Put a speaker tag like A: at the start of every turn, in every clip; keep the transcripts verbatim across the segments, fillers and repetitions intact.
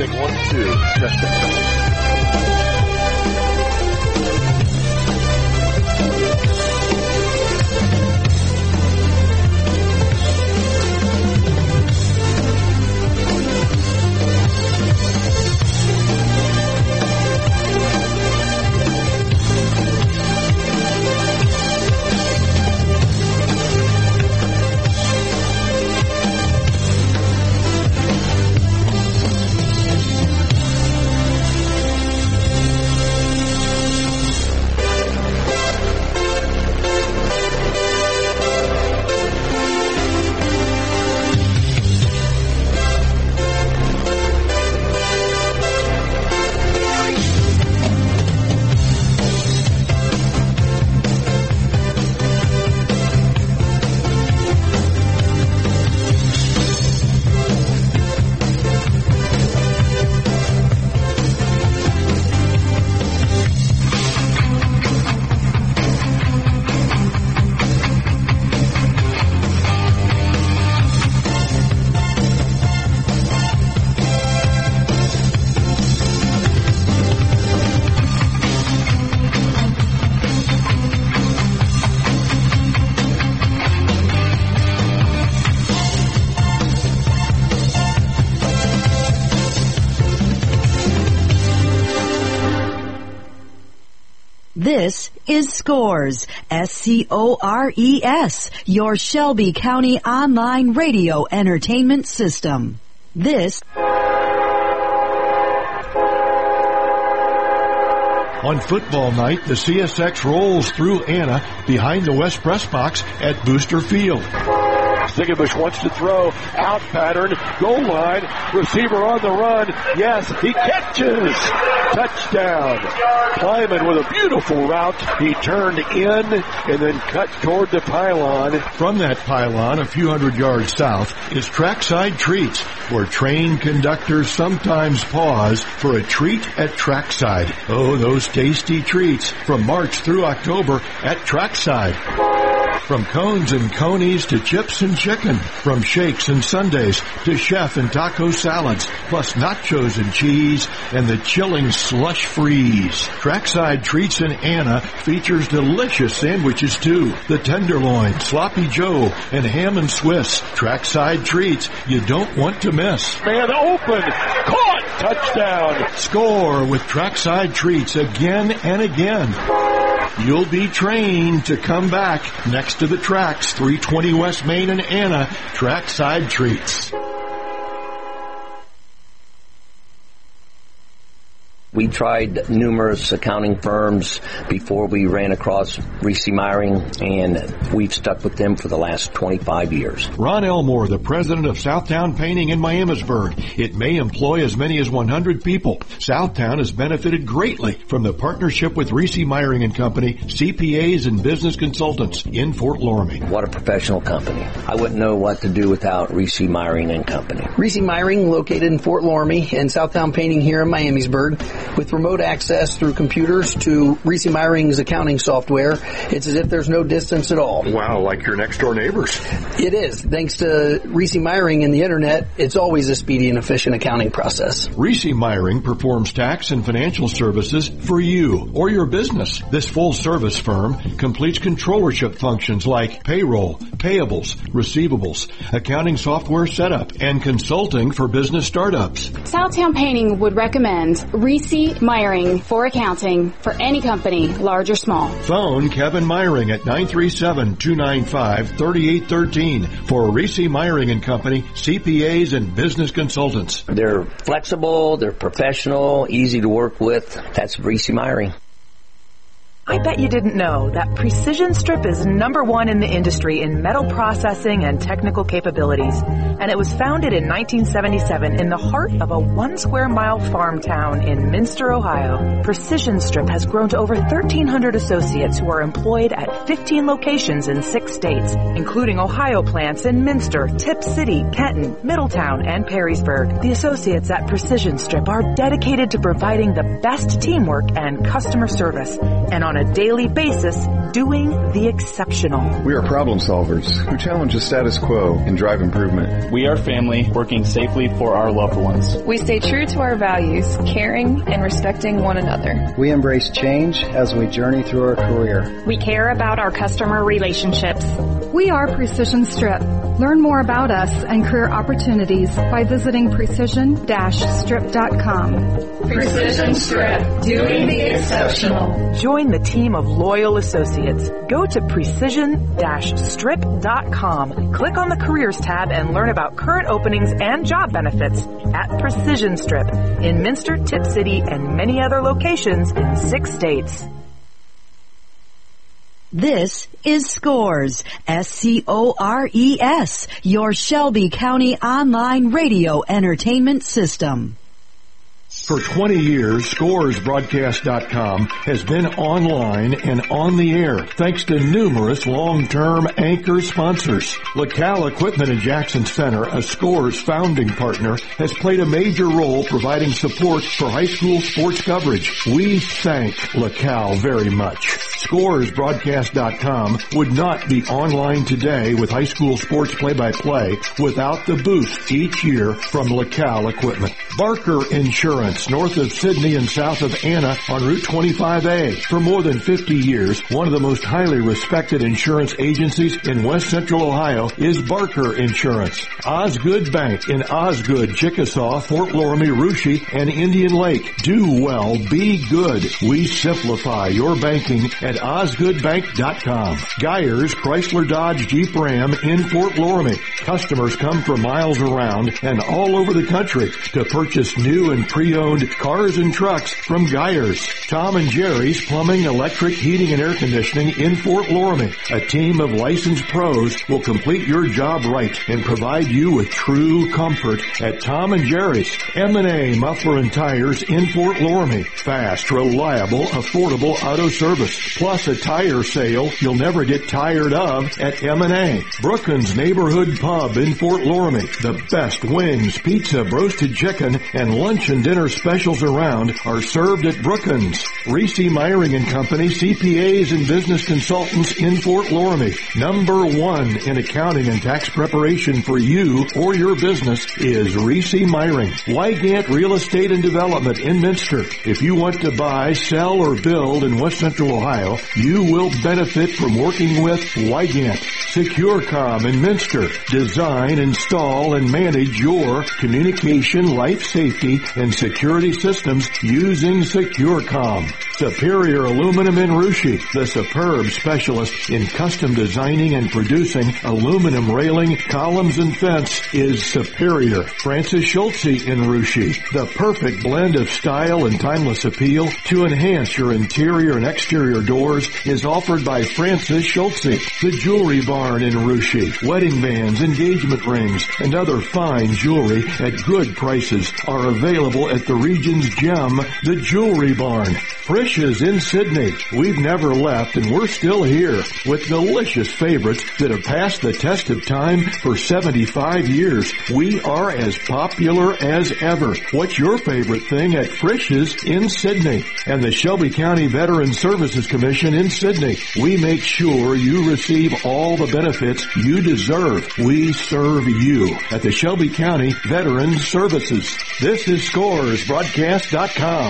A: Testing, one, two, testing.
B: This is Scores, S C O R E S, your Shelby County online radio entertainment system. This...
C: On football night, the C S X rolls through Anna behind the West Press Box at Booster Field.
A: Ziegenbusch wants to throw, out pattern, goal line, receiver on the run, yes, he catches, touchdown. Kleiman with a beautiful route, he turned in and then cut toward the pylon.
C: From that pylon, a few hundred yards south, is Trackside Treats, where train conductors sometimes pause for a treat at Trackside. Oh, those tasty treats from March through October at Trackside. From cones and conies to chips and chicken. From shakes and sundaes to chef and taco salads, plus nachos and cheese and the chilling slush freeze. Trackside Treats in Anna features delicious sandwiches too. The tenderloin, sloppy joe, and ham and Swiss. Trackside Treats you don't want to miss.
A: Man open, caught, touchdown.
C: Score with Trackside Treats again and again. You'll be trained to come back next to the tracks, three twenty West Main and Anna, Trackside Treats.
D: We tried numerous accounting firms before we ran across Reese Meyering, and we've stuck with them for the last twenty-five years.
C: Ron Elmore, the president of Southtown Painting in Miamisburg. It may employ as many as one hundred people. Southtown has benefited greatly from the partnership with Reese Meyering and Company, C P As and business consultants in Fort Loramie.
D: What a professional company. I wouldn't know what to do without Reese Meyering and Company.
E: Reese Meyering, located in Fort Loramie, and Southtown Painting here in Miamisburg. With remote access through computers to Reese Meyering's accounting software, it's as if there's no distance at all.
C: Wow, like your next door neighbors.
E: It is. Thanks to Reese Meyering and the internet, it's always a speedy and efficient accounting process.
C: Reese Meyering performs tax and financial services for you or your business. This full-service firm completes controllership functions like payroll, payables, receivables, accounting software setup, and consulting for business startups.
F: Southtown Painting would recommend Reese Meyering for accounting for any company, large or small.
C: Phone Kevin Meyering at nine three seven, two nine five, three eight one three for Reese Meyering and Company, C P As and business consultants.
D: They're flexible, they're professional, easy to work with. That's Reese Meyering.
G: I bet you didn't know that Precision Strip is number one in the industry in metal processing and technical capabilities. And it was founded in nineteen seventy-seven in the heart of a one square mile farm town in Minster, Ohio. Precision Strip has grown to over thirteen hundred associates who are employed at fifteen locations in six states, including Ohio plants in Minster, Tip City, Kenton, Middletown, and Perrysburg. The associates at Precision Strip are dedicated to providing the best teamwork and customer service. And on on a daily basis doing the exceptional.
H: We are problem solvers who challenge the status quo and drive improvement.
I: We are family working safely for our loved ones.
J: We stay true to our values, caring and respecting one another.
K: We embrace change as we journey through our career.
L: We care about our customer relationships.
M: We are Precision Strip. Learn more about us and career opportunities by visiting precision dash strip dot com.
J: Precision Strip, doing the exceptional.
G: Join the team of loyal associates. Go to precision dash strip dot com. Click on the Careers tab and learn about current openings and job benefits at Precision Strip in Minster, Tip City, and many other locations in six states.
B: This is Scores, S C O R E S, your Shelby County online radio entertainment system.
C: For twenty years, Scores Broadcast dot com has been online and on the air thanks to numerous long-term anchor sponsors. LaCal Equipment in Jackson Center, a Scores founding partner, has played a major role providing support for high school sports coverage. We thank LaCal very much. Scores Broadcast dot com would not be online today with high school sports play-by-play without the boost each year from LaCal Equipment. Barker Insurance, north of Sydney and south of Anna on Route twenty-five A. For more than fifty years, one of the most highly respected insurance agencies in West Central Ohio is Barker Insurance. Osgood Bank in Osgood, Chickasaw, Fort Loramie, Russia, and Indian Lake. Do well, be good. We simplify your banking at osgood bank dot com. Geyers Chrysler Dodge Jeep Ram in Fort Loramie. Customers come from miles around and all over the country to purchase new and pre-owned cars and trucks from Geyers. Tom and Jerry's Plumbing, Electric, Heating, and Air Conditioning in Fort Loramie. A team of licensed pros will complete your job right and provide you with true comfort at Tom and Jerry's. M and A Muffler and Tires in Fort Loramie. Fast, reliable, affordable auto service. Plus a tire sale you'll never get tired of at M and A. Brookins Neighborhood Pub in Fort Loramie. The best wings, pizza, roasted chicken, and lunch and dinner specials around are served at Brookins. Reese Myring and Company, C P As and business consultants in Fort Loramie. Number one in accounting and tax preparation for you or your business is Reese Myring. Wygant Real Estate and Development in Minster. If you want to buy, sell, or build in West Central Ohio, you will benefit from working with Wygant. SecureCom in Minster. Design, install, and manage your communication, life safety, and security systems using SecureCom. Superior Aluminum in Russia, the superb specialist in custom designing and producing aluminum railing, columns, and fence is Superior. Francis Schultze in Russia, the perfect blend of style and timeless appeal to enhance your interior and exterior doors is offered by Francis Schultze. The Jewelry Barn in Russia, wedding bands, engagement rings, and other fine jewelry at good prices are available at the region's gem, the Jewelry Barn. Frisch's in Sydney. We've never left and we're still here with delicious favorites that have passed the test of time for seventy-five years. We are as popular as ever. What's your favorite thing at Frisch's in Sydney? And the Shelby County Veterans Services Commission in Sydney. We make sure you receive all the benefits you deserve. We serve you at the Shelby County Veterans Services. This is Scores Broadcast dot com.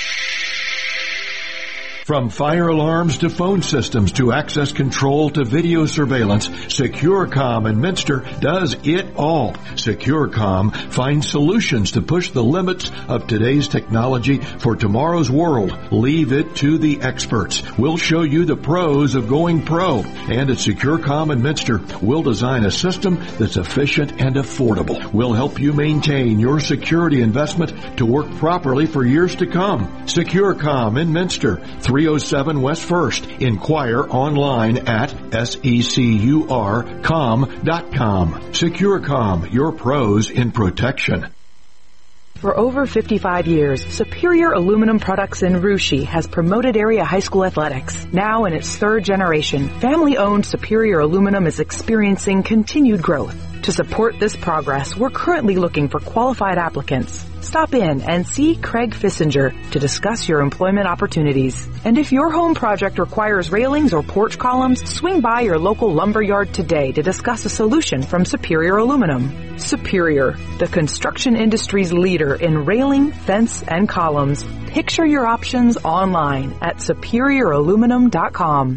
C: From fire alarms to phone systems to access control to video surveillance, SecureCom in Minster does it all. SecureCom finds solutions to push the limits of today's technology for tomorrow's world. Leave it to the experts. We'll show you the pros of going pro. And at SecureCom in Minster, we'll design a system that's efficient and affordable. We'll help you maintain your security investment to work properly for years to come. SecureCom in Minster, three oh seven West First. Inquire online at secur com dot com. SecureCom, your pros in protection.
G: For over fifty-five years, Superior Aluminum Products in Russia has promoted area high school athletics. Now in its third generation, family-owned Superior Aluminum is experiencing continued growth. To support this progress, we're currently looking for qualified applicants. Stop in and see Craig Fissinger to discuss your employment opportunities. And if your home project requires railings or porch columns, swing by your local lumber yard today to discuss a solution from Superior Aluminum. Superior, the construction industry's leader in railing, fence, and columns. Picture your options online at superior aluminum dot com.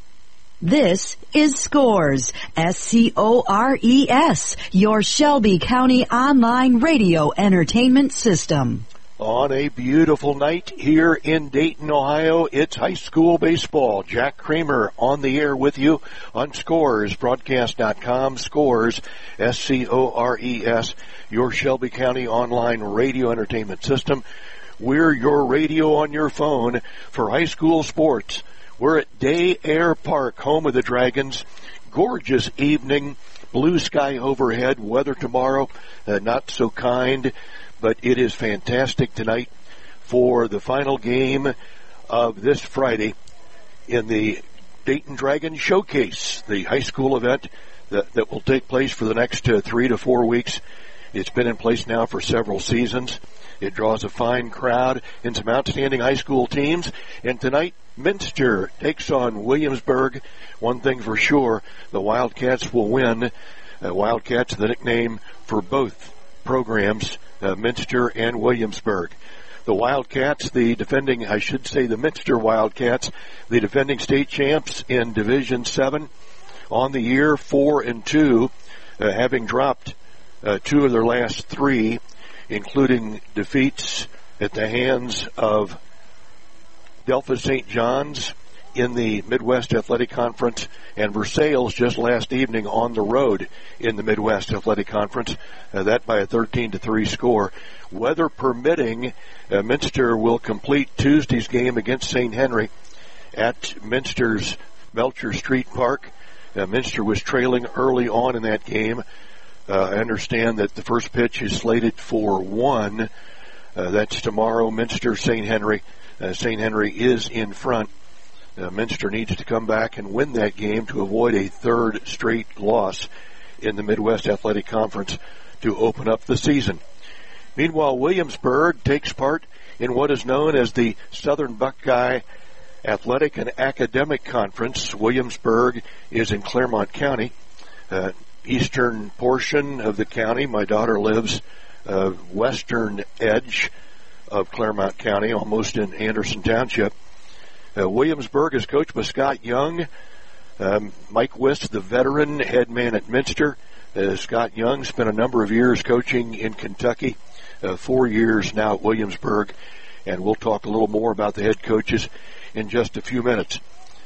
B: This is Scores, S C O R E S, your Shelby County online radio entertainment system.
A: On a beautiful night here in Dayton, Ohio, it's high school baseball. Jack Kramer on the air with you on Scores Broadcast dot com. Scores, S C O R E S, your Shelby County online radio entertainment system. We're your radio on your phone for high school sports. We're at Day Air Park, home of the Dragons. Gorgeous evening, blue sky overhead. Weather tomorrow, uh, not so kind, but it is fantastic tonight for the final game of this Friday in the Dayton Dragons Showcase, the high school event that, that will take place for the next uh, three to four weeks. It's been in place now for several seasons. It draws a fine crowd and some outstanding high school teams. And tonight, Minster takes on Williamsburg. One thing for sure, the Wildcats will win. Uh, Wildcats, the nickname for both programs, uh, Minster and Williamsburg. The Wildcats, the defending, I should say the Minster Wildcats, the defending state champs in Division seven on the year, four and two, uh, having dropped uh, two of their last three, including defeats at the hands of Delphos Saint John's in the Midwest Athletic Conference and Versailles just last evening on the road in the Midwest Athletic Conference, uh, that by a thirteen to three score. Weather permitting, uh, Minster will complete Tuesday's game against Saint Henry at Minster's Belcher Street Park. Uh, Minster was trailing early on in that game. Uh, I understand that the first pitch is slated for one. Uh, that's tomorrow, Minster, Saint Henry. Uh, Saint Henry is in front. Uh, Minster needs to come back and win that game to avoid a third straight loss in the Midwest Athletic Conference to open up the season. Meanwhile, Williamsburg takes part in what is known as the Southern Buckeye Athletic and Academic Conference. Williamsburg is in Clermont County, uh, eastern portion of the county. My daughter lives uh, western edge of Clermont County, almost in Anderson Township. Uh, Williamsburg is coached by Scott Young. Um, Mike Wist, the veteran head man at Minster. Uh, Scott Young spent a number of years coaching in Kentucky, uh, four years now at Williamsburg, and we'll talk a little more about the head coaches in just a few minutes.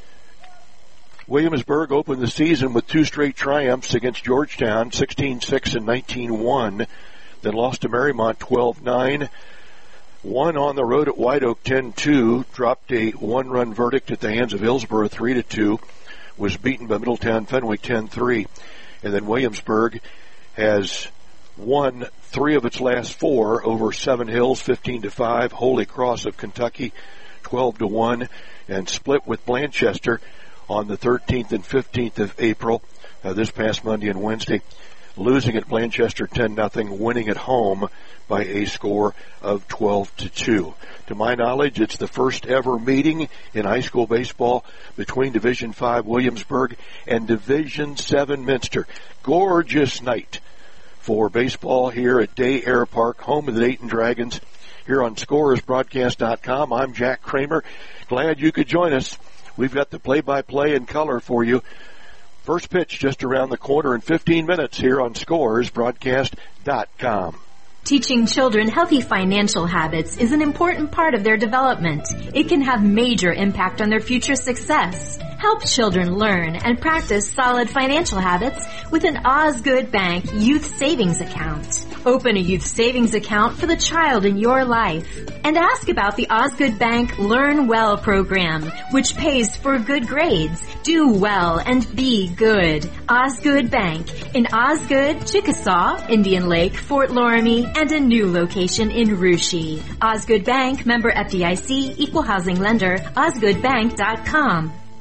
A: Williamsburg opened the season with two straight triumphs against Georgetown, sixteen six and nineteen one, then lost to Marymount twelve nine. Won on the road at White Oak ten two, dropped a one-run verdict at the hands of Hillsborough three to two, was beaten by Middletown Fenwick ten three, and then Williamsburg has won three of its last four over Seven Hills fifteen to five, Holy Cross of Kentucky twelve to one, and split with Blanchester on the thirteenth and fifteenth of April, uh, this past Monday and Wednesday, losing at Blanchester ten nothing, winning at home by a score of twelve to two. To my knowledge, it's the first ever meeting in high school baseball between Division five Williamsburg and Division seven Minster. Gorgeous night for baseball here at Day Air Park, home of the Dayton Dragons, here on Scores Broadcast dot com. I'm Jack Kramer. Glad you could join us. We've got the play-by-play in color for you. First pitch just around the corner in fifteen minutes here on Scores Broadcast dot com.
N: Teaching children healthy financial habits is an important part of their development. It can have major impact on their future success. Help children learn and practice solid financial habits with an Osgood Bank Youth Savings Account. Open a youth savings account for the child in your life. And ask about the Osgood Bank Learn Well program, which pays for good grades. Do well and be good. Osgood Bank in Osgood, Chickasaw, Indian Lake, Fort Loramie, and a new location in Russia. Osgood Bank, member F D I C, equal housing lender, osgood bank dot com.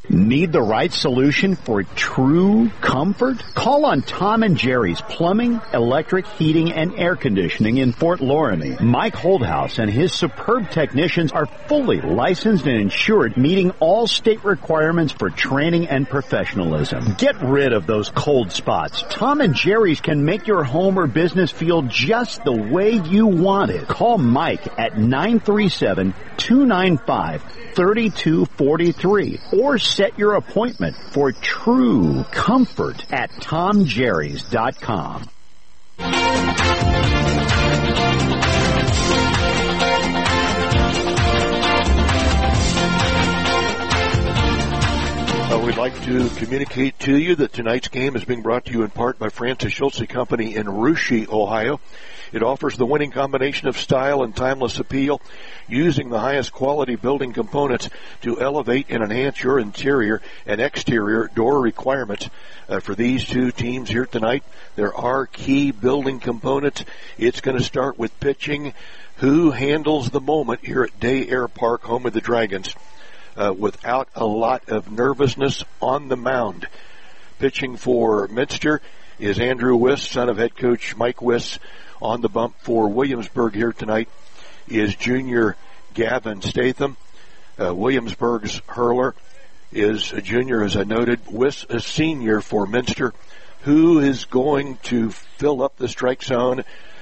O: Need the right solution for true comfort? Call on Tom and Jerry's Plumbing, Electric, Heating, and Air Conditioning in Fort Loramie. Mike Holdhouse and his superb technicians are fully licensed and insured, meeting all state requirements for training and professionalism. Get rid of those cold spots. Tom and Jerry's can make your home or business feel just the way you want it. Call Mike at nine three seven, two nine five, three two four three or set your appointment for true comfort at tom jerrys dot com.
A: Uh, we'd like to communicate to you that tonight's game is being brought to you in part by Francis Schultze Company in Russia, Ohio. It offers the winning combination of style and timeless appeal, using the highest quality building components to elevate and enhance your interior and exterior door requirements. Uh, for these two teams here tonight, there are key building components. It's going to start with pitching. Who handles the moment here at Day Air Park, home of the Dragons, uh, without a lot of nervousness on the mound? Pitching for Minster is Andrew Wiss, son of head coach Mike Wiss. On the bump for Williamsburg here tonight is junior Gavin Statham. Uh, Williamsburg's hurler is a junior, as I noted. Wiss, a senior for Minster. Who is going to fill up the strike zone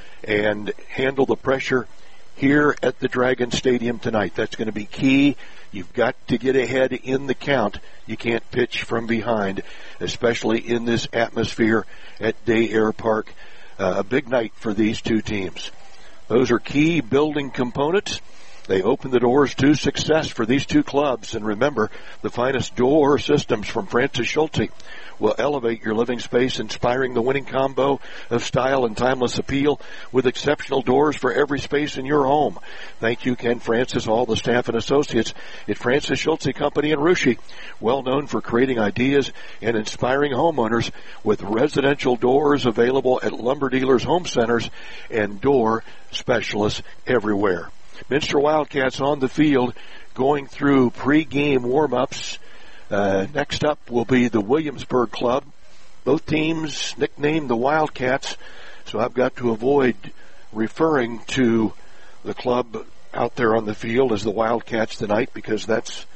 A: and handle the pressure here at the Dragon Stadium tonight? That's going to be key. You've got to get ahead in the count. You can't pitch from behind, especially in this atmosphere at Day Air Park. Uh, a big night for these two teams. Those are key building components. They open the doors to success for these two clubs. And remember, the finest door systems from Francis Schultze will elevate your living space, inspiring the winning combo of style and timeless appeal with exceptional doors for every space in your home. Thank you, Ken Francis, all the staff and associates at Francis Schultze Company in Russia, well known for creating ideas and inspiring homeowners with residential doors available at lumber dealers, home centers, and door specialists everywhere. Minster Wildcats on the field going through pre-game warm-ups. Uh, next up will be the Williamsburg Club. Both teams nicknamed the Wildcats, so I've got to avoid referring to the club out there on the field as the Wildcats tonight, because that's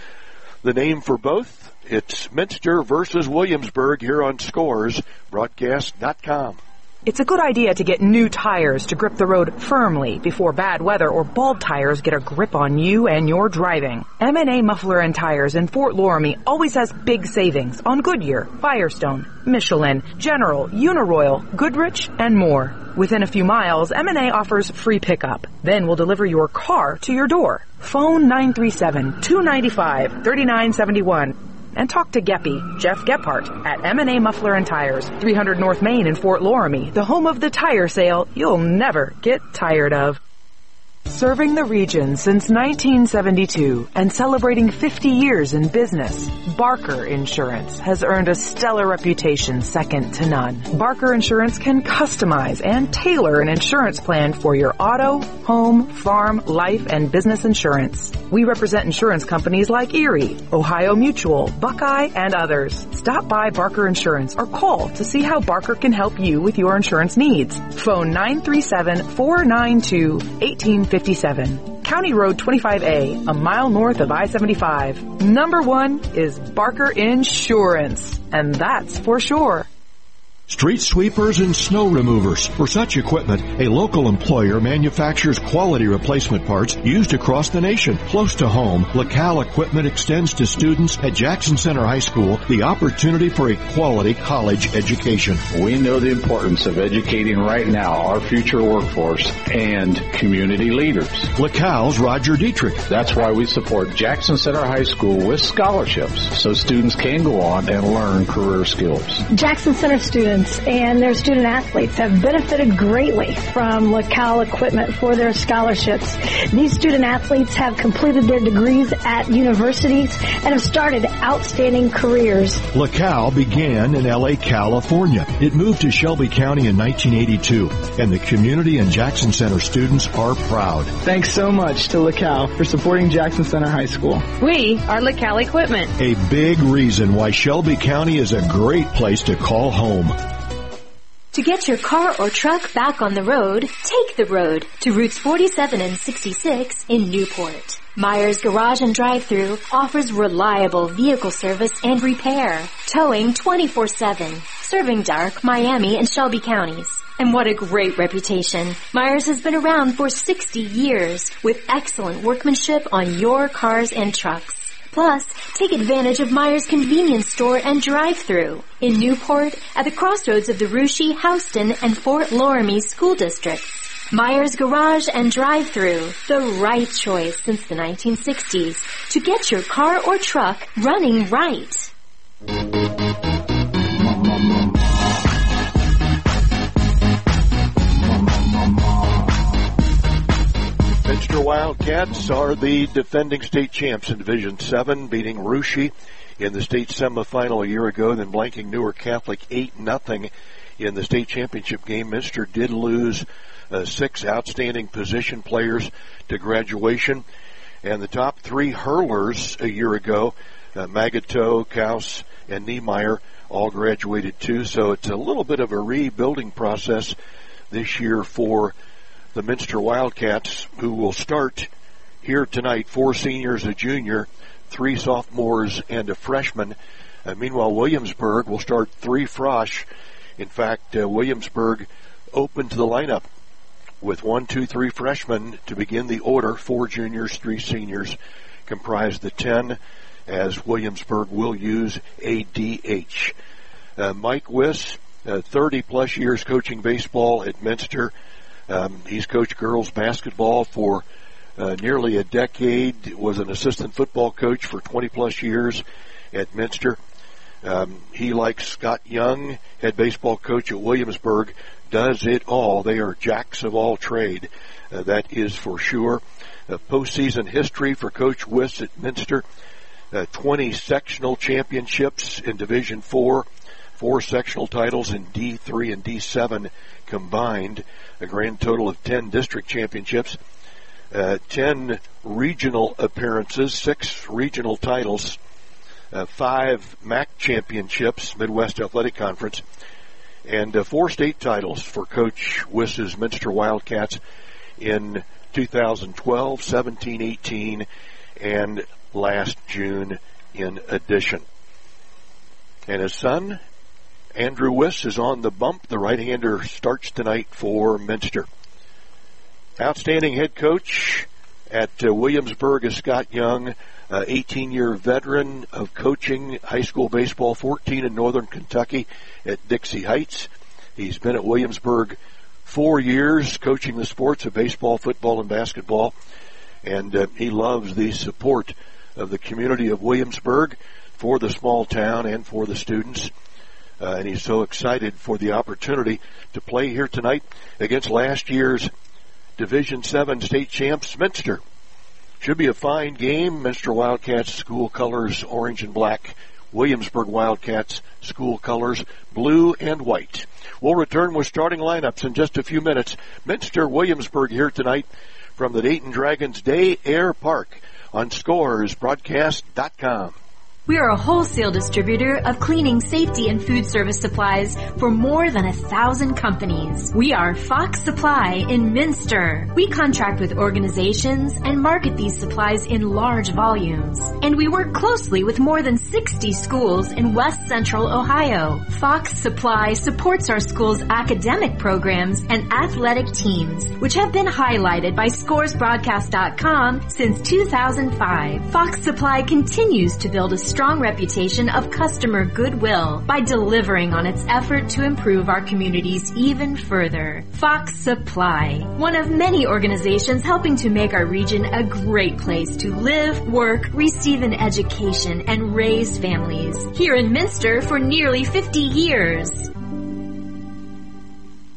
A: the name for both. It's Minster versus Williamsburg here on Scores Broadcast dot com.
G: It's a good idea to get new tires to grip the road firmly before bad weather or bald tires get a grip on you and your driving. M and A Muffler and Tires in Fort Loramie always has big savings on Goodyear, Firestone, Michelin, General, Uniroyal, Goodrich, and more. Within a few miles, M and A offers free pickup. Then we'll deliver your car to your door. Phone nine three seven, two nine five, three nine seven one. And talk to Geppy, Jeff Gephardt, at M and A Muffler and Tires, three hundred North Main in Fort Loramie, the home of the tire sale you'll never get tired of. Serving the region since nineteen seventy-two and celebrating fifty years in business, Barker Insurance has earned a stellar reputation second to none. Barker Insurance can customize and tailor an insurance plan for your auto, home, farm, life, and business insurance. We represent insurance companies like Erie, Ohio Mutual, Buckeye, and others. Stop by Barker Insurance or call to see how Barker can help you with your insurance needs. Phone nine three seven, four nine two, one eight five seven. County Road twenty-five A, a mile north of I seventy-five. Number one is Barker Insurance, and that's for sure.
C: Street sweepers and snow removers. For such equipment, a local employer manufactures quality replacement parts used across the nation. Close to home, LaCal Equipment extends to students at Jackson Center High School the opportunity for a quality college education.
P: We know the importance of educating right now our future workforce and community leaders.
C: LaCal's Roger Dietrich.
P: That's why we support Jackson Center High School with scholarships so students can go on and learn career skills.
Q: Jackson Center students students and their student athletes have benefited greatly from LaCal equipment for their scholarships. These student athletes have completed their degrees at universities and have started outstanding careers.
C: LaCal began in L A, California. It moved to Shelby County in nineteen eighty-two, and the community and Jackson Center students are proud.
I: Thanks so much to LaCal for supporting Jackson Center High School.
R: We are LaCal Equipment.
C: A big reason why Shelby County is a great place to call home.
N: To get your car or truck back on the road, take the road to Routes forty-seven and sixty-six in Newport. Myers Garage and Drive-Thru offers reliable vehicle service and repair, towing twenty-four seven, serving Dark, Miami, and Shelby counties. And what a great reputation. Myers has been around for sixty years with excellent workmanship on your cars and trucks. Plus, take advantage of Myers Convenience Store and Drive-Thru in Newport at the crossroads of the Russia, Houston, and Fort Loramie school districts. Myers Garage and Drive-Thru, the right choice since the nineteen sixties to get your car or truck running right.
A: Minster Wildcats are the defending state champs in Division seven, beating Russia in the state semifinal a year ago, then blanking Newark Catholic eight nothing in the state championship game. Minster did lose uh, six outstanding position players to graduation, and the top three hurlers a year ago, uh, Magato, Kaus, and Niemeyer, all graduated too, so it's a little bit of a rebuilding process this year for the Minster Wildcats, who will start here tonight. Four seniors, a junior, three sophomores, and a freshman. Uh, meanwhile, Williamsburg will start three frosh. In fact, uh, Williamsburg opened the lineup with one, two, three freshmen to begin the order. Four juniors, three seniors comprise the ten, as Williamsburg will use a D H. Uh, Mike Wiss, uh, thirty-plus years coaching baseball at Minster. Um, he's coached girls basketball for uh, nearly a decade, was an assistant football coach for twenty-plus years at Minster. Um, he, like Scott Young, head baseball coach at Williamsburg, does it all. They are jacks of all trade, uh, that is for sure. Uh, postseason history for Coach Wiss at Minster, uh, twenty sectional championships in Division four, four sectional titles in D three and D seven combined, a grand total of ten district championships, uh, ten regional appearances, six regional titles, uh, five M A C championships, Midwest Athletic Conference, and uh, four state titles for Coach Wiss's Minster Wildcats in two thousand twelve, seventeen, eighteen, and last June in addition. And his son, Andrew Wiss, is on the bump. The right-hander starts tonight for Minster. Outstanding head coach at uh, Williamsburg is Scott Young, uh, eighteen-year veteran of coaching high school baseball, fourteen in Northern Kentucky at Dixie Heights. He's been at Williamsburg four years coaching the sports of baseball, football, and basketball, and uh, he loves the support of the community of Williamsburg for the small town and for the students. Uh, and he's so excited for the opportunity to play here tonight against last year's Division seven state champs, Minster. Should be a fine game. Minster Wildcats school colors, orange and black. Williamsburg Wildcats school colors, blue and white. We'll return with starting lineups in just a few minutes. Minster Williamsburg here tonight from the Dayton Dragons Day Air Park on Scores Broadcast dot com.
N: We are a wholesale distributor of cleaning, safety, and food service supplies for more than a thousand companies. We are Fox Supply in Minster. We contract with organizations and market these supplies in large volumes. And we work closely with more than sixty schools in West Central Ohio. Fox Supply supports our schools' academic programs and athletic teams, which have been highlighted by Scores Broadcast dot com since two thousand five. Fox Supply continues to build a strong reputation of customer goodwill by delivering on its effort to improve our communities even further. Fox Supply, one of many organizations helping to make our region a great place to live, work, receive an education, and raise families. Here in Minster for nearly fifty years.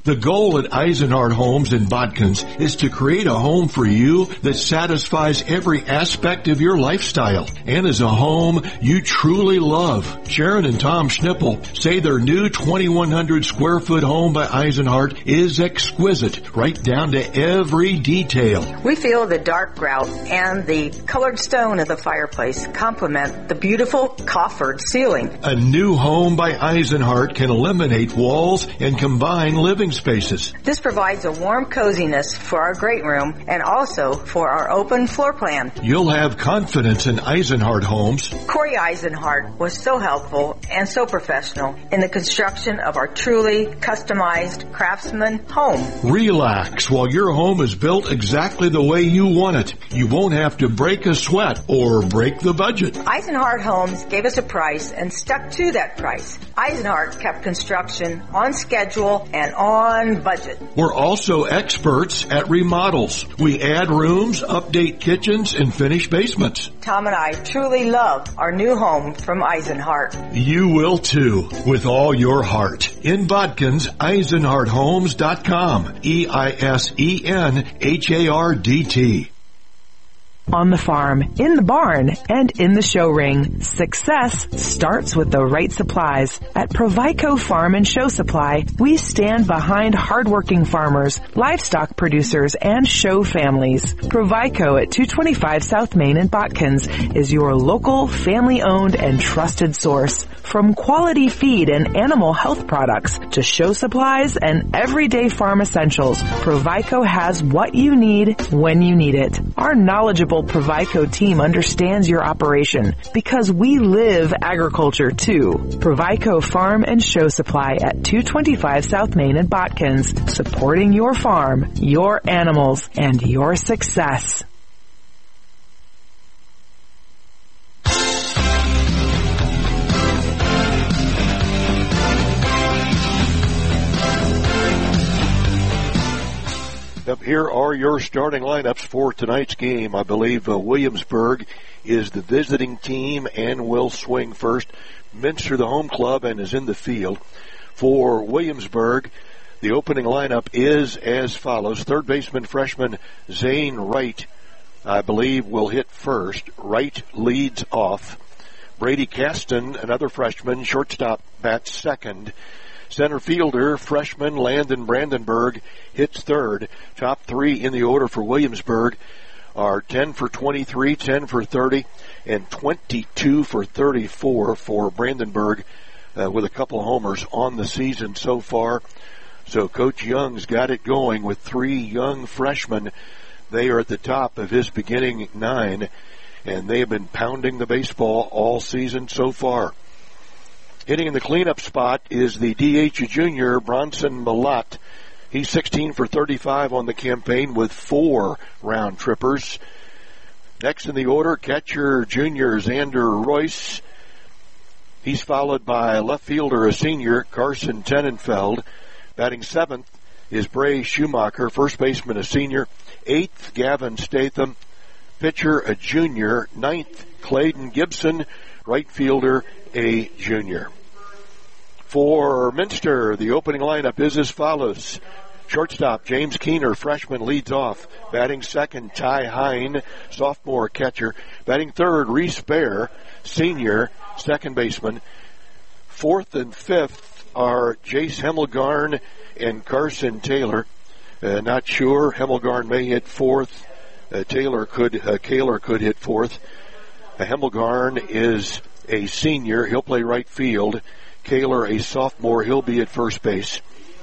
C: The goal at Eisenhart Homes in Bodkins is to create a home for you that satisfies every aspect of your lifestyle and is a home you truly love. Sharon and Tom Schnippel say their new twenty-one hundred square foot home by Eisenhart is exquisite, right down to every detail.
S: We feel the dark grout and the colored stone of the fireplace complement the beautiful coffered ceiling.
C: A new home by Eisenhart can eliminate walls and combine living spaces.
S: This provides a warm coziness for our great room and also for our open floor plan.
C: You'll have confidence in Eisenhart Homes.
S: Corey Eisenhart was so helpful and so professional in the construction of our truly customized craftsman home.
C: Relax while your home is built exactly the way you want it. You won't have to break a sweat or break the budget.
S: Eisenhart Homes gave us a price and stuck to that price. Eisenhart kept construction on schedule and on on budget.
C: We're also experts at remodels. We add rooms, update kitchens, and finish basements.
S: Tom and I truly love our new home from Eisenhart.
C: You will too, with all your heart. In Bodkins, Eisenhart Homes dot com. E I S E N H A R D T.
G: On the farm, in the barn, and in the show ring, success starts with the right supplies. At Provico Farm and Show Supply, we stand behind hardworking farmers, livestock producers, and show families. Provico at two twenty-five South Main in Bodkins is your local, family-owned, and trusted source. From quality feed and animal health products to show supplies and everyday farm essentials, Provico has what you need when you need it. Our knowledgeable Provico team understands your operation because we live agriculture too. Provico Farm and Show Supply at two twenty-five South Main in Bodkins, supporting your farm, your animals, and your success.
A: Up here are your starting lineups for tonight's game. I believe uh, Williamsburg is the visiting team and will swing first. Minster, the home club, and is in the field. For Williamsburg, the opening lineup is as follows. Third baseman freshman Zane Wright, I believe, will hit first. Wright leads off. Brady Caston, another freshman, shortstop, bats second. Center fielder, freshman Landon Brandenburg, hits third. Top three in the order for Williamsburg are ten for twenty-three, ten for thirty, and twenty-two for thirty-four for Brandenburg, uh, with a couple of homers on the season so far. So Coach Young's got it going with three young freshmen. They are at the top of his beginning nine, and they have been pounding the baseball all season so far. Hitting in the cleanup spot is the D H junior, Bronson Malott. He's sixteen for thirty-five on the campaign with four round trippers. Next in the order, catcher junior Xander Royce. He's followed by left fielder, a senior, Carson Tenenfeld. Batting seventh is Bray Schumacher, first baseman, a senior. Eighth, Gavin Statham. Pitcher, a junior. Ninth, Clayton Gibson. Right fielder, a junior. For Minster, the opening lineup is as follows. Shortstop, James Keener, freshman, leads off. Batting second, Ty Hine, sophomore catcher. Batting third, Reese Bear, senior, second baseman. Fourth and fifth are Jace Hemmelgarn and Carson Taylor. Uh, not sure. Hemmelgarn may hit fourth. Uh, Taylor could, uh, Kaler could hit fourth. Uh, Hemmelgarn is a senior. He'll play right field. Kaler, a sophomore. He'll be at first base.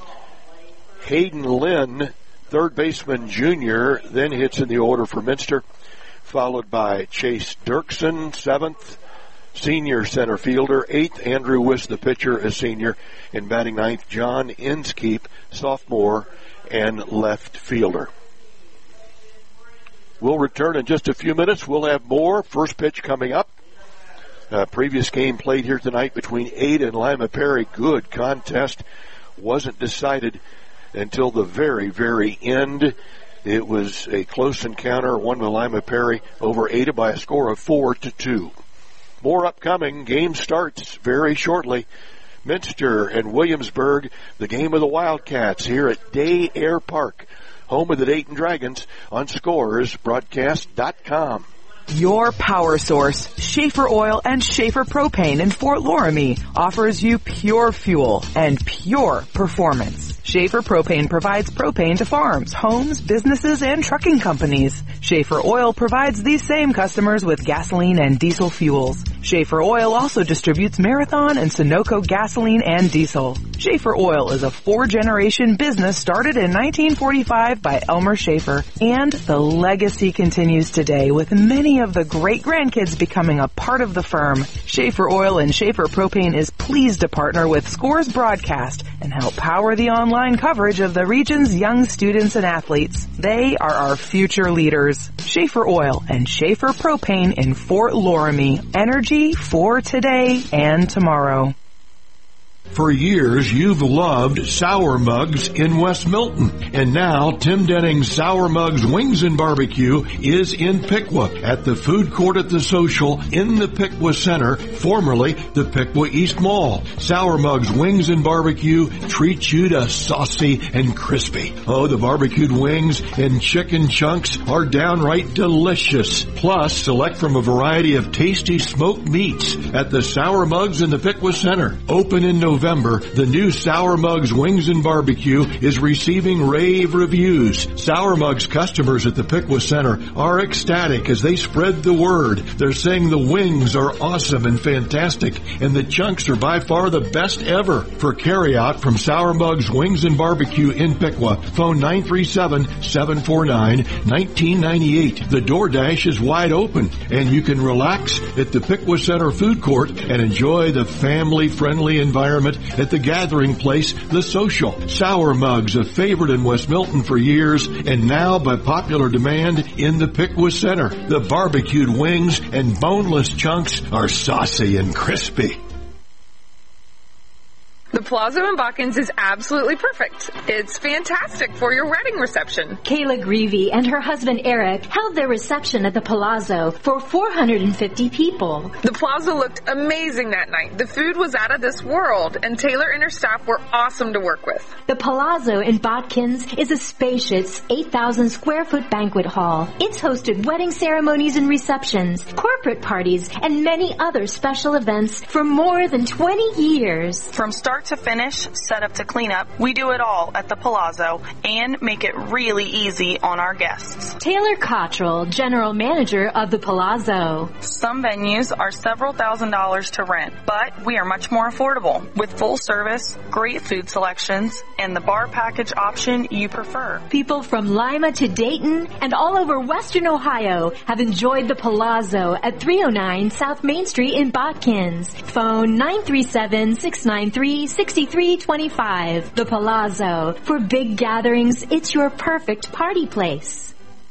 A: Hayden Lynn, third baseman junior, then hits in the order for Minster, followed by Chase Dirksen, seventh, senior center fielder. Eighth, Andrew Wiss, the pitcher, a senior. In batting ninth, John Inskeep, sophomore and left fielder. We'll return in just a few minutes. We'll have more. First pitch coming up. Uh, previous game played here tonight between Ada and Lima Perry. Good contest. Wasn't decided until the very, very end. It was a close encounter, won by Lima Perry over Ada by a score of four to two. More upcoming. Game starts very shortly. Minster and Williamsburg, the game of the Wildcats here at Day Air Park, home of the Dayton Dragons, on Scores Broadcast dot com.
G: Your power source, Schaefer Oil and Schaefer Propane in Fort Loramie, offers you pure fuel and pure performance. Schaefer Propane provides propane to farms, homes, businesses, and trucking companies. Schaefer Oil provides these same customers with gasoline and diesel fuels. Schaefer Oil also distributes Marathon and Sunoco gasoline and diesel. Schaefer Oil is a four-generation business started in nineteen forty-five by Elmer Schaefer, and the legacy continues today with many of the great-grandkids becoming a part of the firm. Schaefer Oil and Schaefer Propane is pleased to partner with Scores Broadcast and help power the online coverage of the region's young students and athletes. They are our future leaders. Schaefer Oil and Schaefer Propane in Fort Loramie. Energy for today and tomorrow.
C: For years, you've loved Sour Mugs in West Milton. And now, Tim Denning's Sour Mugs Wings and Barbecue is in Piqua at the food court at the Social in the Piqua Center, formerly the Piqua East Mall. Sour Mugs Wings and Barbecue treats you to saucy and crispy. Oh, the barbecued wings and chicken chunks are downright delicious. Plus, select from a variety of tasty smoked meats at the Sour Mugs in the Piqua Center. Open in November. November, the new Sour Mugs Wings and Barbecue is receiving rave reviews. Sour Mugs customers at the Piqua Center are ecstatic as they spread the word. They're saying the wings are awesome and fantastic, and the chunks are by far the best ever. For carryout from Sour Mugs Wings and Barbecue in Piqua, phone nine three seven, seven four nine, one nine nine eight. The DoorDash is wide open, and you can relax at the Piqua Center food court and enjoy the family-friendly environment at the gathering place, The Social. Sour Mugs, a favorite in West Milton for years, and now by popular demand in the Piqua Center. The barbecued wings and boneless chunks are saucy and crispy.
J: The Palazzo in Botkins is absolutely perfect. It's fantastic for your wedding reception.
N: Kayla Greavy and her husband Eric held their reception at the Palazzo for four hundred fifty people.
J: The Palazzo looked amazing that night. The food was out of this world, and Taylor and her staff were awesome to work with.
N: The Palazzo in Botkins is a spacious eight thousand square foot banquet hall. It's hosted wedding ceremonies and receptions, corporate parties, and many other special events for more than twenty years.
T: From start to finish, set up to clean up, we do it all at the Palazzo and make it really easy on our guests.
N: Taylor Cottrell, General Manager of the Palazzo.
T: Some venues are several thousand dollars to rent, but we are much more affordable with full service, great food selections, and the bar package option you prefer.
N: People from Lima to Dayton and all over Western Ohio have enjoyed the Palazzo at three oh nine South Main Street in Botkins. Phone nine three seven, six nine three, six three two five. The Palazzo. For big gatherings, it's your perfect party place.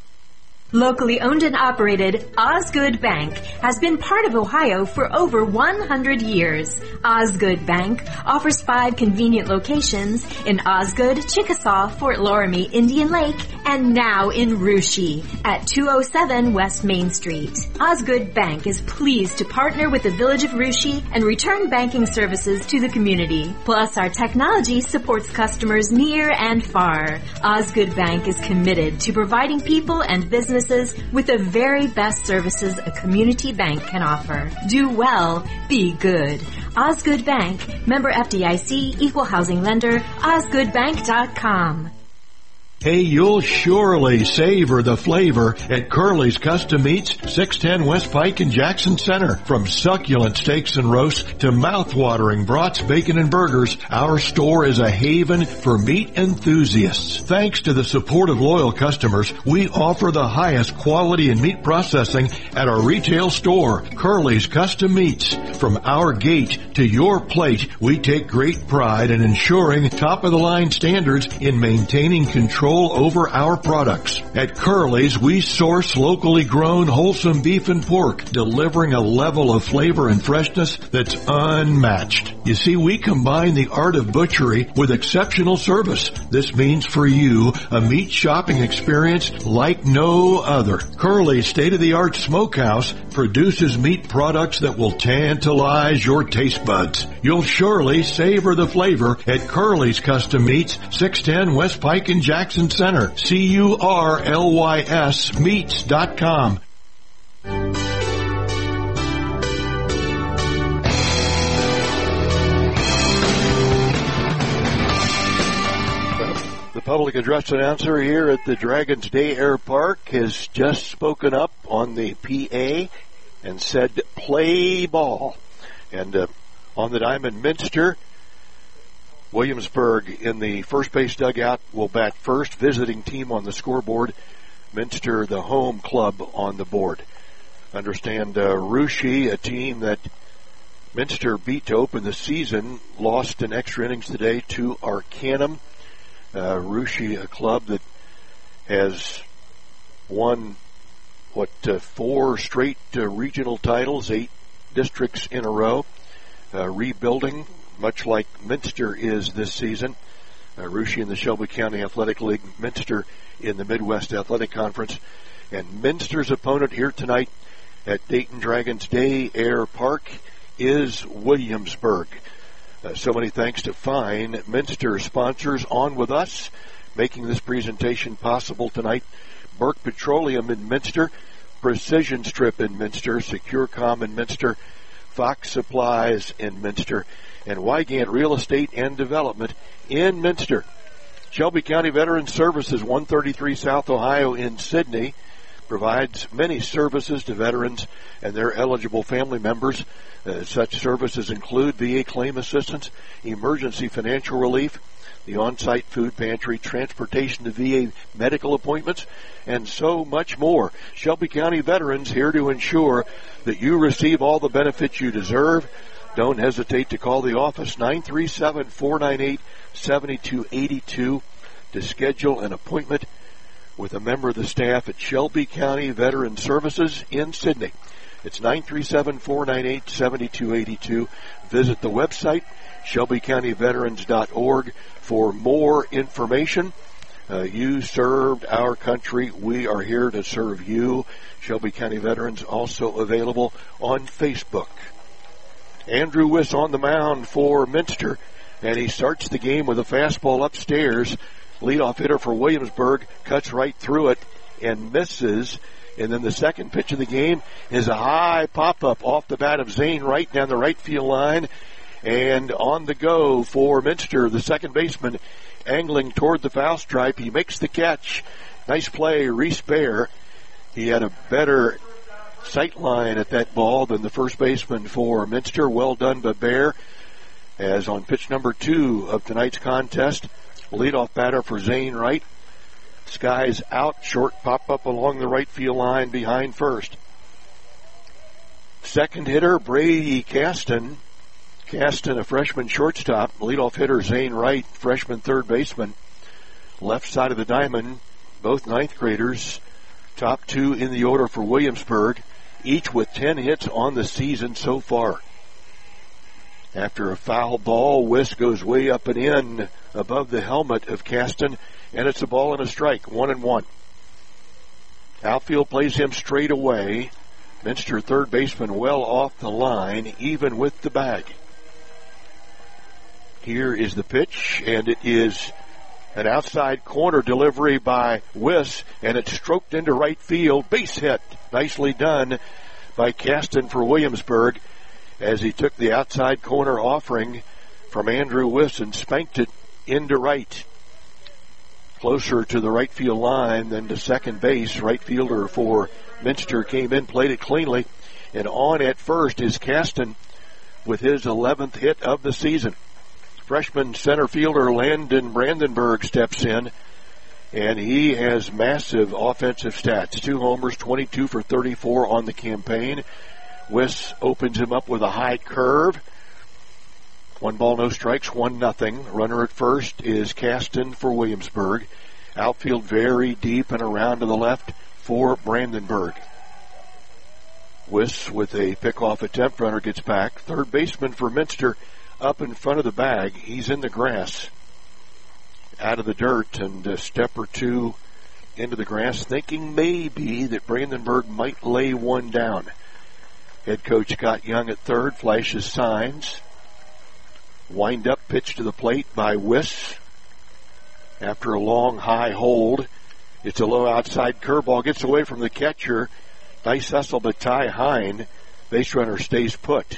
N: Locally owned and operated, Osgood Bank has been part of Ohio for over one hundred years. Osgood Bank offers five convenient locations in Osgood, Chickasaw, Fort Loramie, Indian Lake, and now in Russia at two oh seven West Main Street. Osgood Bank is pleased to partner with the Village of Russia and return banking services to the community. Plus, our technology supports customers near and far. Osgood Bank is committed to providing people and businesses with the very best services a community bank can offer. Do well, be good. Osgood Bank, member F D I C, equal housing lender, osgood bank dot com.
C: Hey, you'll surely savor the flavor at Curly's Custom Meats, six ten West Pike in Jackson Center. From succulent steaks and roasts to mouth-watering brats, bacon, and burgers, our store is a haven for meat enthusiasts. Thanks to the support of loyal customers, we offer the highest quality in meat processing at our retail store, Curly's Custom Meats. From our gate to your plate, we take great pride in ensuring top-of-the-line standards in maintaining control control over our products. At Curly's, we source locally grown wholesome beef and pork, delivering a level of flavor and freshness that's unmatched. You see, we combine the art of butchery with exceptional service. This means for you a meat shopping experience like no other. Curly's state-of-the-art smokehouse produces meat products that will tantalize your taste buds. You'll surely savor the flavor at Curly's Custom Meats, six ten West Pike in Jackson Center. C U R L Y S meats dot com.
A: The public address announcer here at the Dragons Day Air Park has just spoken up on the P A and said, play ball. And uh, on the diamond, Minster, Williamsburg in the first base dugout will bat first. Visiting team on the scoreboard. Minster, the home club, on the board. Understand uh, Russia, a team that Minster beat to open the season, lost in extra innings today to Arcanum. Uh, Russia, a club that has won, what, uh, four straight uh, regional titles, eight districts in a row, uh, rebuilding, much like Minster is this season. Uh, Russia in the Shelby County Athletic League, Minster in the Midwest Athletic Conference. And Minster's opponent here tonight at Dayton Dragons Day Air Park is Williamsburg. Uh, so many thanks to Fine Minster sponsors on with us, making this presentation possible tonight. Burke Petroleum in Minster, Precision Strip in Minster, SecureCom in Minster, Fox Supplies in Minster, and Wygant Real Estate and Development in Minster. Shelby County Veterans Services, one thirty-three South Ohio in Sidney, provides many services to veterans and their eligible family members. Uh, such services include V A claim assistance, emergency financial relief, the on-site food pantry, transportation to V A medical appointments, and so much more. Shelby County Veterans here to ensure that you receive all the benefits you deserve. Don't hesitate to call the office, nine three seven, four nine eight, seven two eight two, to schedule an appointment with a member of the staff at Shelby County Veteran Services in Sidney. It's nine three seven, four nine eight, seven two eight two. Visit the website, shelby county veterans dot org, for more information. Uh, you served our country. We are here to serve you. Shelby County Veterans also available on Facebook. Andrew Wiss on the mound for Minster, and he starts the game with a fastball upstairs. Leadoff hitter for Williamsburg cuts right through it and misses. And then the second pitch of the game is a high pop-up off the bat of Zane Wright down the right field line. And on the go for Minster, the second baseman angling toward the foul stripe. He makes the catch. Nice play, Reese Bear. He had a better sight line at that ball than the first baseman for Minster. Well done by Bear. As on pitch number two of tonight's contest, leadoff batter for Zane Wright. Skies out, short pop-up along the right field line behind first. Second hitter, Brady Caston. Caston, a freshman shortstop. Leadoff hitter, Zane Wright, freshman third baseman. Left side of the diamond, both ninth graders. Top two in the order for Williamsburg, each with ten hits on the season so far. After a foul ball, Wiss goes way up and in above the helmet of Caston, and it's a ball and a strike, one and one. Outfield plays him straight away. Minster third baseman well off the line, even with the bag. Here is the pitch, and it is an outside corner delivery by Wiss, and it's stroked into right field. Base hit. Nicely done by Caston for Williamsburg, as he took the outside corner offering from Andrew Wiss and spanked it into right. Closer to the right field line than to second base. Right fielder for Minster came in, played it cleanly, and on at first is Caston with his eleventh hit of the season. Freshman center fielder Landon Brandenburg steps in, and he has massive offensive stats. Two homers, twenty-two for thirty-four on the campaign. Wiss opens him up with a high curve. One ball, no strikes, one nothing. Runner at first is Caston for Williamsburg. Outfield very deep and around to the left for Brandenburg. Wiss with a pickoff attempt. Runner gets back. Third baseman for Minster up in front of the bag. He's in the grass, out of the dirt, and a step or two into the grass, thinking maybe that Brandenburg might lay one down. Head coach Scott Young at third flashes signs. Wind up pitch to the plate by Wiss. After a long high hold, it's a low outside curveball. Gets away from the catcher. Nice hustle by Ty Hine. Base runner stays put.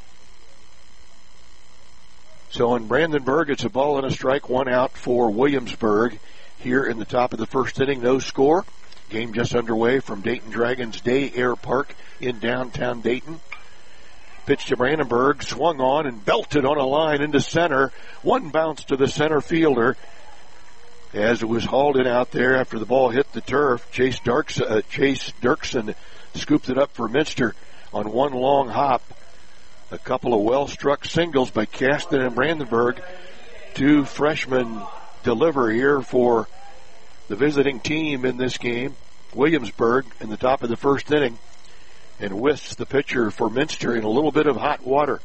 A: So in Brandenburg, it's a ball and a strike, one out for Williamsburg. Here in the top of the first inning, no score. Game just underway from Dayton Dragons Day Air Park in downtown Dayton. Pitch to Brandenburg, swung on and belted on a line into center. One bounce to the center fielder as it was hauled in out there after the ball hit the turf. Chase, Darks, uh, Chase Dirksen scooped it up for Minster on one long hop. A couple of well-struck singles by Kasten and Brandenburg. Two freshmen deliver here for the visiting team in this game. Williamsburg in the top of the first inning. And Wiss, the pitcher for Minster, in a little bit of hot water.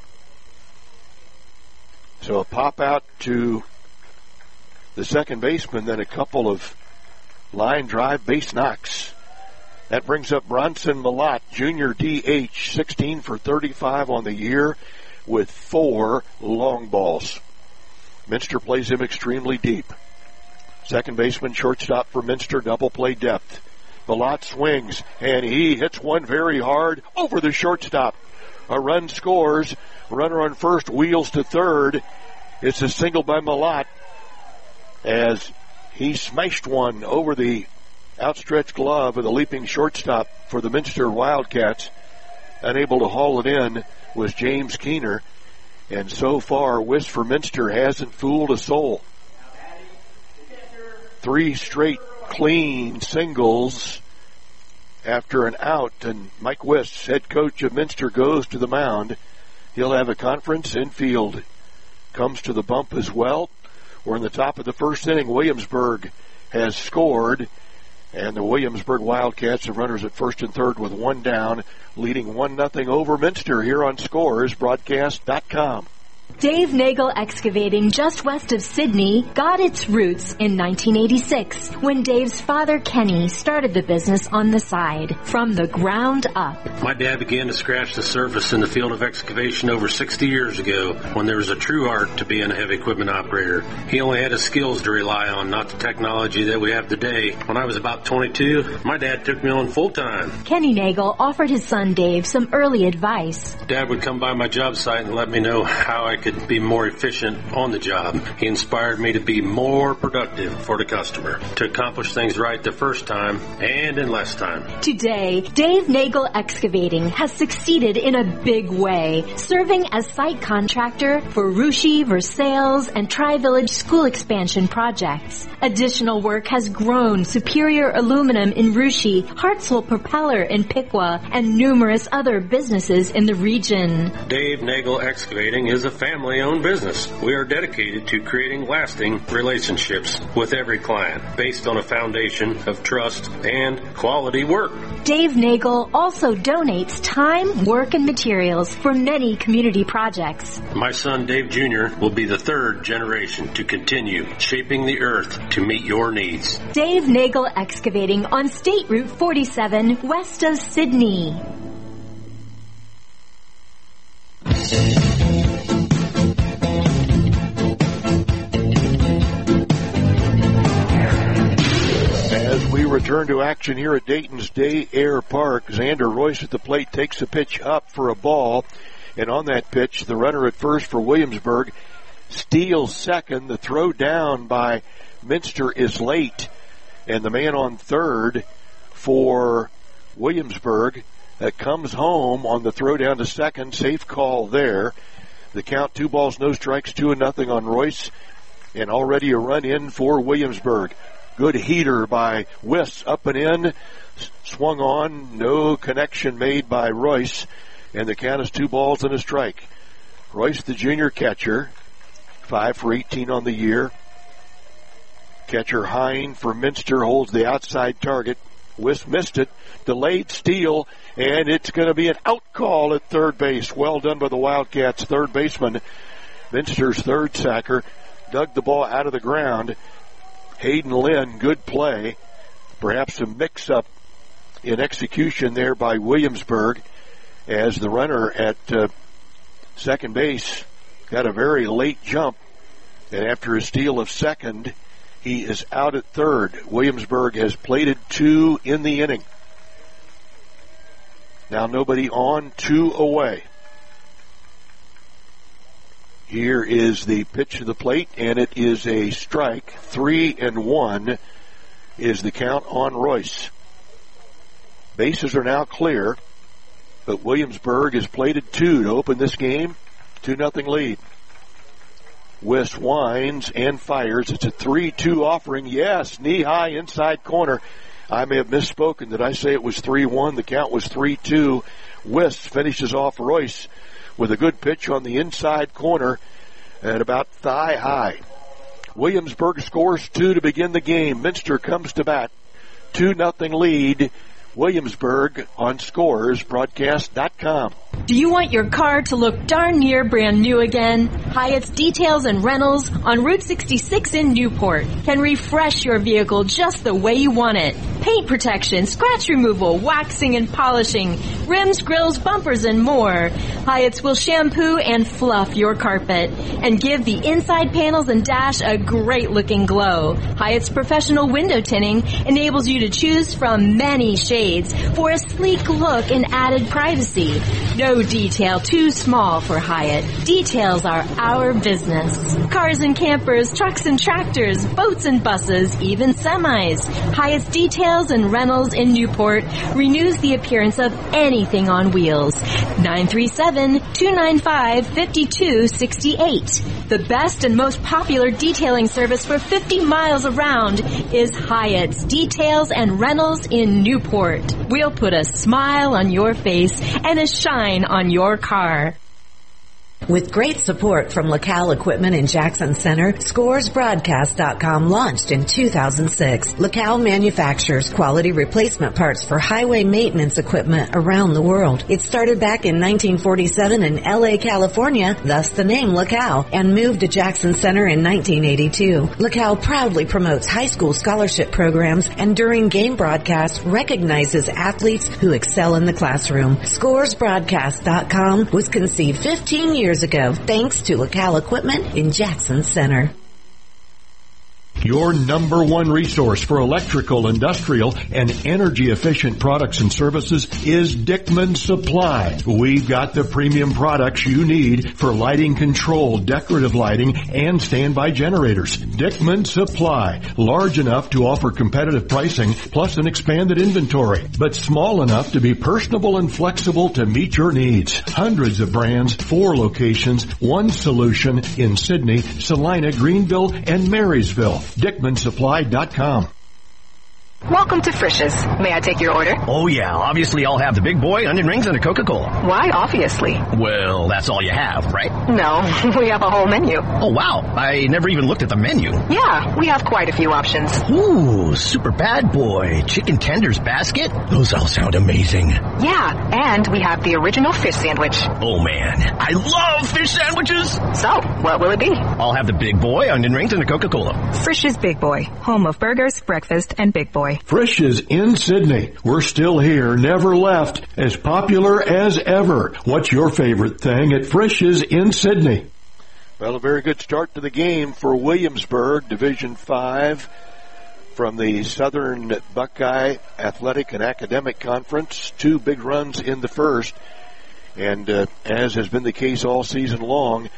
A: So a pop out to the second baseman, then a couple of line drive base knocks. That brings up Bronson Malott, junior D H, sixteen for thirty-five on the year with four long balls. Minster plays him extremely deep. Second baseman, shortstop for Minster, double play depth. Malott swings, and he hits one very hard over the shortstop. A run scores. Runner on first wheels to third. It's a single by Malott as he smashed one over the outstretched glove of the leaping shortstop for the Minster Wildcats. Unable to haul it in was James Keener. And so far, Wiss for Minster hasn't fooled a soul. Three straight clean singles after an out, and Mike Wiss, head coach of Minster, goes to the mound. He'll have a conference. Infield comes to the bump as well. We're in the top of the first inning. Williamsburg has scored, and the Williamsburg Wildcats have runners at first and third with one down, leading one nothing over Minster here on Scores Broadcast dot com.
N: Dave Nagel Excavating, just west of Sydney, got its roots in nineteen eighty-six when Dave's father, Kenny, started the business on the side, from the ground up.
U: My dad began to scratch the surface in the field of excavation over sixty years ago when there was a true art to being a heavy equipment operator. He only had his skills to rely on, not the technology that we have today. When I was about twenty-two, my dad took me on full time.
N: Kenny Nagel offered his son Dave some early advice.
U: Dad would come by my job site and let me know how I could be more efficient on the job. He inspired me to be more productive for the customer, to accomplish things right the first time and in less time.
N: Today, Dave Nagel Excavating has succeeded in a big way, serving as site contractor for Russia, Versailles, and Tri-Village school expansion projects. Additional work has grown Superior Aluminum in Russia, Hartsville Propeller in Piqua, and numerous other businesses in the region.
U: Dave Nagel Excavating is a family-owned business. We are dedicated to creating lasting relationships with every client based on a foundation of trust and quality work.
N: Dave Nagel also donates time, work, and materials for many community projects.
U: My son Dave Junior will be the third generation to continue shaping the earth to meet your needs.
N: Dave Nagel Excavating on State Route forty-seven, west of Sydney.
A: We return to action here at Dayton's Day Air Park. Xander Royce at the plate takes a pitch up for a ball. And on that pitch, the runner at first for Williamsburg steals second. The throw down by Minster is late. And the man on third for Williamsburg that comes home on the throw down to second. Safe call there. The count, two balls, no strikes, two and nothing on Royce. And already a run in for Williamsburg. Good heater by Wiss, up and in, swung on, no connection made by Royce, and the count is two balls and a strike. Royce, the junior catcher, five for eighteen on the year. Catcher Hine for Minster holds the outside target. Wisp missed it. Delayed steal, and it's going to be an out call at third base. Well done by the Wildcats third baseman. Minster's third sacker dug the ball out of the ground. Hayden Lynn, good play. Perhaps a mix-up in execution there by Williamsburg, as the runner at uh, second base got a very late jump, and after a steal of second, he is out at third. Williamsburg has plated two in the inning. Now nobody on, two away. Here is the pitch to the plate, and it is a strike. Three and one is the count on Royce. Bases are now clear, but Williamsburg has plated two to open this game. Two nothing lead. Wisp winds and fires. It's a three two offering. Yes, knee-high inside corner. I may have misspoken. Did I say it was three one? The count was three two. Wisp finishes off Royce with a good pitch on the inside corner at about thigh-high. Williamsburg scores two to begin the game. Minster comes to bat. two nothing lead. Williamsburg on scores broadcast dot com.
N: Do you want your car to look darn near brand new again? Hyatt's Details and Rentals on Route sixty-six in Newport can refresh your vehicle just the way you want it. Paint protection, scratch removal, waxing and polishing, rims, grills, bumpers, and more. Hyatt's will shampoo and fluff your carpet and give the inside panels and dash a great looking glow. Hyatt's professional window tinting enables you to choose from many shades for a sleek look and added privacy. No detail too small for Hyatt. Details are our business. Cars and campers, trucks and tractors, boats and buses, even semis. Hyatt's Details and Rentals in Newport renews the appearance of anything on wheels. nine three seven, two nine five, five two six eight. The best and most popular detailing service for fifty miles around is Hyatt's Details and Rentals in Newport. We'll put a smile on your face and a shine on your car.
B: With great support from LaCal Equipment in Jackson Center, Scores Broadcast dot com launched in two thousand six. LaCal manufactures quality replacement parts for highway maintenance equipment around the world. It started back in nineteen forty-seven in L A, California, thus the name LaCal, and moved to Jackson Center in nineteen eighty-two. LaCal proudly promotes high school scholarship programs and during game broadcasts recognizes athletes who excel in the classroom. Scores Broadcast dot com was conceived fifteen years ago, thanks to LaCal Equipment in Jackson Center.
C: Your number one resource for electrical, industrial, and energy-efficient products and services is Dickman Supply. We've got the premium products you need for lighting control, decorative lighting, and standby generators. Dickman Supply, large enough to offer competitive pricing plus an expanded inventory, but small enough to be personable and flexible to meet your needs. Hundreds of brands, four locations, one solution in Sydney, Salina, Greenville, and Marysville. Dickman Supply dot com.
L: Welcome to Frisch's. May I take your order?
E: Oh, yeah. Obviously, I'll have the big boy, onion rings, and a Coca-Cola.
L: Why, obviously?
E: Well, that's all you have, right?
L: No, we have a whole menu.
E: Oh, wow. I never even looked at the menu.
L: Yeah, we have quite a few options.
E: Ooh, super bad boy. Chicken tenders basket? Those all sound amazing.
L: Yeah, and we have the original fish sandwich.
E: Oh, man. I love fish sandwiches.
L: So, what will it be?
E: I'll have the big boy, onion rings, and a Coca-Cola.
L: Frisch's Big Boy, home of burgers, breakfast, and Big Boy.
C: Frisch is in Sydney. We're still here, never left, as popular as ever. What's your favorite thing at Frisch is in Sydney?
A: Well, a very good start to the game for Williamsburg, Division five from the Southern Buckeye Athletic and Academic Conference. Two big runs in the first, and uh, as has been the case all season long,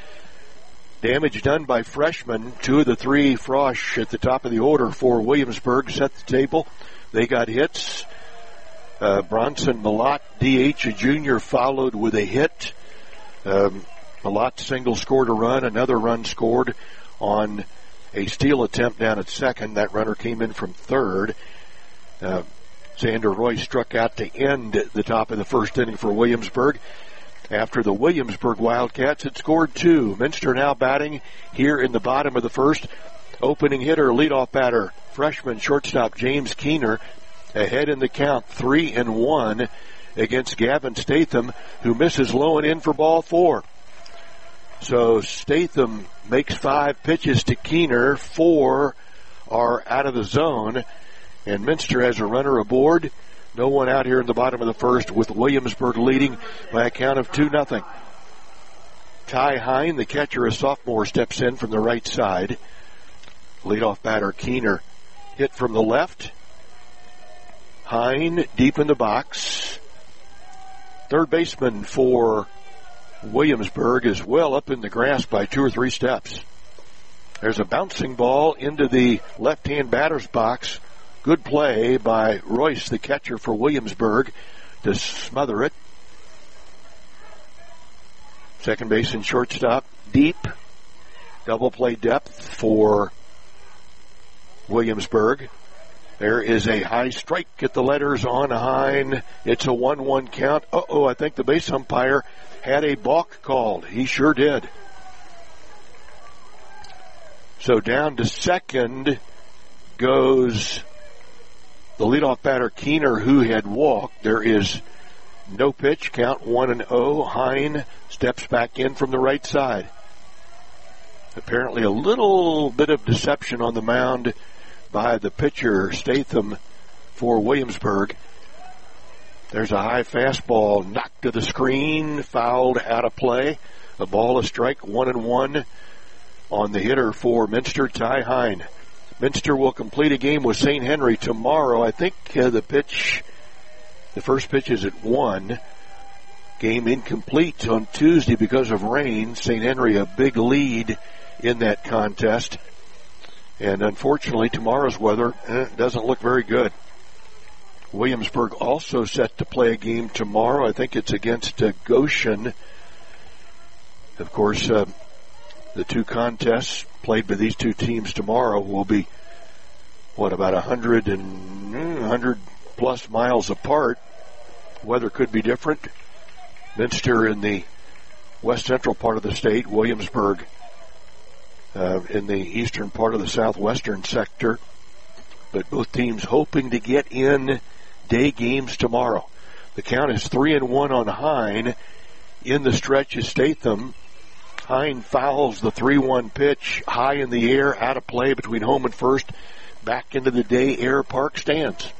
A: damage done by freshmen. Two of the three Frosch at the top of the order for Williamsburg set the table. They got hits. Uh, Bronson Malott, D H, a junior, followed with a hit. Um, Malott single scored a run. Another run scored on a steal attempt down at second. That runner came in from third. Uh, Xander Royce struck out to end the top of the first inning for Williamsburg, after the Williamsburg Wildcats had scored two. Minster now batting here in the bottom of the first. Opening hitter, leadoff batter, freshman shortstop James Keener, ahead in the count, three and one against Gavin Statham, who misses low and in for ball four. So Statham makes five pitches to Keener, four are out of the zone, and Minster has a runner aboard. No one out here in the bottom of the first, with Williamsburg leading by a count of two nothing. Ty Hine, the catcher, a sophomore, steps in from the right side. Leadoff batter Keener hit from the left. Hine deep in the box. Third baseman for Williamsburg is well up in the grass by two or three steps. There's a bouncing ball into the left-hand batter's box. Good play by Royce, the catcher for Williamsburg, to smother it. Second base and shortstop deep. Double play depth for Williamsburg. There is a high strike at the letters on Hine. It's a one one count. Uh-oh, I think the base umpire had a balk called. He sure did. So down to second goes the leadoff batter Keener, who had walked. There is no pitch, count one and oh. Hine steps back in from the right side. Apparently a little bit of deception on the mound by the pitcher, Statham, for Williamsburg. There's a high fastball knocked to the screen, fouled out of play. A ball, a strike, one and one on the hitter for Minster, Ty Hine. Minster will complete a game with Saint Henry tomorrow. I think uh, the pitch, the first pitch is at one. Game incomplete on Tuesday because of rain. Saint Henry a big lead in that contest. And unfortunately, tomorrow's weather eh, doesn't look very good. Williamsburg also set to play a game tomorrow. I think it's against uh, Goshen. Of course, uh, the two contests played by these two teams tomorrow will be, what, about one hundred and one hundred plus miles apart. Weather could be different. Minster in the west central part of the state, Williamsburg uh, in the eastern part of the southwestern sector. But both teams hoping to get in day games tomorrow. The count is three and one on Hine. In the stretch is Statham. Hine fouls the three one pitch high in the air, out of play between home and first, back into the Day Air Park stands.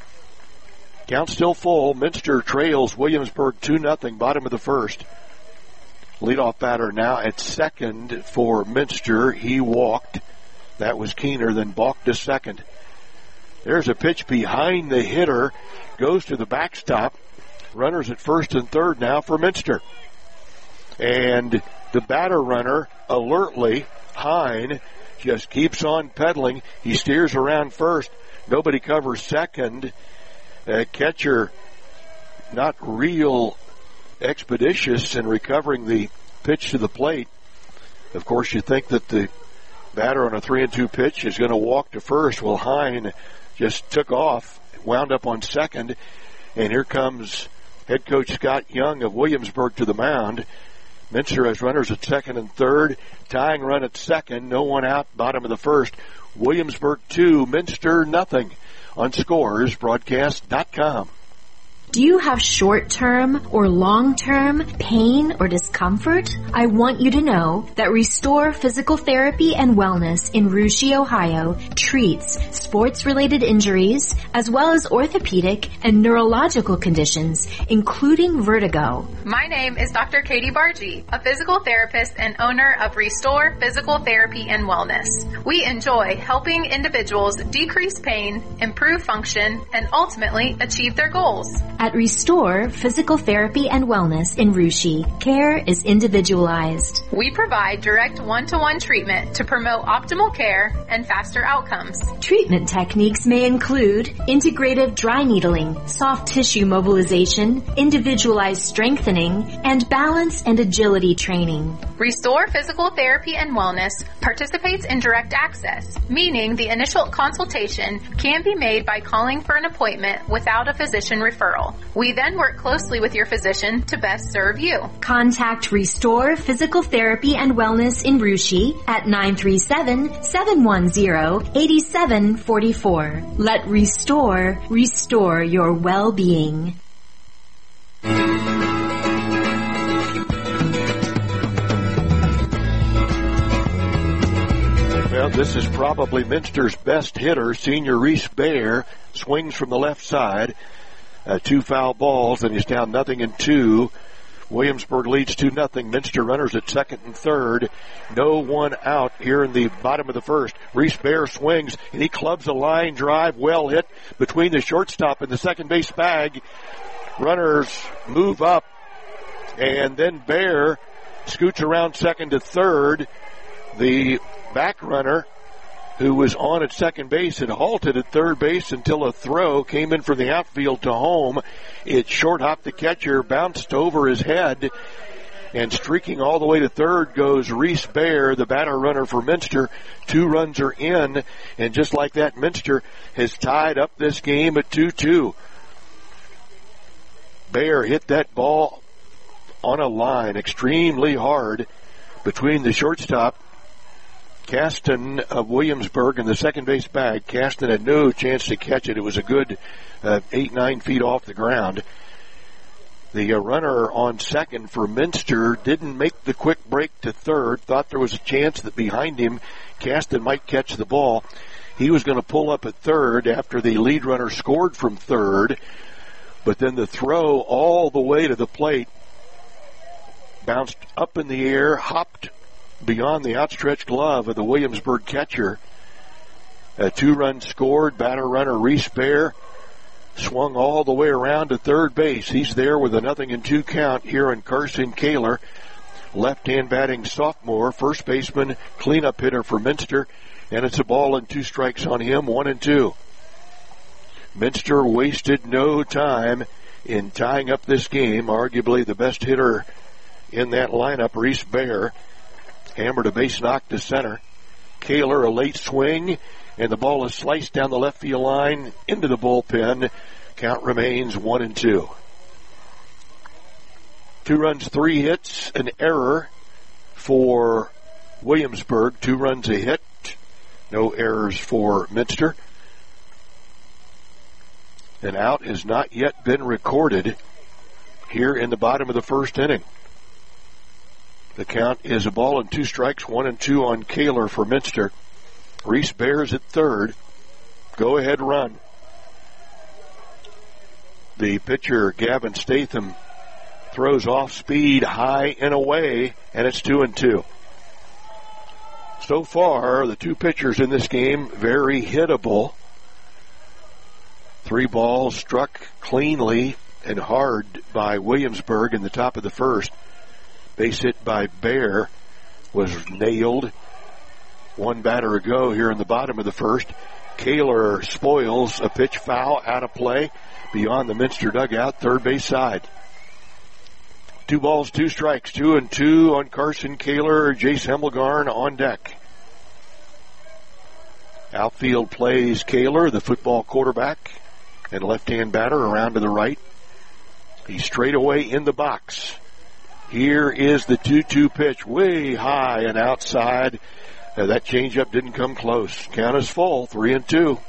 A: Count still full. Minster trails Williamsburg two nothing, bottom of the first. Leadoff batter now at second for Minster. He walked. That was Keener, then balked to second. There's a pitch behind the hitter. Goes to the backstop. Runners at first and third now for Minster. And the batter runner, alertly, Hine, just keeps on pedaling. He steers around first. Nobody covers second. Uh, catcher not real expeditious in recovering the pitch to the plate. Of course, you think that the batter on a three and two pitch is going to walk to first. Well, Hine just took off, wound up on second, and here comes head coach Scott Young of Williamsburg to the mound. Minster has runners at second and third, tying run at second, no one out, bottom of the first. Williamsburg two, Minster nothing on scores broadcast dot com.
N: Do you have short-term or long-term pain or discomfort? I want you to know that Restore Physical Therapy and Wellness in Russia, Ohio treats sports-related injuries as well as orthopedic and neurological conditions, including vertigo.
J: My name is Doctor Katie Bargee, a physical therapist and owner of Restore Physical Therapy and Wellness. We enjoy helping individuals decrease pain, improve function, and ultimately achieve their goals.
N: At Restore Physical Therapy and Wellness in Russia, care is individualized.
J: We provide direct one-to-one treatment to promote optimal care and faster outcomes.
N: Treatment techniques may include integrative dry needling, soft tissue mobilization, individualized strengthening, and balance and agility training.
J: Restore Physical Therapy and Wellness participates in direct access, meaning the initial consultation can be made by calling for an appointment without a physician referral. hospital. We then work closely with your physician to best serve you.
N: Contact Restore Physical Therapy and Wellness in Russia at nine three seven, seven one zero, eight seven four four. Let Restore restore your well-being.
A: Well, this is probably Minster's best hitter, senior Reese Baer. Swings from the left side. Uh, two foul balls, and he's down nothing in two. Williamsburg leads two nothing. Minster runners at second and third. No one out here in the bottom of the first. Reese Baer swings, and he clubs a line drive, well hit between the shortstop and the second base bag. Runners move up, and then Baer scoots around second to third. The back runner, who was on at second base, had halted at third base until a throw came in from the outfield to home. It short hopped the catcher, bounced over his head, and streaking all the way to third goes Reese Baer, the batter runner for Minster. Two runs are in, and just like that, Minster has tied up this game at two two. Baer hit that ball on a line extremely hard between the shortstop, Caston of Williamsburg, and the second base bag. Caston had no chance to catch it. It was a good uh, eight, nine feet off the ground. The uh, runner on second for Minster didn't make the quick break to third. Thought there was a chance that behind him Caston might catch the ball. He was going to pull up at third after the lead runner scored from third. But then the throw all the way to the plate bounced up in the air, hopped beyond the outstretched glove of the Williamsburg catcher. A two runs scored. Batter runner Reese Baer swung all the way around to third base. He's there with a nothing and two count here in Carson Kaler, left-hand batting sophomore, first baseman, cleanup hitter for Minster, and it's a ball and two strikes on him, one and two. Minster wasted no time in tying up this game. Arguably the best hitter in that lineup, Reese Baer, hammered a base knock to center. Kaler, a late swing, and the ball is sliced down the left field line into the bullpen. Count remains one and two. Two runs, three hits, an error for Williamsburg. Two runs, a hit, no errors for Minster. An out has not yet been recorded here in the bottom of the first inning. The count is a ball and two strikes, one and two on Kaler for Minster. Reese Baer's at third. Go ahead run. The pitcher, Gavin Statham, throws off speed high and away, and it's two and two. So far, the two pitchers in this game, very hittable. Three balls struck cleanly and hard by Williamsburg in the top of the first. Base hit by Baer was nailed. One batter ago here in the bottom of the first. Kaler spoils a pitch foul out of play beyond the Minster dugout, third base side. Two balls, two strikes, two and two on Carson Kaler. Jace Hemmelgarn on deck. Outfield plays Kaler, the football quarterback and left-hand batter, around to the right. He's straight away in the box. Here is the two two pitch, way high and outside. Uh, that changeup didn't come close. Count is full, three and two.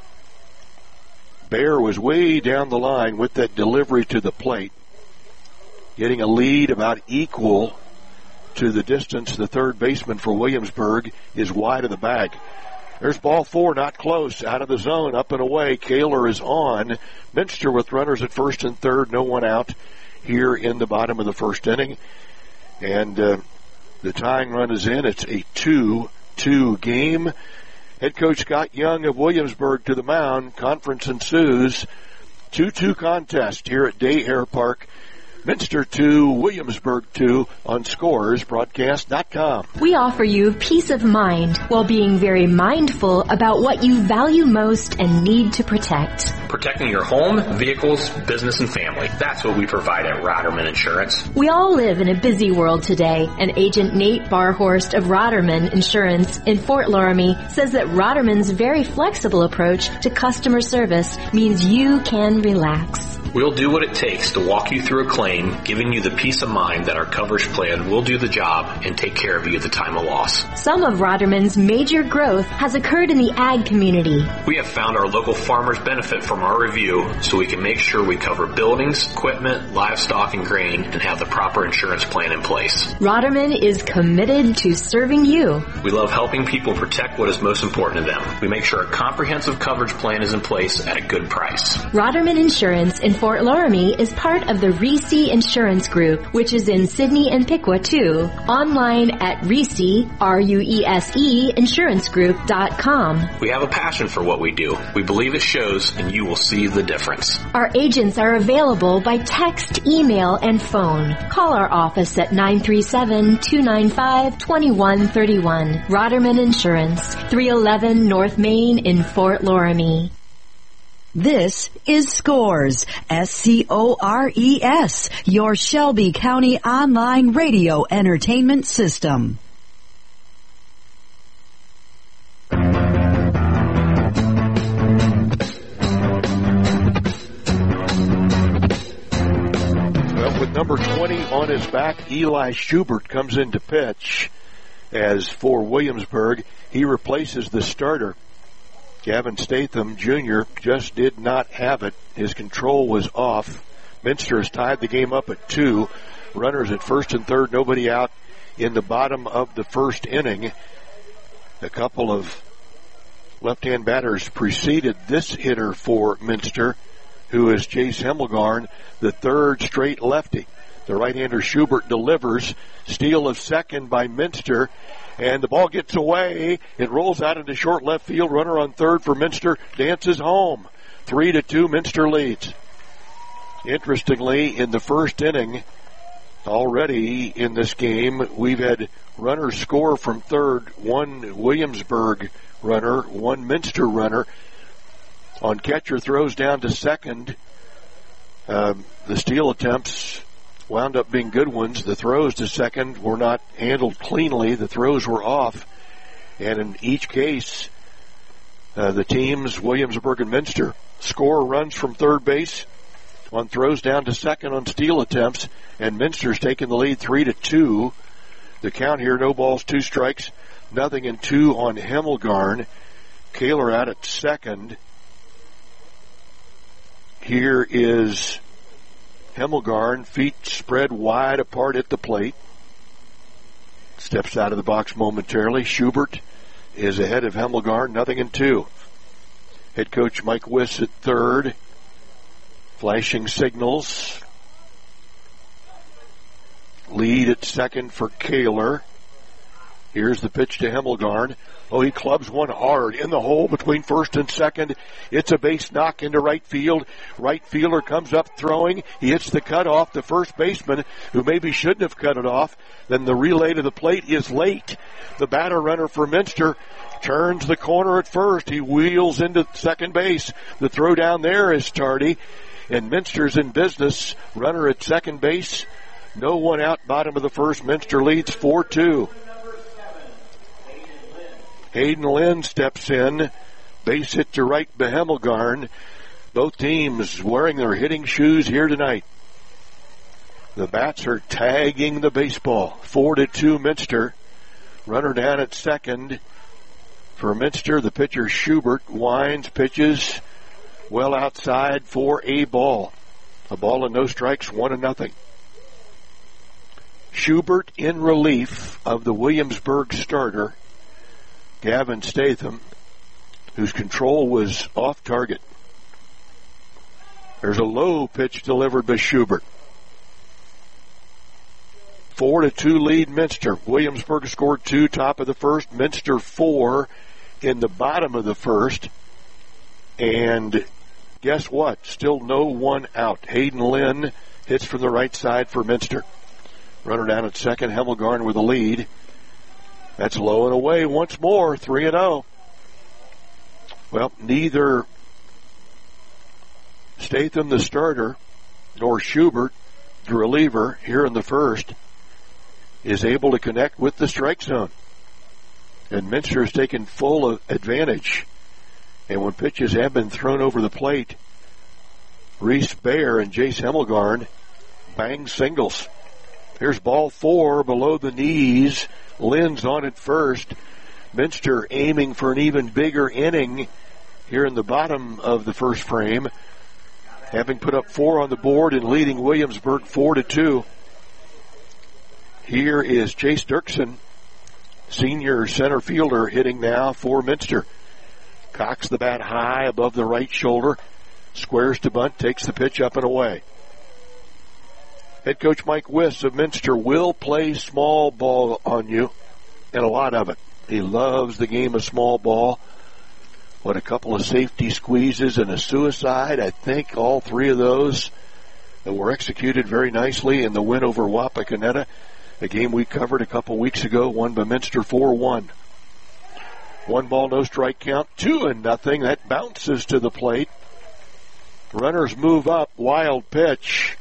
A: Baer was way down the line with that delivery to the plate, getting a lead about equal to the distance the third baseman for Williamsburg is wide of the bag. There's ball four, not close, out of the zone, up and away. Kaler is on. Minster with runners at first and third, no one out here in the bottom of the first inning. And uh, the tying run is in. It's a two two game. Head coach Scott Young of Williamsburg to the mound. Conference ensues. two two contest here at Day Air Park. Minster two, Williamsburg two on scores broadcast dot com.
N: We offer you peace of mind while being very mindful about what you value most and need to protect.
F: protecting your home, vehicles, business, and family. That's what we provide at Rotterman Insurance.
N: We all live in a busy world today, and Agent Nate Barhorst of Rotterman Insurance in Fort Loramie says that Rotterman's very flexible approach to customer service means you can relax.
F: We'll do what it takes to walk you through a claim, giving you the peace of mind that our coverage plan will do the job and take care of you at the time of loss.
N: Some of Rotterman's major growth has occurred in the ag community.
F: We have found our local farmers benefit from our review, so we can make sure we cover buildings, equipment, livestock, and grain, and have the proper insurance plan in place.
N: Rotterman is committed to serving you.
F: We love helping people protect what is most important to them. We make sure a comprehensive coverage plan is in place at a good price.
N: Rotterman Insurance in Fort Loramie is part of the Reese Insurance Group, which is in Sidney and Piqua too. Online at Reese, R U E S E, insurance group dot com.
F: We have a passion for what we do. We believe it shows, and you will see the difference.
N: Our agents are available by text, email, and phone. Call our office at nine three seven, two nine five, two one three one. Rotterman Insurance, three eleven North Main in Fort Loramie.
V: This is Scores, S C O R E S, your Shelby County online radio entertainment system.
A: Well, with number twenty on his back, Eli Schubert comes in to pitch. As for Williamsburg, he replaces the starter. Gavin Statham, Junior, just did not have it. His control was off. Minster has tied the game up at two. Runners at first and third, nobody out in the bottom of the first inning. A couple of left-hand batters preceded this hitter for Minster, who is Chase Hemmelgarn, the third straight lefty. The right-hander Schubert delivers. Steal of second by Minster. And the ball gets away. It rolls out into short left field. Runner on third for Minster dances home. Three to two, Minster leads. Interestingly, in the first inning, already in this game, we've had runners score from third. One Williamsburg runner, one Minster runner. On catcher throws down to second. Um, the steal attempts wound up being good ones. The throws to second were not handled cleanly. The throws were off. And in each case, uh, the teams, Williamsburg and Minster, score runs from third base on throws down to second on steal attempts. And Minster's taking the lead three to two. The count here, no balls, two strikes, nothing and two on Hemmelgarn. Kaler out at second. Here is Hemmelgarn, feet spread wide apart at the plate. Steps out of the box momentarily. Schubert is ahead of Hemmelgarn, nothing in two. Head coach Mike Wiss at third. Flashing signals. Lead at second for Kaler. Here's the pitch to Hemmelgarn. Oh, he clubs one hard in the hole between first and second. It's a base knock into right field. Right fielder comes up throwing. He hits the cutoff. The first baseman, who maybe shouldn't have cut it off, then the relay to the plate is late. The batter runner for Minster turns the corner at first. He wheels into second base. The throw down there is tardy, and Minster's in business. Runner at second base. No one out, bottom of the first. Minster leads four two. Hayden Lynn steps in. Base hit to right by Hemmelgarn. Both teams wearing their hitting shoes here tonight. The bats are tagging the baseball. Four to two Minster. Runner down at second. For Minster, the pitcher Schubert winds, pitches well outside for a ball. A ball and no strikes, one and nothing. Schubert in relief of the Williamsburg starter, Gavin Statham, whose control was off target. There's a low pitch delivered by Schubert. Four to two lead Minster. Williamsburg scored two, top of the first. Minster four in the bottom of the first. And guess what? Still no one out. Hayden Lynn hits from the right side for Minster. Runner down at second. Hemmelgarn with the lead. That's low and away once more, three and oh. Well, neither Statham, the starter, nor Schubert, the reliever, here in the first, is able to connect with the strike zone. And Minster has taken full advantage. And when pitches have been thrown over the plate, Reese Baer and Jace Hemmelgarn bang singles. Here's ball four below the knees. Lynn's on at first. Minster aiming for an even bigger inning here in the bottom of the first frame, having put up four on the board and leading Williamsburg four to two. Here is Chase Dirksen, senior center fielder, hitting now for Minster. Cocks the bat high above the right shoulder, squares to bunt, takes the pitch up and away. Head coach Mike Wiss of Minster will play small ball on you, and a lot of it. He loves the game of small ball. What, a couple of safety squeezes and a suicide. I think all three of those that were executed very nicely in the win over Wapakoneta, a game we covered a couple weeks ago, won by Minster four one. One ball, no strike count, two and nothing. That bounces to the plate. Runners move up, wild pitch.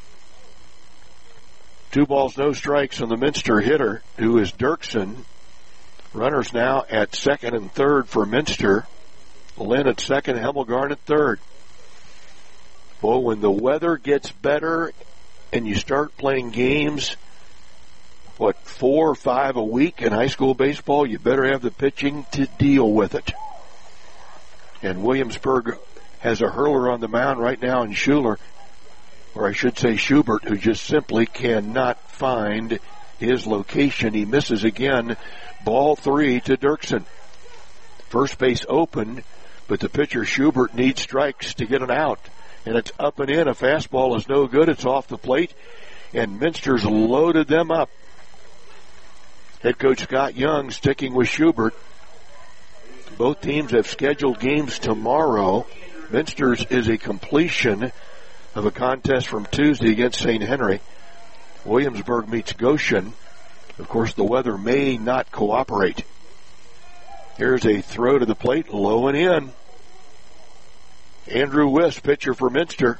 A: Two balls, no strikes on the Minster hitter, who is Dirksen. Runners now at second and third for Minster. Lynn at second, Hemmelgarn at third. Boy, when the weather gets better and you start playing games, what, four or five a week in high school baseball, you better have the pitching to deal with it. And Williamsburg has a hurler on the mound right now in Schuler, or I should say Schubert, who just simply cannot find his location. He misses again. Ball three to Dirksen. First base open, but the pitcher Schubert needs strikes to get an out. And it's up and in. A fastball is no good. It's off the plate. And Minster's loaded them up. Head coach Scott Young sticking with Schubert. Both teams have scheduled games tomorrow. Minster's is a completion of a contest from Tuesday against Saint Henry. Williamsburg meets Goshen. Of course, the weather may not cooperate. Here's a throw to the plate, low and in. Andrew Wiss, pitcher for Minster.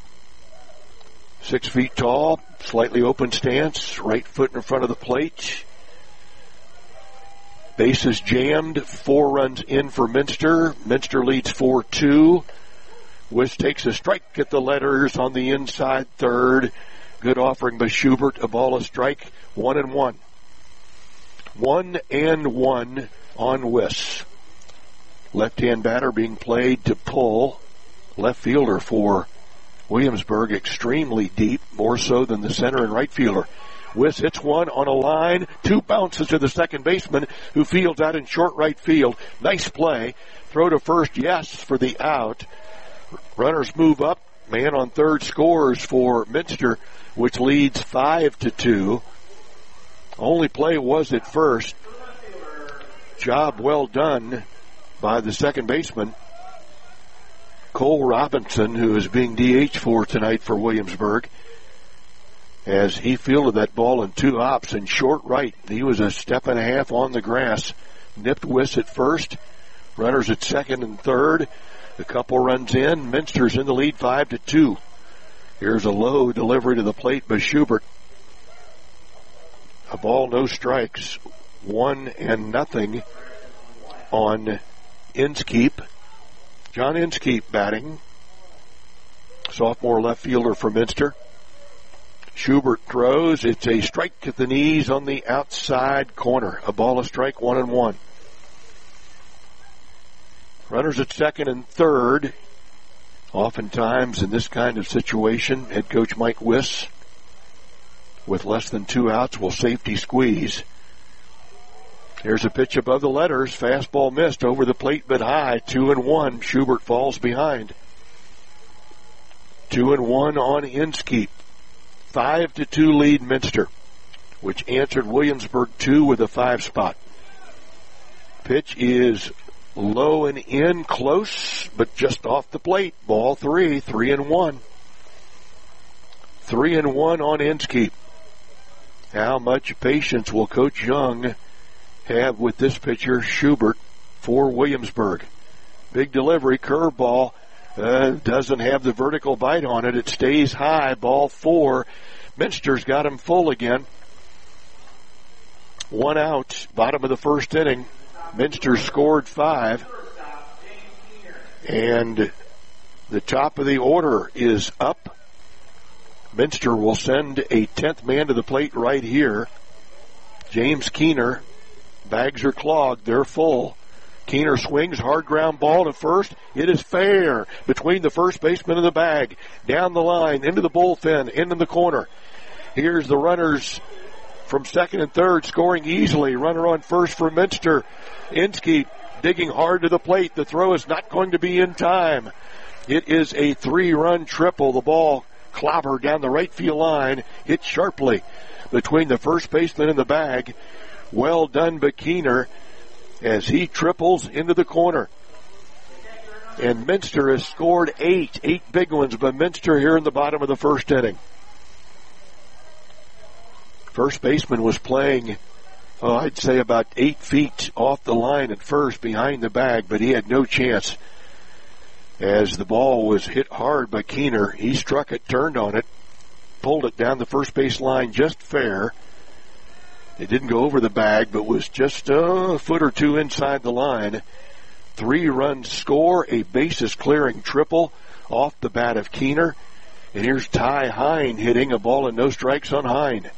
A: Six feet tall, slightly open stance, right foot in front of the plate. Bases jammed, four runs in for Minster. Minster leads four two. Wiss takes a strike at the letters on the inside third. Good offering by Schubert, a ball, a strike, one and one. One and one on Wiss. Left-hand batter being played to pull. Left fielder for Williamsburg, extremely deep, more so than the center and right fielder. Wiss hits one on a line, two bounces to the second baseman, who fields out in short right field. Nice play. Throw to first, yes, for the out. Runners move up. Man on third scores for Minster, which leads five to two. Only play was at first. Job well done by the second baseman, Cole Robinson, who is being D H for tonight for Williamsburg, as he fielded that ball in two hops in short right. He was a step and a half on the grass. Nipped Wiss at first. Runners at second and third. A couple runs in. Minster's in the lead five to two. Here's a low delivery to the plate by Schubert. A ball, no strikes. One and nothing on Inskeep. John Inskeep batting. Sophomore left fielder for Minster. Schubert throws. It's a strike at the knees on the outside corner. A ball, a strike, one and one. Runners at second and third. Oftentimes in this kind of situation, head coach Mike Wiss, with less than two outs, will safety squeeze. Here's a pitch above the letters. Fastball missed over the plate but high. Two and one. Schubert falls behind. Two and one on Inskeep. Five to two lead Minster, which answered Williamsburg two with a five spot. Pitch is low and in, close, but just off the plate. Ball three, three and one. Three and one on Inskeep. How much patience will Coach Young have with this pitcher, Schubert, for Williamsburg? Big delivery, curveball, Uh, doesn't have the vertical bite on it. It stays high. Ball four. Minster's got him full again. One out. Bottom of the first inning. Minster scored five. And the top of the order is up. Minster will send a tenth man to the plate right here. James Keener. Bags are clogged. They're full. Keener swings, hard ground ball to first. It is fair between the first baseman and the bag. Down the line, into the bullpen, into the corner. Here's the runners from second and third scoring easily. Runner on first for Minster. Inskeep digging hard to the plate. The throw is not going to be in time. It is a three-run triple. The ball clobbered down the right field line. Hit sharply between the first baseman and the bag. Well done by Keener as he triples into the corner. And Minster has scored eight, eight big ones by Minster here in the bottom of the first inning. First baseman was playing, oh, I'd say about eight feet off the line at first behind the bag, but he had no chance as the ball was hit hard by Keener. He struck it, turned on it, pulled it down the first base line just fair. It didn't go over the bag, but was just a foot or two inside the line. Three-run score, a bases-clearing triple off the bat of Keener. And here's Ty Hine hitting a ball and no strikes on Hine.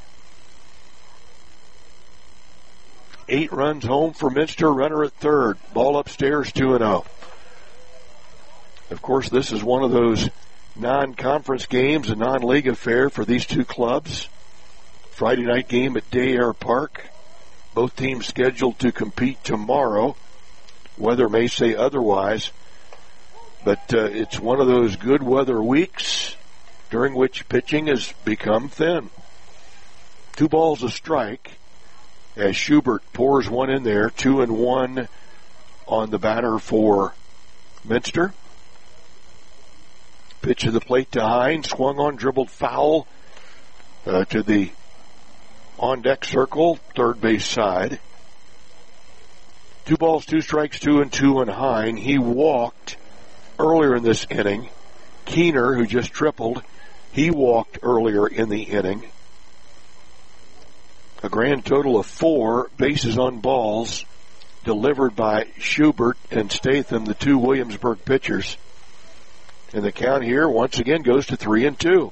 A: Eight runs home for Minster, runner at third. Ball upstairs, two and oh. Of course, this is one of those non-conference games, a non-league affair for these two clubs. Friday night game at Day Air Park. Both teams scheduled to compete tomorrow. Weather may say otherwise, but uh, it's one of those good weather weeks during which pitching has become thin. Two balls a strike as Schubert pours one in there, two and one on the batter for Minster. Pitch to the plate to Hine, swung on, dribbled foul uh, to the on-deck circle, third base side. Two balls, two strikes, two and two on Hine. He walked earlier in this inning. Keener, who just tripled, he walked earlier in the inning. A grand total of four bases on balls delivered by Schubert and Statham, the two Williamsburg pitchers. And the count here once again goes to three and two.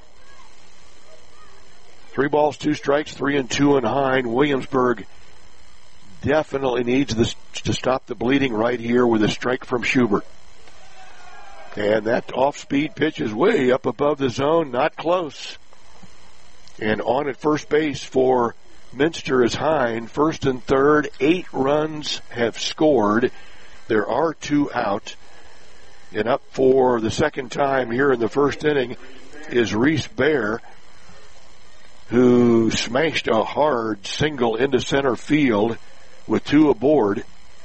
A: Three balls, two strikes, three and two on Hine. Williamsburg definitely needs this to stop the bleeding right here with a strike from Schubert. And that off-speed pitch is way up above the zone, not close. And on at first base for Minster is Hine. First and third, eight runs have scored. There are two out. And up for the second time here in the first inning is Reese Bear, who smashed a hard single into center field with two aboard.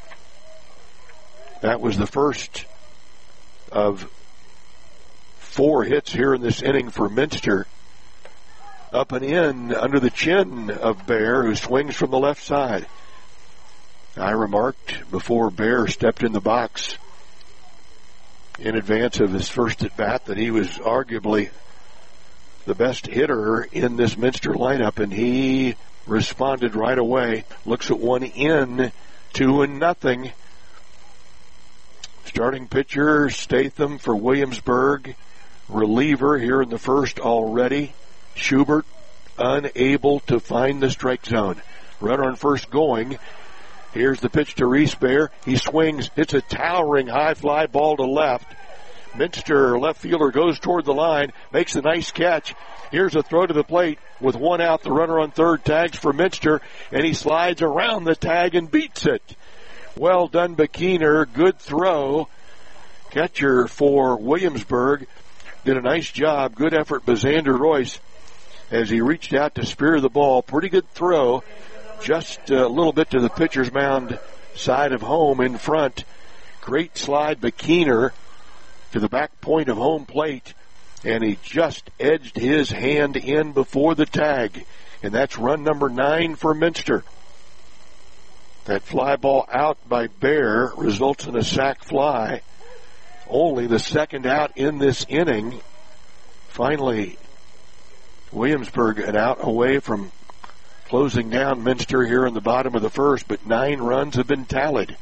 A: That was the first of four hits here in this inning for Minster. Up and in under the chin of Bear, who swings from the left side. I remarked before Bear stepped in the box in advance of his first at bat that he was arguably the best hitter in this Minster lineup, and he responded right away. Looks at one in, two and nothing. Starting pitcher Statham for Williamsburg. Reliever here in the first already. Schubert unable to find the strike zone. Runner on first going. Here's the pitch to Reese Bear. He swings. It's a towering high fly ball to left. Minster, left fielder, goes toward the line, makes a nice catch. Here's a throw to the plate with one out. The runner on third tags for Minster, and he slides around the tag and beats it. Well done by Keener. Good throw. Catcher for Williamsburg did a nice job. Good effort by Xander Royce as he reached out to spear the ball. Pretty good throw. Just a little bit to the pitcher's mound side of home in front. Great slide by Keener to the back point of home plate, and he just edged his hand in before the tag, and that's run number nine for Minster. That fly ball out by Bear results in a sac fly, only the second out in this inning. Finally, Williamsburg an out away from closing down Minster here in the bottom of the first, but nine runs have been tallied.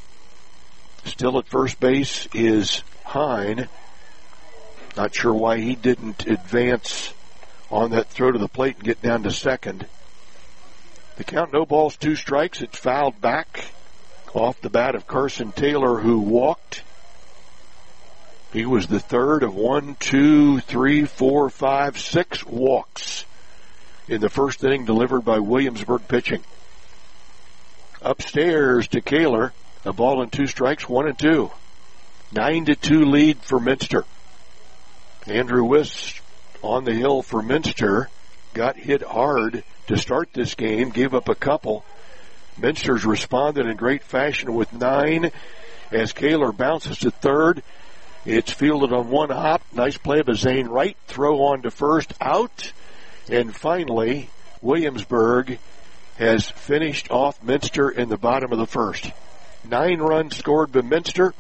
A: Still at first base is Hine. Not sure why he didn't advance on that throw to the plate and get down to second. The count, no balls, two strikes. It's fouled back off the bat of Carson Taylor, who walked. He was the third of one, two, three, four, five, six walks in the first inning delivered by Williamsburg pitching. Upstairs to Kaler, a ball and two strikes, one and two. Nine to two lead for Minster. Andrew Wiss on the hill for Minster got hit hard to start this game, gave up a couple. Minster's responded in great fashion with nine as Kaler bounces to third. It's fielded on one hop. Nice play by Zane Wright. Throw on to first, out. And finally, Williamsburg has finished off Minster in the bottom of the first. Nine runs scored by Minster.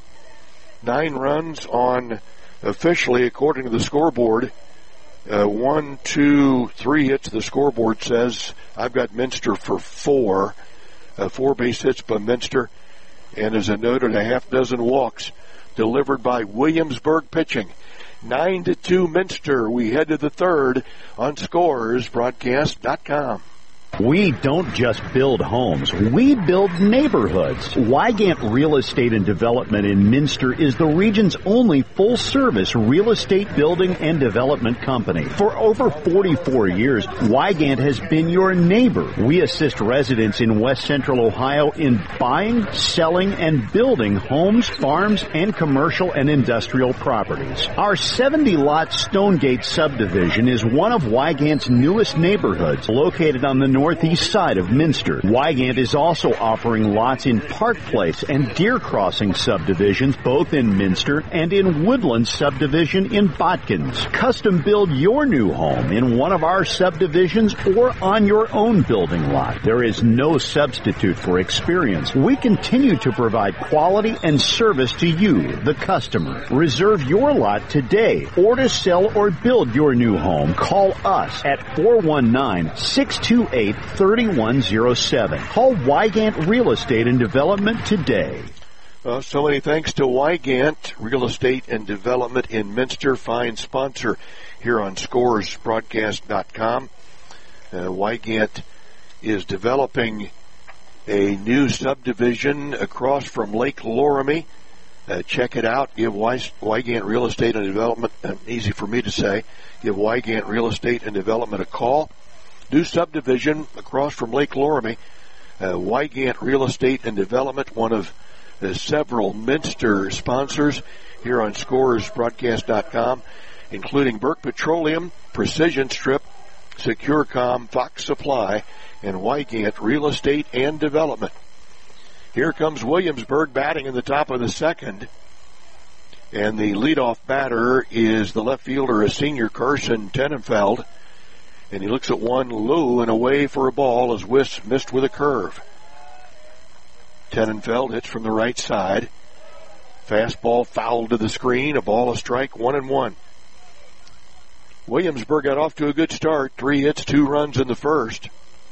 A: Nine runs on, officially, according to the scoreboard, uh, one, two, three hits. The scoreboard says I've got Minster for four. Uh, four base hits by Minster. And as I noted, a half dozen walks delivered by Williamsburg pitching. Nine to two Minster. We head to the third on Scores Broadcast dot com.
O: We don't just build homes, we build neighborhoods. Wygant Real Estate and Development in Minster is the region's only full-service real estate building and development company. For over forty-four years, Wygant has been your neighbor. We assist residents in West Central Ohio in buying, selling, and building homes, farms, and commercial and industrial properties. Our seventy-lot Stonegate subdivision is one of Wygant's newest neighborhoods, located on the northeast side of Minster. Wygant is also offering lots in Park Place and Deer Crossing subdivisions, both in Minster, and in Woodland subdivision in Botkins. Custom build your new home in one of our subdivisions or on your own building lot. There is no substitute for experience. We continue to provide quality and service to you, the customer. Reserve your lot today, or to sell or build your new home, call us at four one nine, six two eight, three one zero seven. Call Wygant Real Estate and Development today.
A: Well, so many thanks to Wygant Real Estate and Development in Minster, fine sponsor here on Scores Broadcast dot com. Uh, Wygant is developing a new subdivision across from Lake Loramie. Uh, check it out. Give Wygant Real Estate and Development, uh, easy for me to say, give Wygant Real Estate and Development a call. New subdivision across from Lake Loramie. Uh, Wygant Real Estate and Development, one of the several Minster sponsors here on Scores Broadcast dot com, including Burke Petroleum, Precision Strip, SecureCom, Fox Supply, and Wygant Real Estate and Development. Here comes Williamsburg batting in the top of the second. And the leadoff batter is the left fielder, a senior Carson Tenenfeld. And he looks at one low and away for a ball as Wiss missed with a curve. Tenenfeld hits from the right side. Fastball fouled to the screen. A ball, a strike, one and one. Williamsburg got off to a good start. Three hits, two runs in the first.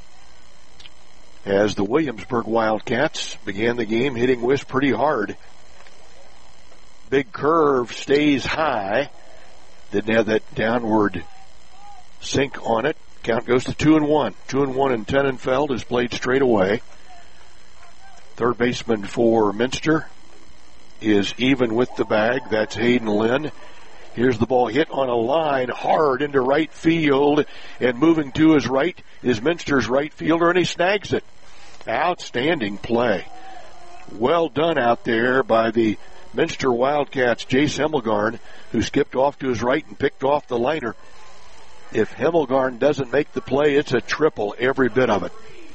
A: As the Williamsburg Wildcats began the game hitting Wiss pretty hard. Big curve stays high. Didn't have that downward sink on it. Count goes to two and one. Two and one, and Tenenfeld is played straight away. Third baseman for Minster is even with the bag. That's Hayden Lynn. Here's the ball hit on a line hard into right field, and moving to his right is Minster's right fielder, and he snags it. Outstanding play. Well done out there by the Minster Wildcats, Jace Hemmelgarn, who skipped off to his right and picked off the liner. If Hemmelgarn doesn't make the play, it's a triple, every bit of it.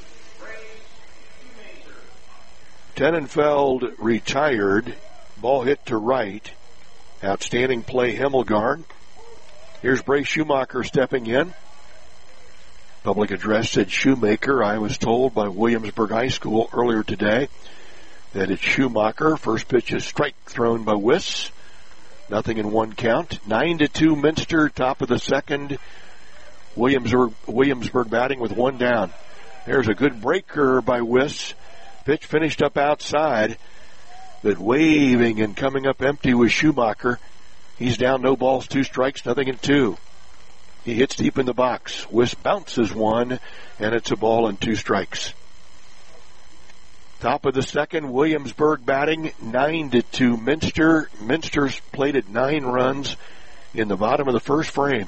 A: Tenenfeld retired. Ball hit to right. Outstanding play, Hemmelgarn. Here's Bray Schumacher stepping in. Public address said Shoemaker. I was told by Williamsburg High School earlier today that it's Schumacher. First pitch is strike thrown by Wiss. Nothing in one count. Nine to two Minster, top of the second. Williamsburg, Williamsburg batting with one down. There's a good breaker by Wiss. Pitch finished up outside, but waving and coming up empty was Schumacher. He's down, no balls, two strikes, nothing in two. He hits deep in the box. Wiss bounces one, and it's a ball and two strikes. Top of the second, Williamsburg batting, nine to two Minster. Minster's plated nine runs in the bottom of the first frame.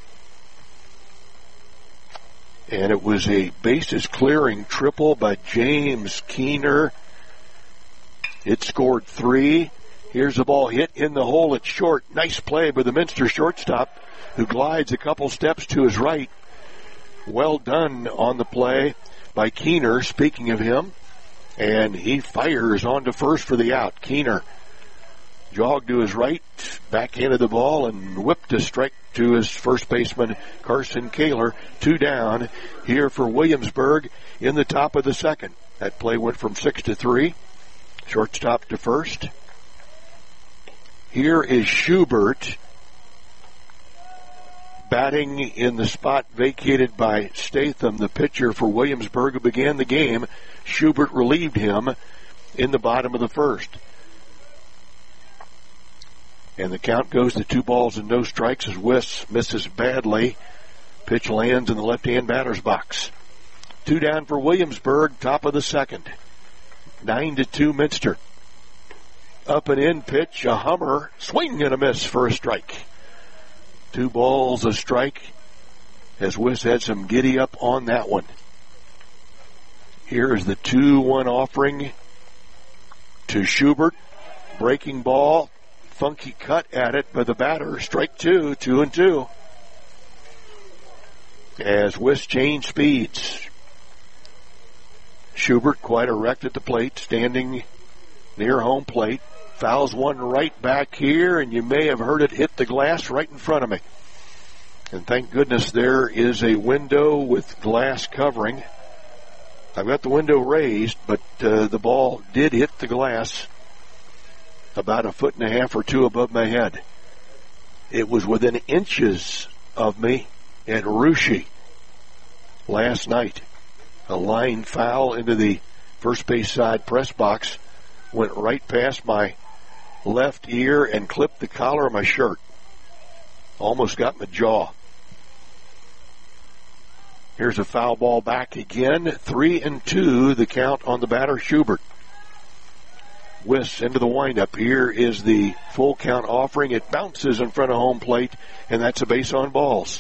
A: And it was a bases clearing triple by James Keener. It scored three. Here's the ball hit in the hole. It's short. Nice play by the Minster shortstop, who glides a couple steps to his right. Well done on the play by Keener, speaking of him. And he fires on to first for the out. Keener jogged to his right, backhanded the ball, and whipped a strike to his first baseman, Carson Kaler. Two down here for Williamsburg in the top of the second. That play went from six to three. Shortstop to first. Here is Schubert batting in the spot vacated by Statham, the pitcher for Williamsburg, who began the game. Schubert relieved him in the bottom of the first. And the count goes to two balls and no strikes as Wiss misses badly. Pitch lands in the left-hand batter's box. Two down for Williamsburg, top of the second. Nine to two Minster. Up and in pitch, a hummer, swing and a miss for a strike. Two balls, a strike, as Wiss had some giddy up on that one. Here is the two one offering to Schubert. Breaking ball, funky cut at it by the batter. Strike two, two and two. As Wiss changed speeds. Schubert quite erect at the plate, standing near home plate. Fouls one right back here, and you may have heard it hit the glass right in front of me. And thank goodness there is a window with glass covering. I've got the window raised, but uh, the ball did hit the glass about a foot and a half or two above my head. It was within inches of me at Russia last night. A line foul into the first base side press box went right past my left ear and clipped the collar of my shirt. Almost got my jaw. Here's a foul ball back again. Three and two, the count on the batter, Schubert. Wiss into the windup. Here is the full count offering. It bounces in front of home plate, and that's a base on balls.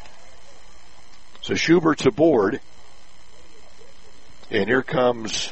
A: So Schubert's aboard. And here comes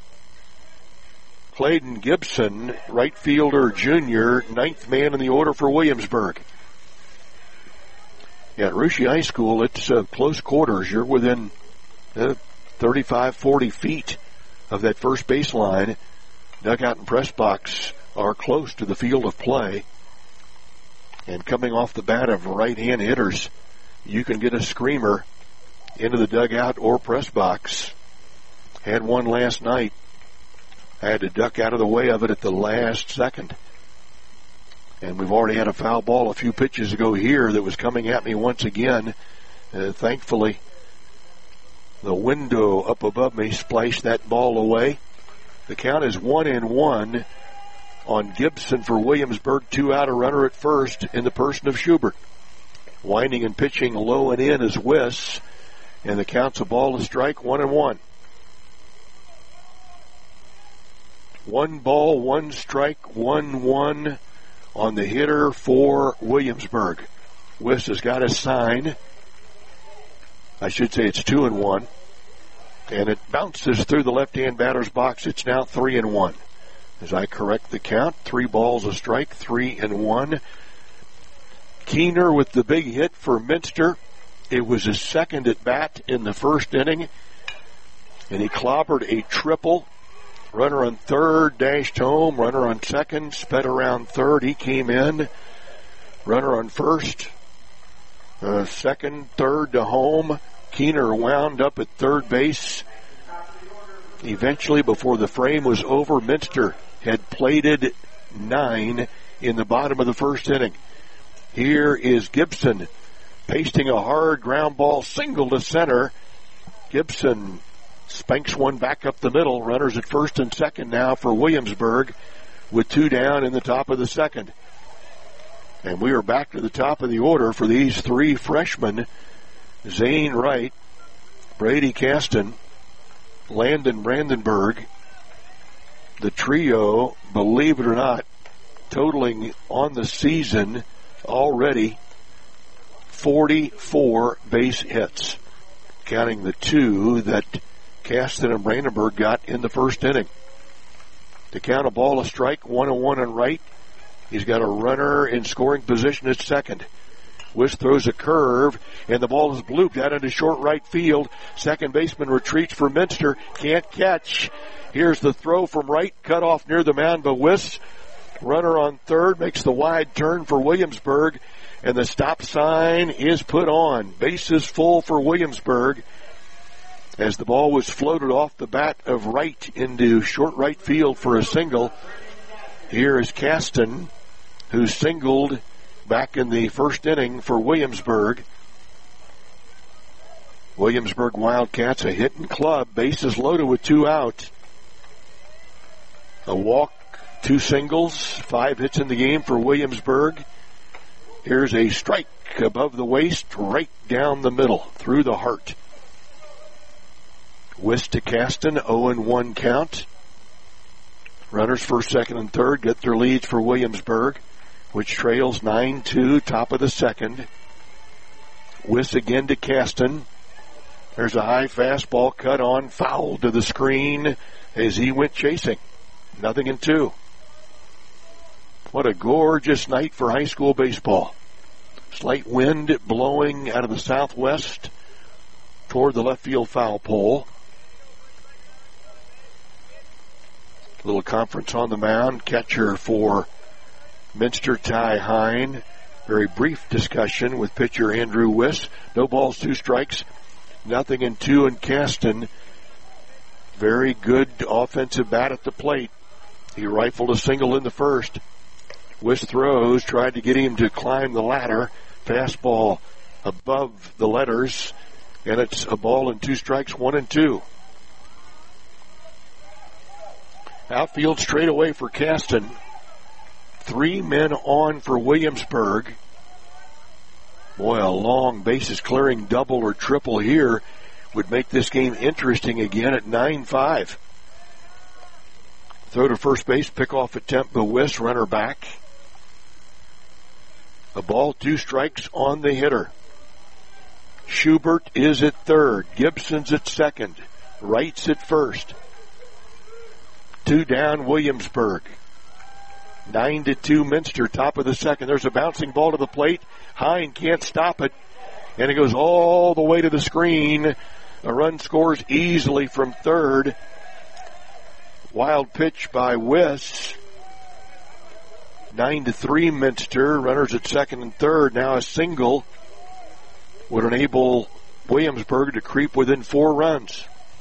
A: Clayton Gibson, right fielder junior, ninth man in the order for Williamsburg. Yeah, at Russia High School, it's uh, close quarters. You're within uh, thirty-five, forty feet of that first baseline. Dugout and press box are close to the field of play. And coming off the bat of right-hand hitters, you can get a screamer into the dugout or press box. Had one last night. I had to duck out of the way of it at the last second. And we've already had a foul ball a few pitches ago here that was coming at me once again. Uh, thankfully, the window up above me splashed that ball away. The count is one and one on Gibson for Williamsburg. Two out, a runner at first in the person of Schubert. Winding and pitching low and in is Wiss. And the count's a ball to strike, one and one. One ball, one strike, one one on the hitter for Williamsburg. Wiss has got a sign. I should say it's two and one. And it bounces through the left-hand batter's box. It's now three and one. As I correct the count, three balls a strike, three and one. Keener with the big hit for Minster. It was his second at bat in the first inning. And he clobbered a triple. Runner on third, dashed home. Runner on second, sped around third. He came in. Runner on first. Uh, second, third to home. Keener wound up at third base. Eventually, before the frame was over, Minster had plated nine. in the bottom of the first inning. Here is Gibson pasting a hard ground ball single to center. Gibson spanks one back up the middle. Runners at first and second now for Williamsburg with two down in the top of the second. And we are back to the top of the order for these three freshmen. Zane Wright, Brady Caston, Landon Brandenburg. The trio, believe it or not, totaling on the season already forty-four base hits, counting the two that Caston and Brandenburg got in the first inning. To count a ball, a strike, one and one on Wright. He's got a runner in scoring position at second. Wiss throws a curve, and the ball is blooped out into short right field. Second baseman retreats for Minster. Can't catch. Here's the throw from Wright, cut off near the mound by Wiss. Runner on third makes the wide turn for Williamsburg, and the stop sign is put on. Bases full for Williamsburg as the ball was floated off the bat of Wright into short right field for a single. Here is Caston, who singled back in the first inning for Williamsburg. Williamsburg Wildcats a hitting club. Bases loaded with two out. A walk, two singles, five hits in the game for Williamsburg. Here's a strike above the waist, right down the middle, through the heart. Wiss to Caston, oh and one count. Runners first, second, and third get their leads for Williamsburg, which trails nine two, top of the second. Wiss again to Caston. There's a high fastball cut on, foul to the screen as he went chasing. Nothing in two. What a gorgeous night for high school baseball. Slight wind blowing out of the southwest toward the left field foul pole. Little conference on the mound. Catcher for Minster, Ty Hine. Very brief discussion with pitcher Andrew Wiss. No balls, two strikes. Nothing in two, and Caston, very good offensive bat at the plate. He rifled a single in the first. Wiss throws, tried to get him to climb the ladder. Fastball above the letters, and it's a ball and two strikes, one and two. Outfield straight away for Caston. Three men on for Williamsburg. Boy, a long bases clearing double or triple here would make this game interesting again at nine five. Throw to first base, pickoff attempt by Wiss, runner back. A ball, two strikes on the hitter. Schubert is at third. Gibson's at second. Wright's at first. Two down, Williamsburg. Nine to two, Minster, top of the second. There's a bouncing ball to the plate. Hine can't stop it, and it goes all the way to the screen. A run scores easily from third. Wild pitch by Wiss. Nine to three, Minster. Runners at second and third. Now a single would enable Williamsburg to creep within four runs.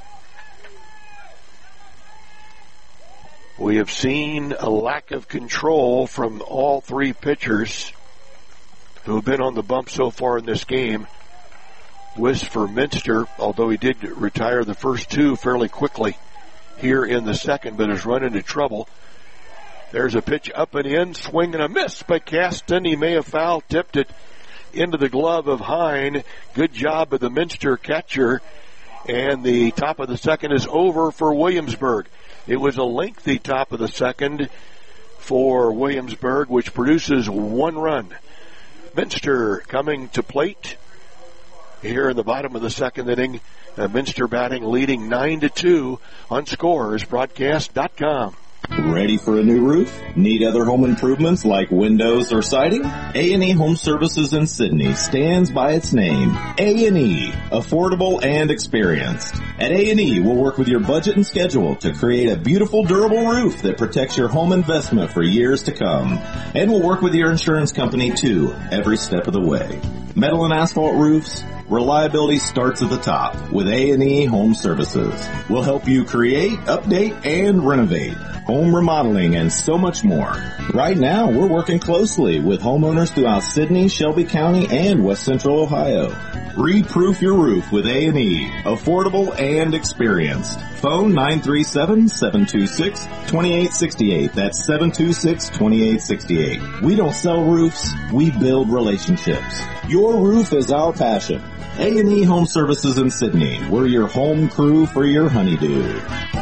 A: We have seen a lack of control from all three pitchers who have been on the bump so far in this game. Wiss for Minster, although he did retire the first two fairly quickly here in the second, but has run into trouble. There's a pitch up and in, swing and a miss by Caston. He may have foul tipped it into the glove of Hine. Good job of the Minster catcher. And the top of the second is over for Williamsburg. It was a lengthy top of the second for Williamsburg, which produces one run. Minster coming to plate here in the bottom of the second inning. Uh, Minster batting, leading nine to two on scores broadcast dot com.
D: Ready for a new roof? Need other home improvements like windows or siding? A and E Home Services in Sydney stands by its name. A and E, affordable and experienced. At A and E, we'll work with your budget and schedule to create a beautiful, durable roof that protects your home investment for years to come. And we'll work with your insurance company too, every step of the way. Metal and asphalt roofs, reliability starts at the top with A and E Home Services. We'll help you create, update, and renovate. home remodeling, and so much more. Right now, we're working closely with homeowners throughout Sidney, Shelby County, and West Central Ohio. Re-proof your roof with A and E. Affordable and experienced. Phone nine three seven, seven two six, two eight six eight. That's seven two six, two eight six eight. We don't sell roofs, we build relationships. Your roof is our passion. A and E Home Services in Sidney. We're your home crew for your honeydew.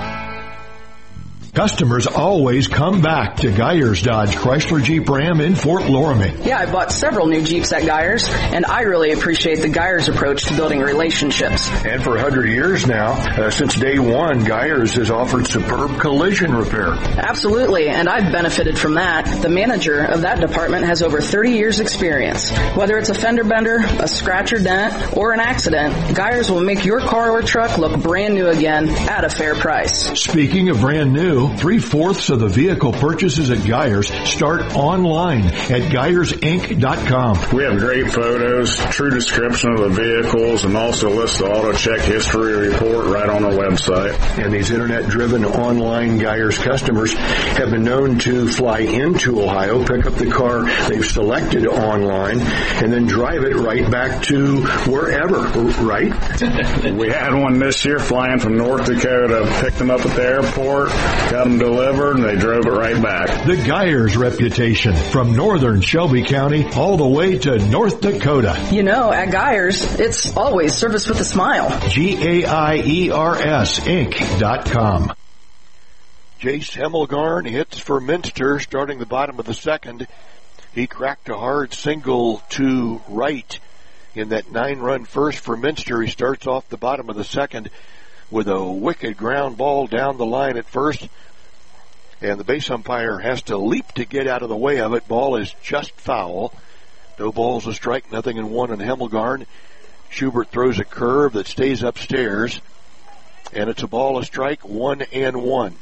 C: Customers always come back to Geyers Dodge Chrysler Jeep Ram in Fort Loramie.
H: Yeah, I bought several new Jeeps at Geyers, and I really appreciate the Geyers approach to building relationships.
C: And for one hundred years now, uh, since day one, Geyers has offered superb collision repair.
H: Absolutely, and I've benefited from that. The manager of that department has over thirty years experience. Whether it's a fender bender, a scratch or dent, or an accident, Geyers will make your car or truck look brand new again at a fair price.
C: Speaking of brand new, three-fourths of the vehicle purchases at Geyers start online at Geyers Inc dot com.
K: We have great photos, true description of the vehicles, and also list the auto check history report right on our website.
C: And these internet-driven online Geyers customers have been known to fly into Ohio, pick up the car they've selected online, and then drive it right back to wherever, right?
K: We had one this year flying from North Dakota, picked them up at the airport, got them delivered, and they drove it right back.
C: The Geyers reputation, from northern Shelby County all the way to North Dakota.
H: You know, at Geyers, it's always service with a smile.
C: G A I E R S Inc dot com.
A: Jace Hemmelgarn hits for Minster starting the bottom of the second. He cracked a hard single to right in that nine-run first for Minster. He starts off the bottom of the second with a wicked ground ball down the line at first. And the base umpire has to leap to get out of the way of it. Ball is just foul. No balls a strike, nothing in one in Hemmelgarn. Schubert throws a curve that stays upstairs. And it's a ball a strike, one and one.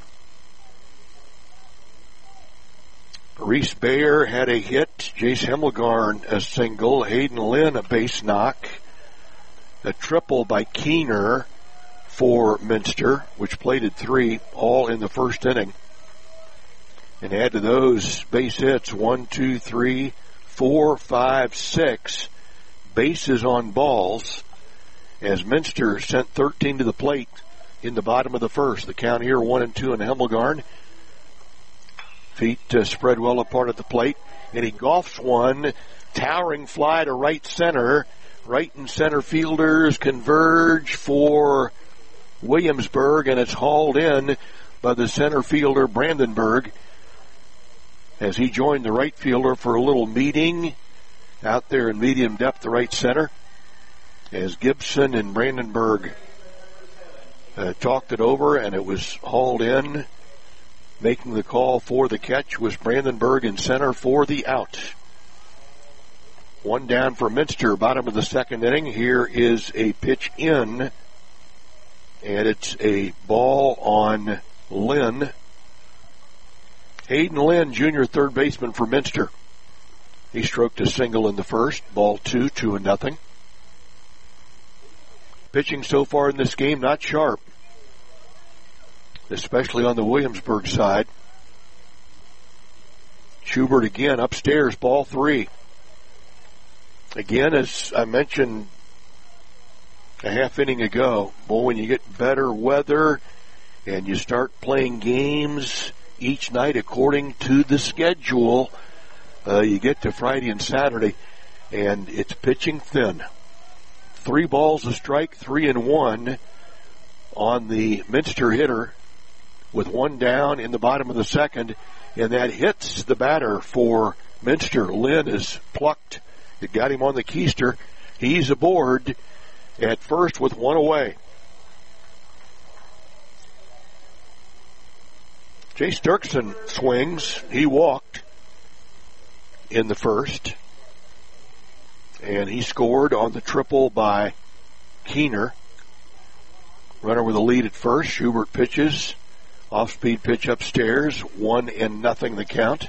A: Reese Bayer had a hit. Jace Hemmelgarn a single. Hayden Lynn a base knock. A triple by Keener for Minster, which plated three, all in the first inning. And add to those base hits, one, two, three, four, five, six bases on balls, as Minster sent thirteen to the plate in the bottom of the first. The count here, one and two in Hemmelgarn. Feet uh, spread well apart at the plate, and he golfs one, towering fly to right center. Right and center fielders converge for Williamsburg, and it's hauled in by the center fielder Brandenburg as he joined the right fielder for a little meeting out there in medium depth to right center, as Gibson and Brandenburg uh, talked it over, and it was hauled in. Making the call for the catch was Brandenburg in center for the out. One down for Minster, bottom of the second inning. Here is a pitch in, and it's a ball on Lynn. Hayden Lynn, junior third baseman for Minster. He stroked a single in the first. Ball two, two and nothing. Pitching so far in this game, not sharp, especially on the Williamsburg side. Schubert again upstairs, ball three. Again, as I mentioned a half inning ago, boy, when you get better weather and you start playing games each night according to the schedule, uh, you get to Friday and Saturday, and it's pitching thin. Three balls a strike, three and one on the Minster hitter, with one down in the bottom of the second, and that hits the batter for Minster. Lynn is plucked. It got him on the keister. He's aboard at first with one away. Jay Sturkson swings. He walked in the first, and he scored on the triple by Keener. Runner with a lead at first. Schubert pitches. Off-speed pitch upstairs. One and nothing the count.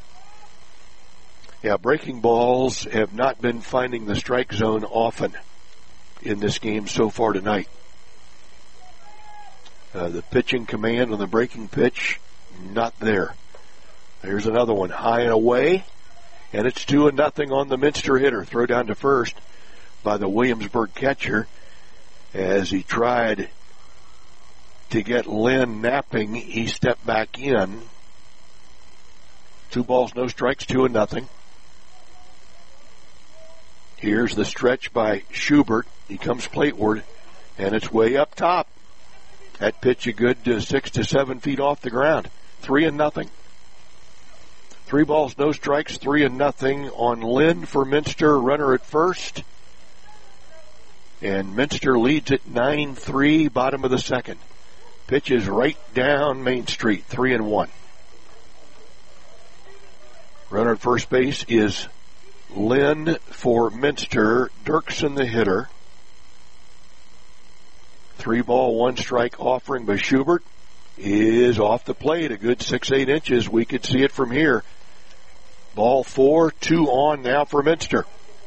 A: Yeah, breaking balls have not been finding the strike zone often in this game so far tonight. Uh, the pitching command on the breaking pitch not there. There's another one high and away, and it's two and nothing on the Minster hitter. Throw down to first by the Williamsburg catcher as he tried to get Lynn napping. He stepped back in. Two balls, no strikes, two and nothing. Here's the stretch by Schubert. He comes plateward, and it's way up top. That pitch a good uh, six to seven feet off the ground. Three and nothing. Three balls, no strikes, three and nothing on Lynn for Minster. Runner at first. And Minster leads at nine three, bottom of the second. Pitch is right down Main Street, three and one. Runner at first base is Lynn for Minster. Dirksen the hitter. Three ball, one strike offering by Schubert is off the plate. A good six, eight inches. We could see it from here. Ball four, two on now for Minster.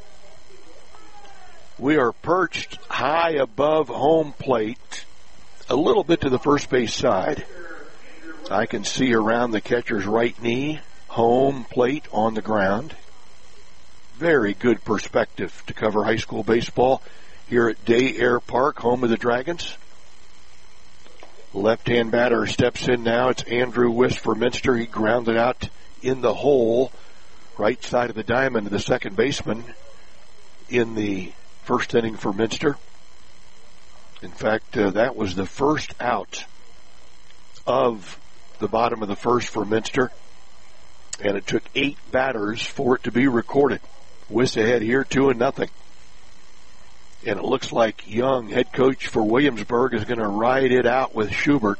A: We are perched high above home plate, a little bit to the first base side. I can see around the catcher's right knee, home plate on the ground. Very good perspective to cover high school baseball here at Day Air Park, home of the Dragons. Left-hand batter steps in now. It's Andrew Wiss for Minster. He grounded out in the hole, right side of the diamond to the second baseman in the first inning for Minster. In fact, uh, that was the first out of the bottom of the first for Minster, and it took eight batters for it to be recorded. Wiss ahead here, two and nothing. And it looks like Young, head coach for Williamsburg, is going to ride it out with Schubert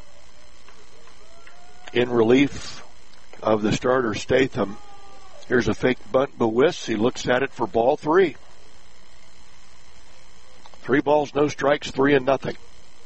A: in relief of the starter Statham. Here's a fake bunt by Wiss. He looks at it for ball three. Three balls, no strikes, three and nothing.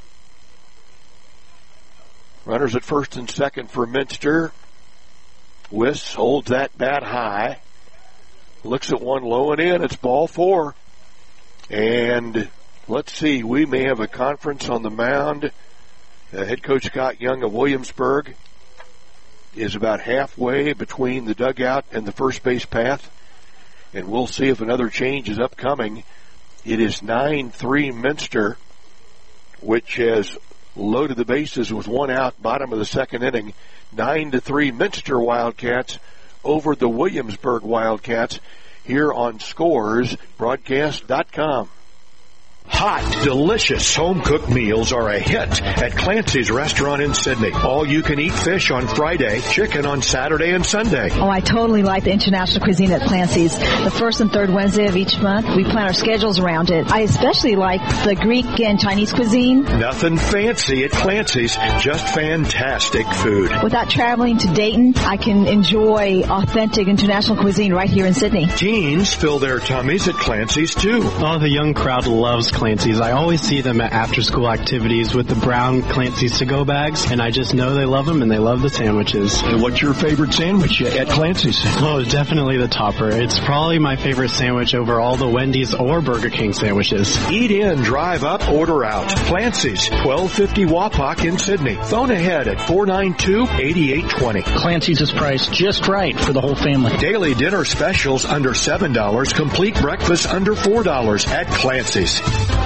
A: Runners at first and second for Minster. Wiss holds that bat high. Looks at one low and in. It's ball four. And let's see, we may have a conference on the mound. Uh, head coach Scott Young of Williamsburg is about halfway between the dugout and the first base path. And we'll see if another change is upcoming. It is nine three Minster, which has loaded the bases with one out, bottom of the second inning. nine to three Minster Wildcats over the Williamsburg Wildcats here on Scores Broadcast dot com.
C: Hot, delicious home-cooked meals are a hit at Clancy's Restaurant in Sydney. All-you-can-eat fish on Friday, chicken on Saturday and Sunday.
M: Oh, I totally like the international cuisine at Clancy's. The first and third Wednesday of each month, we plan our schedules around it. I especially like the Greek and Chinese cuisine.
C: Nothing fancy at Clancy's, just fantastic food.
M: Without traveling to Dayton, I can enjoy authentic international cuisine right here in Sydney.
C: Teens fill their tummies at Clancy's, too.
P: Oh, the young crowd loves Clancy's. I always see them at after-school activities with the brown Clancy's to-go bags, and I just know they love them and they love the sandwiches.
C: And what's your favorite sandwich at Clancy's?
P: Oh, definitely the topper. It's probably my favorite sandwich over all the Wendy's or Burger King sandwiches.
C: Eat in, drive up, order out. Clancy's, twelve fifty Wapak in Sydney. Phone ahead at four nine two, eight eight two zero.
E: Clancy's is priced just right for the whole family.
C: Daily dinner specials under seven dollars. Complete breakfast under four dollars at Clancy's.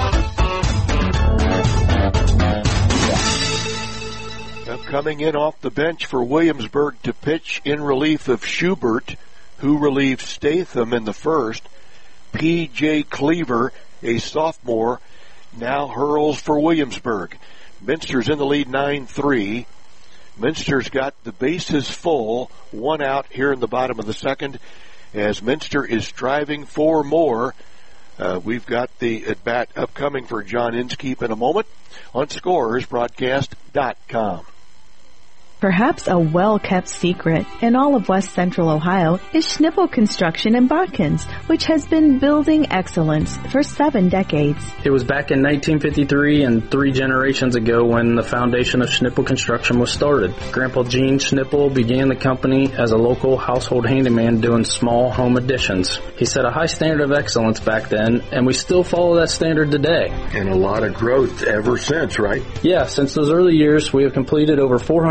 A: Coming in off the bench for Williamsburg to pitch in relief of Schubert, who relieved Statham in the first. P J Cleaver, a sophomore, now hurls for Williamsburg. Minster's in the lead nine three. Minster's got the bases full, one out here in the bottom of the second, as Minster is striving for more. Uh, we've got the at-bat upcoming for John Inskeep in a moment on Scores Broadcast dot com.
W: Perhaps a well-kept secret in all of West Central Ohio is Schnipple Construction in Botkins, which has been building excellence for seven decades.
X: It was back in nineteen fifty-three and three generations ago when the foundation of Schnipple Construction was started. Grandpa Gene Schnipple began the company as a local household handyman doing small home additions. He set a high standard of excellence back then, and we still follow that standard today.
C: And a lot of growth ever since, right?
X: Yeah, since those early years, we have completed over four hundred commercial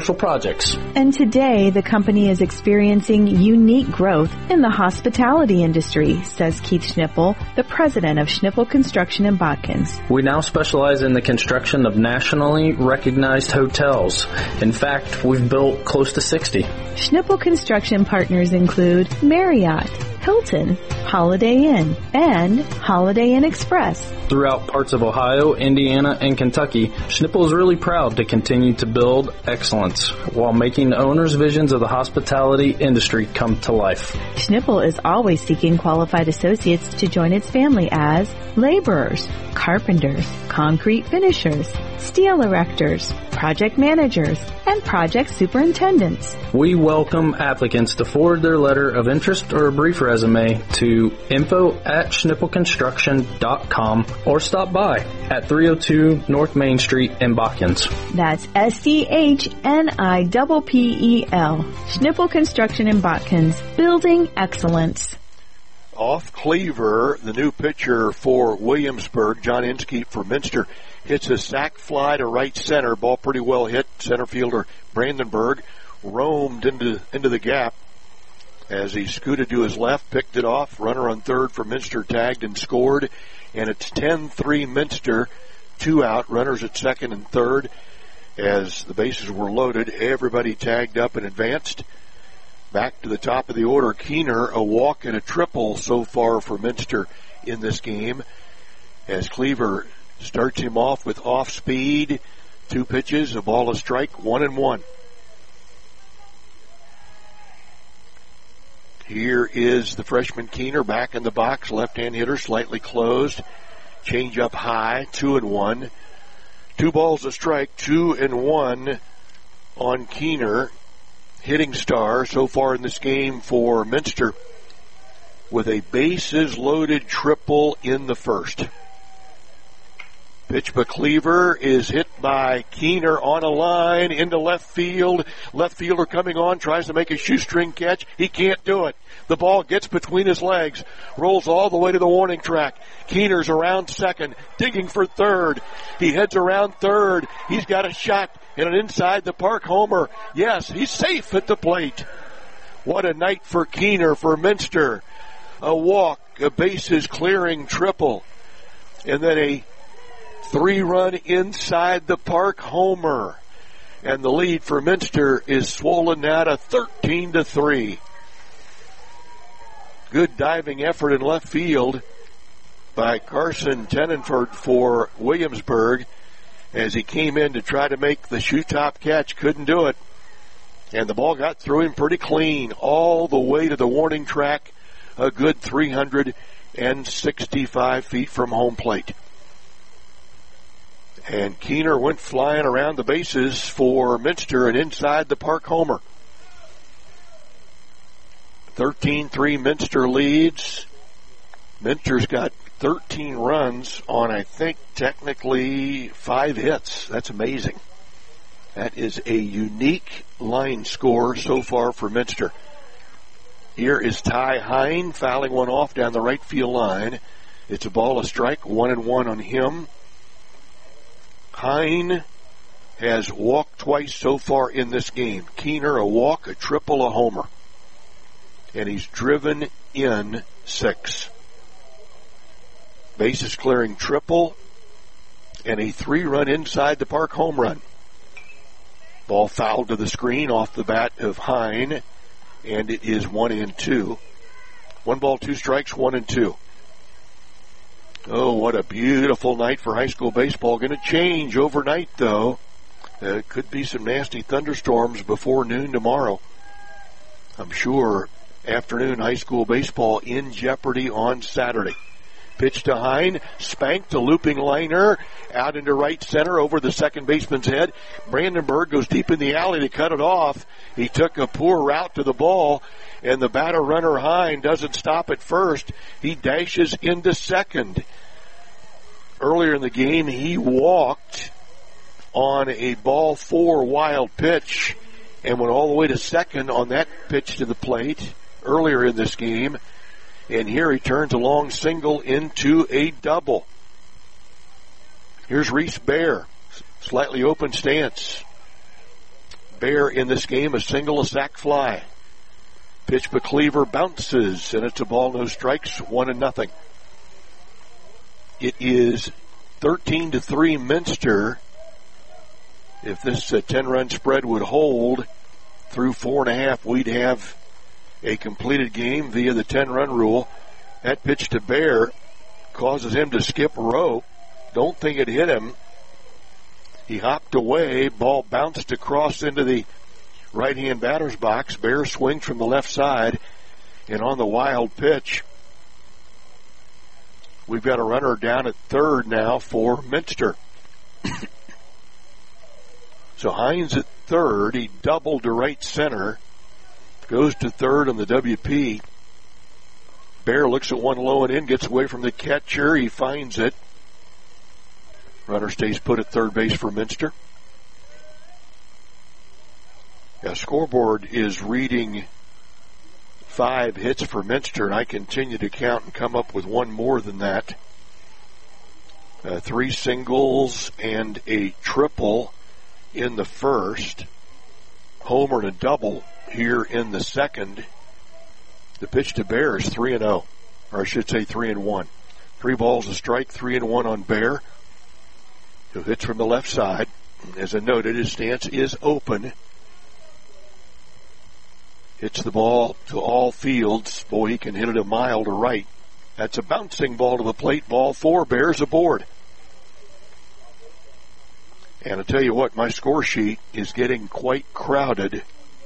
X: commercial projects.
W: And today, the company is experiencing unique growth in the hospitality industry, says Keith Schnippel, the president of Schnippel Construction in Botkins.
X: We now specialize in the construction of nationally recognized hotels. In fact, we've built close to sixty.
W: Schnippel Construction partners include Marriott, Hilton, Holiday Inn, and Holiday Inn Express.
X: Throughout parts of Ohio, Indiana, and Kentucky, Schnippel is really proud to continue to build excellence while making the owners' visions of the hospitality industry come to life.
W: Schnippel is always seeking qualified associates to join its family as laborers, carpenters, concrete finishers, steel erectors, project managers, and project superintendents.
X: We welcome applicants to forward their letter of interest or a brief resume to info at schnippel construction dot com or stop by at three oh two North Main Street in Botkins.
W: That's S C H N I P P E L. Schnippel Construction in Botkins, building excellence.
A: Off Cleaver, the new pitcher for Williamsburg, John Inskeep for Minster, hits a sac fly to right center. Ball pretty well hit. Center fielder Brandenburg roamed into into the gap as he scooted to his left, picked it off. Runner on third for Minster tagged and scored. And it's ten three Minster, two out. Runners at second and third as the bases were loaded. Everybody tagged up and advanced. Back to the top of the order, Keener, a walk and a triple so far for Minster in this game as Cleaver starts him off with off speed. Two pitches, a ball, a strike, one and one. Here is the freshman Keener back in the box, left-hand hitter, slightly closed. Change up high, two and one. Two balls, a strike, two and one on Keener. Hitting star so far in this game for Minster with a bases-loaded triple in the first. Pitch by Cleaver is hit by Keener on a line into left field. Left fielder coming on, tries to make a shoestring catch. He can't do it. The ball gets between his legs, rolls all the way to the warning track. Keener's around second, digging for third. He heads around third. He's got a shot and an inside the park homer. Yes, he's safe at the plate. What a night for Keener for Minster. A walk, a bases clearing triple, and then a three-run inside the park homer. And the lead for Minster is swollen now to thirteen to three. Good diving effort in left field by Carson Tenenford for Williamsburg as he came in to try to make the shoe-top catch. Couldn't do it. And the ball got through him pretty clean all the way to the warning track, a good three hundred sixty-five feet from home plate. And Keener went flying around the bases for Minster and inside the park homer. thirteen three Minster leads. Minster's got thirteen runs on, I think, technically five hits. That's amazing. That is a unique line score so far for Minster. Here is Ty Hine fouling one off down the right field line. It's a ball, a strike, one and one on him. Hine has walked twice so far in this game. Keener, a walk, a triple, a homer. And he's driven in six. Bases clearing triple and a three-run inside the park home run. Ball fouled to the screen off the bat of Hine, and it is one and two. One ball, two strikes, one and two. Oh, what a beautiful night for high school baseball. Going to change overnight, though. Uh, could be some nasty thunderstorms before noon tomorrow. I'm sure afternoon high school baseball in jeopardy on Saturday. Pitch to Hine, spanked a looping liner out into right center over the second baseman's head. Brandenburg goes deep in the alley to cut it off. He took a poor route to the ball, and the batter runner Hine doesn't stop at first. He dashes into second. Earlier in the game, he walked on a ball four wild pitch and went all the way to second on that pitch to the plate earlier in this game. And here he turns a long single into a double. Here's Reese Bear, slightly open stance. Bear in this game, a single, a sac fly. Pitch by Cleaver bounces, and it's a ball, no strikes, one and nothing. It is thirteen to three Minster. If this uh, ten-run spread would hold through four and a half, we'd have a completed game via the ten-run rule. That pitch to Bear causes him to skip row. Don't think it hit him. He hopped away. Ball bounced across into the right-hand batter's box. Bear swings from the left side, and on the wild pitch, we've got a runner down at third now for Minster. So Hines at third. He doubled to right center. Goes to third on the W P. Bear looks at one low and in, gets away from the catcher. He finds it. Runner stays put at third base for Minster. Yeah, scoreboard is reading five hits for Minster, and I continue to count and come up with one more than that. Uh, three singles and a triple in the first. Homer and a double here in the second. The pitch to Bear is three and oh, or I should say three and one. Three balls a strike, three and one on Bear, who hits from the left side. As I noted, his stance is open. Hits the ball to all fields. Boy, he can hit it a mile to right. That's a bouncing ball to the plate. Ball four, Bears aboard. And I tell you what, my score sheet is getting quite crowded,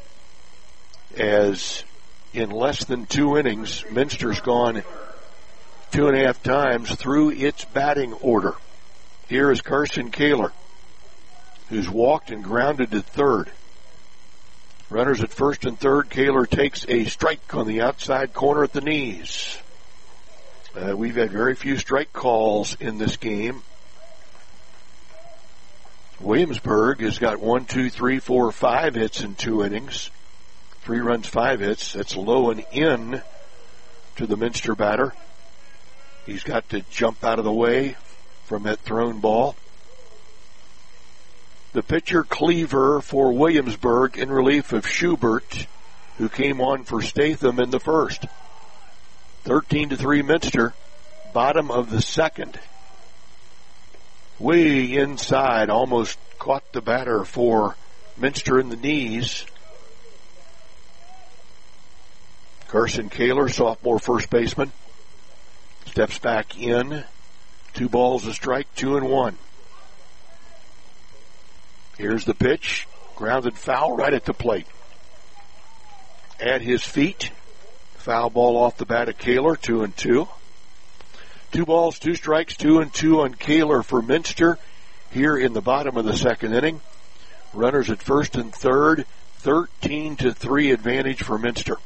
A: as in less than two innings, Minster's gone two and a half times through its batting order. Here is Carson Kaler, who's walked and grounded to third. Runners at first and third. Kaler takes a strike on the outside corner at the knees. Uh, we've had very few strike calls in this game. Williamsburg has got one, two, three, four, five hits in two innings. Three runs, five hits. That's low and in to the Minster batter. He's got to jump out of the way from that thrown ball. The pitcher, Cleaver, for Williamsburg in relief of Schubert, who came on for Statham in the first. thirteen to three Minster, bottom of the second. Way inside, almost caught the batter for Minster in the knees. Carson Kaler, sophomore first baseman, steps back in. Two balls a strike, two and one. Here's the pitch. Grounded foul right at the plate. At his feet. Foul ball off the bat of Kaler, two and two. Two balls, two strikes, two and two on Kaler for Minster here in the bottom of the second inning. Runners at first and third, thirteen to three advantage for Minster.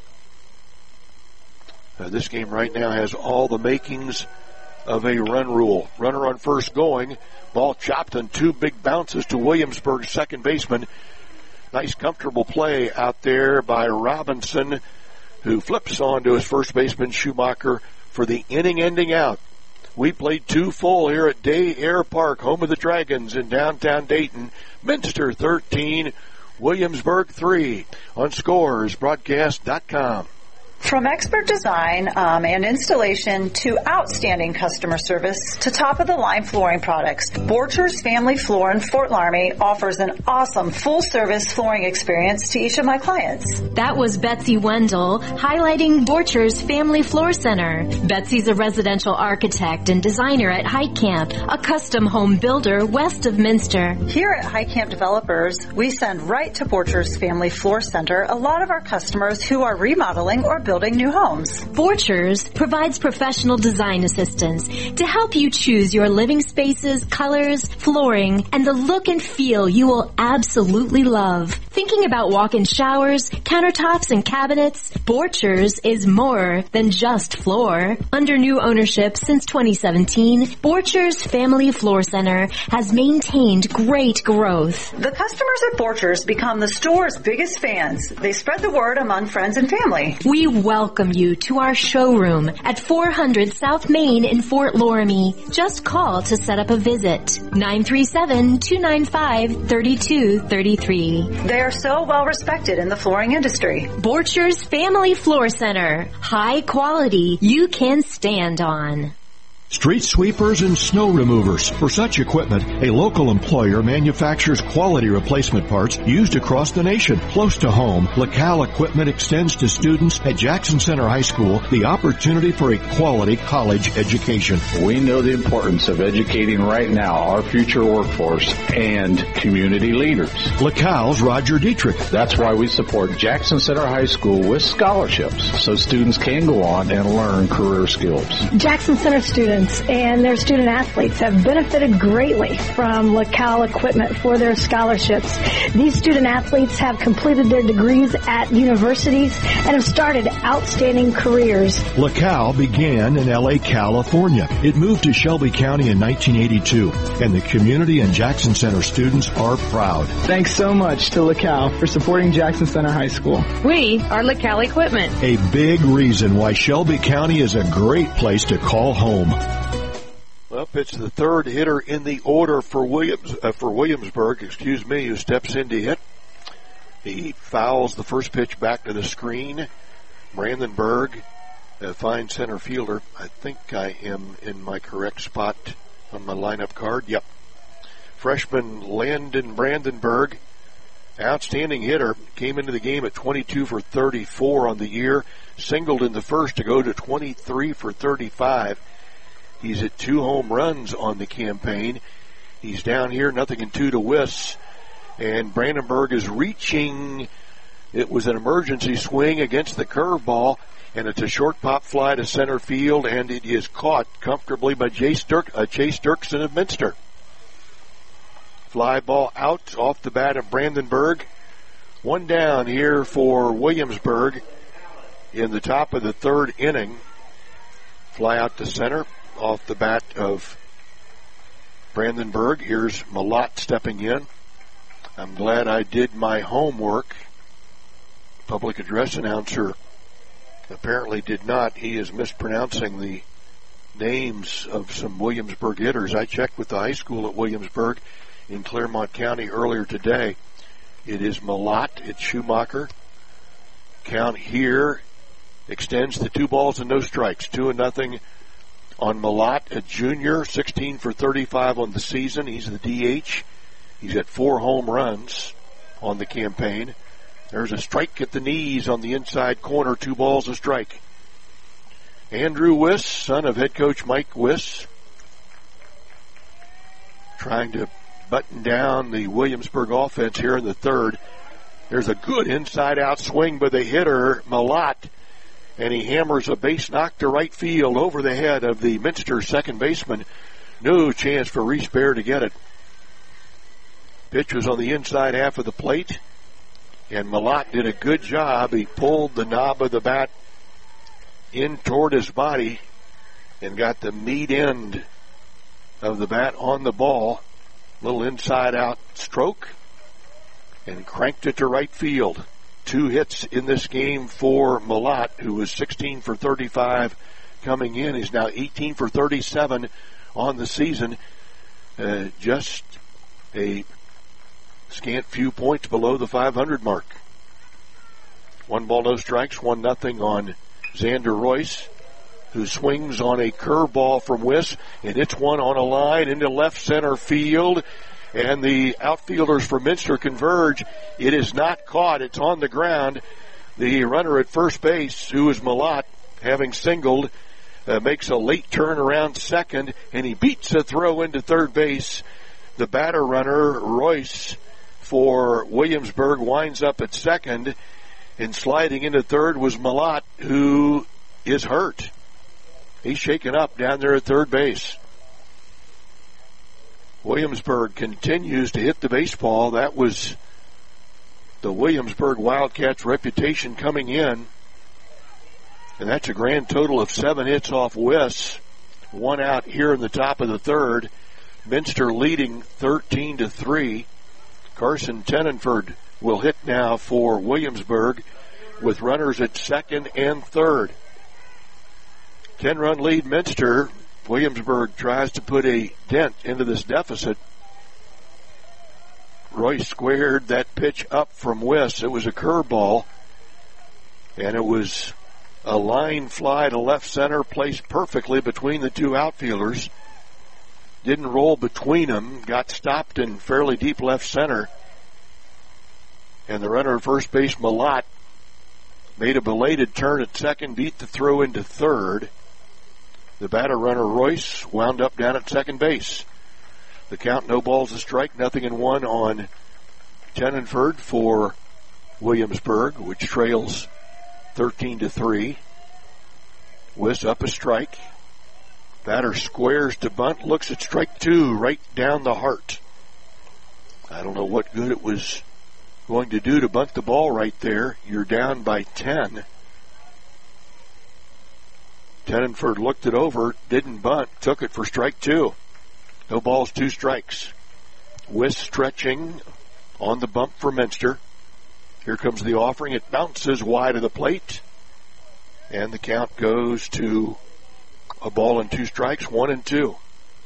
A: Uh, this game right now has all the makings of a run rule. Runner on first going. Ball chopped on two big bounces to Williamsburg's second baseman. Nice comfortable play out there by Robinson, who flips on to his first baseman Schumacher for the inning-ending out. We played two full here at Day Air Park, home of the Dragons in downtown Dayton. Minster thirteen, Williamsburg three on scores broadcast dot com.
I: From expert design um, and installation to outstanding customer service to top-of-the-line flooring products, Borchers Family Floor in Fort Laramie offers an awesome full-service flooring experience to each of my clients.
N: That was Betsy Wendell highlighting Borchers Family Floor Center. Betsy's a residential architect and designer at Heitkamp, a custom home builder west of Minster.
I: Here at Heitkamp Developers, we send right to Borchers Family Floor Center a lot of our customers who are remodeling or building building new homes.
N: Borchers provides professional design assistance to help you choose your living spaces, colors, flooring, and the look and feel you will absolutely love. Thinking about walk-in showers, countertops, and cabinets? Borchers is more than just floor. Under new ownership since twenty seventeen, Borchers Family Floor Center has maintained great growth.
I: The customers at Borchers become the store's biggest fans. They spread the word among friends and family.
N: We welcome you to our showroom at four hundred South Main in Fort Loramie. Just call to set up a visit. nine three seven, two nine five, three two three three.
I: They are so well respected in the flooring industry.
N: Borchers Family Floor Center. High quality you can stand on.
C: Street sweepers and snow removers. For such equipment, a local employer manufactures quality replacement parts used across the nation. Close to home, LaCal Equipment extends to students at Jackson Center High School the opportunity for a quality college education.
G: We know the importance of educating right now our future workforce and community leaders.
C: LaCal's Roger Dietrich.
G: That's why we support Jackson Center High School with scholarships so students can go on and learn career skills.
Q: Jackson Center students and their student athletes have benefited greatly from LaCal Equipment for their scholarships. These student athletes have completed their degrees at universities and have started outstanding careers.
C: LaCal began in L A, California. It moved to Shelby County in nineteen eighty-two, and the community and Jackson Center students are proud.
R: Thanks so much to LaCal for supporting Jackson Center High School.
S: We are LaCal Equipment.
C: A big reason why Shelby County is a great place to call home.
A: Well, it's the third hitter in the order for Williams uh, for Williamsburg, excuse me, who steps in to hit. He fouls the first pitch back to the screen. Brandenburg, a fine center fielder. I think I am in my correct spot on my lineup card. Yep. Freshman Landon Brandenburg, outstanding hitter, came into the game at twenty-two for thirty-four on the year, singled in the first to go to twenty-three for thirty-five. He's at two home runs on the campaign. He's down here, nothing in two to Wiss. And Brandenburg is reaching. It was an emergency swing against the curveball, and it's a short pop fly to center field, and it is caught comfortably by Chase, Dirk, uh, Chase Dirksen of Minster. Fly ball out off the bat of Brandenburg. One down here for Williamsburg in the top of the third inning. Fly out to center off the bat of Brandenburg. Here's Malott stepping in. I'm glad I did my homework. Public address announcer apparently did not. He is mispronouncing the names of some Williamsburg hitters. I checked with the high school at Williamsburg in Claremont County earlier today. It is Malott. It's Schumacher. Count here extends to two balls and no strikes. Two and nothing on Malott, a junior, sixteen for thirty-five on the season. He's the D H. He's at four home runs on the campaign. There's a strike at the knees on the inside corner, two balls a strike. Andrew Wiss, son of head coach Mike Wiss, trying to button down the Williamsburg offense here in the third. There's a good inside-out swing by the hitter, Malott, and he hammers a base knock to right field over the head of the Minster second baseman. No chance for Reese Bear to get it. Pitch was on the inside half of the plate, and Malott did a good job. He pulled the knob of the bat in toward his body and got the meat end of the bat on the ball. Little inside-out stroke, and cranked it to right field. Two hits in this game for Malott, who was sixteen for thirty-five coming in. He's now eighteen for thirty-seven on the season. Uh, just a scant few points below the five hundred mark. One ball, no strikes, one nothing on Xander Royce, who swings on a curveball from Wiss, and it's one on a line into left center field. And the outfielders for Minster converge. It is not caught. It's on the ground. The runner at first base, who is Malott, having singled, uh, makes a late turn around second, and he beats a throw into third base. The batter runner, Royce, for Williamsburg, winds up at second, and sliding into third was Malott, who is hurt. He's shaken up down there at third base. Williamsburg continues to hit the baseball. That was the Williamsburg Wildcats' reputation coming in. And that's a grand total of seven hits off Wiss. One out here in the top of the third. Minster leading thirteen to three. Carson Tenenford will hit now for Williamsburg. with runners at second and third. Ten-run lead Minster. Williamsburg tries to put a dent into this deficit. Royce squared that pitch up from Wiss. It was a curveball, and it was a line fly to left center, placed perfectly between the two outfielders. Didn't roll between them, got stopped in fairly deep left center. And the runner at first base, Malott, made a belated turn at second, beat the throw into third. The batter runner, Royce, wound up down at second base. The count, no balls, a strike, nothing in one on Tenenford for Williamsburg, which trails thirteen to three. Wiss up a strike. Batter squares to bunt, looks at strike two, right down the heart. I don't know what good it was going to do to bunt the ball right there. You're down by ten. Tenenford looked it over, didn't bunt, took it for strike two. No balls, two strikes. Wiss stretching on the bump for Minster. Here comes the offering. It bounces wide of the plate. And the count goes to a ball and two strikes, one and two.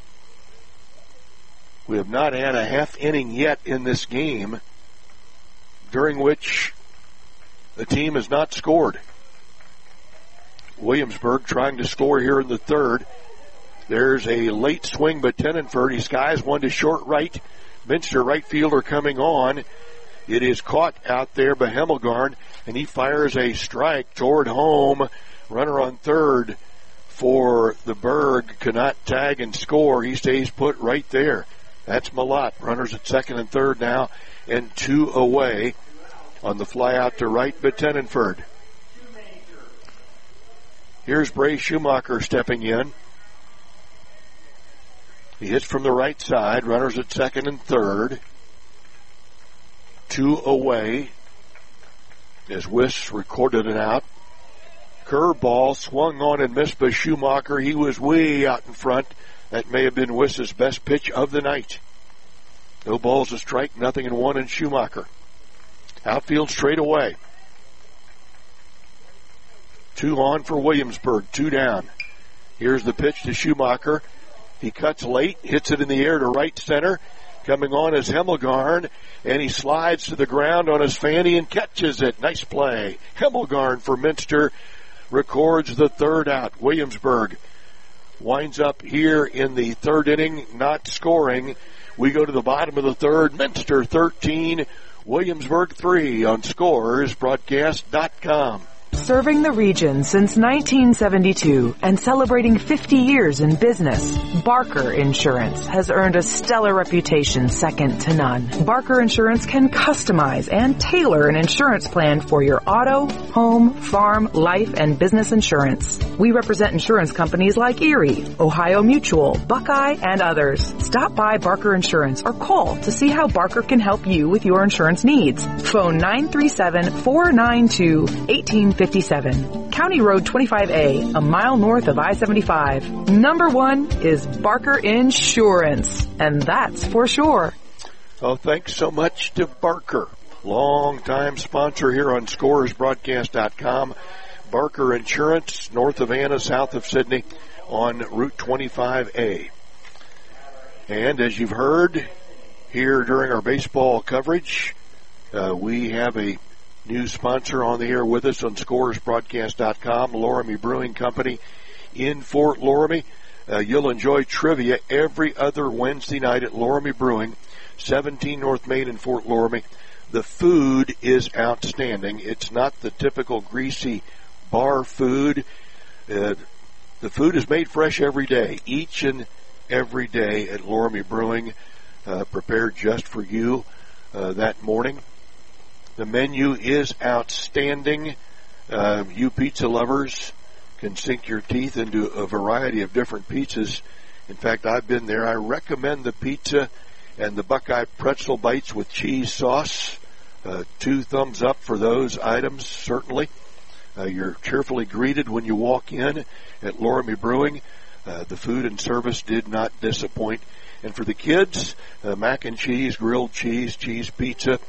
A: We have not had a half inning yet in this game during which the team has not scored. Williamsburg trying to score here in the third. There's a late swing, but Tenenford, he skies one to short right. Minster, right fielder, coming on. It is caught out there by Hemmelgarn, and he fires a strike toward home. Runner on third for the Berg cannot tag and score. He stays put right there. That's Malott. Runners at second and third now, and two away on the fly out to right, but Tenenford. Here's Bray Schumacher stepping in. He hits from the right side. Runners at second and third. Two away as Wiss recorded it out. Curveball swung on and missed by Schumacher. He was way out in front. That may have been Wiss's best pitch of the night. No balls, a strike, nothing in one in Schumacher. Outfield straight away. Two on for Williamsburg, two down. Here's the pitch to Schumacher. He cuts late, hits it in the air to right center. Coming on is Hemmelgarn, and he slides to the ground on his fanny and catches it. Nice play. Hemmelgarn for Minster records the third out. Williamsburg winds up here in the third inning, not scoring. We go to the bottom of the third. Minster thirteen, Williamsburg three on Scores Broadcast dot com.
B: Serving the region since nineteen seventy-two and celebrating fifty years in business, Barker Insurance has earned a stellar reputation second to none. Barker Insurance can customize and tailor an insurance plan for your auto, home, farm, life, and business insurance. We represent insurance companies like Erie, Ohio Mutual, Buckeye, and others. Stop by Barker Insurance or call to see how Barker can help you with your insurance needs. Phone nine three seven, four nine two, one eight five seven. County Road twenty-five A, a mile north of I seventy-five. Number one is Barker Insurance, and that's for sure.
A: Oh, thanks so much to Barker, long-time sponsor here on Scores Broadcast dot com. Barker Insurance, north of Anna, south of Sydney, on Route twenty-five A. And as you've heard here during our baseball coverage, uh, we have a new sponsor on the air with us on Scores Broadcast dot com, Loramie Brewing Company in Fort Loramie. Uh, you'll enjoy trivia every other Wednesday night at Loramie Brewing, seventeen North Main in Fort Loramie. The food is outstanding. It's not the typical greasy bar food. Uh, the food is made fresh every day, each and every day at Loramie Brewing, uh, prepared just for you uh, that morning. The menu is outstanding. Uh, you pizza lovers can sink your teeth into a variety of different pizzas. In fact, I've been there. I recommend the pizza and the Buckeye pretzel bites with cheese sauce. Uh, two thumbs up for those items, certainly. Uh, you're cheerfully greeted when you walk in at Loramie Brewing. Uh, the food and service did not disappoint. And for the kids, uh, mac and cheese, grilled cheese, cheese pizza,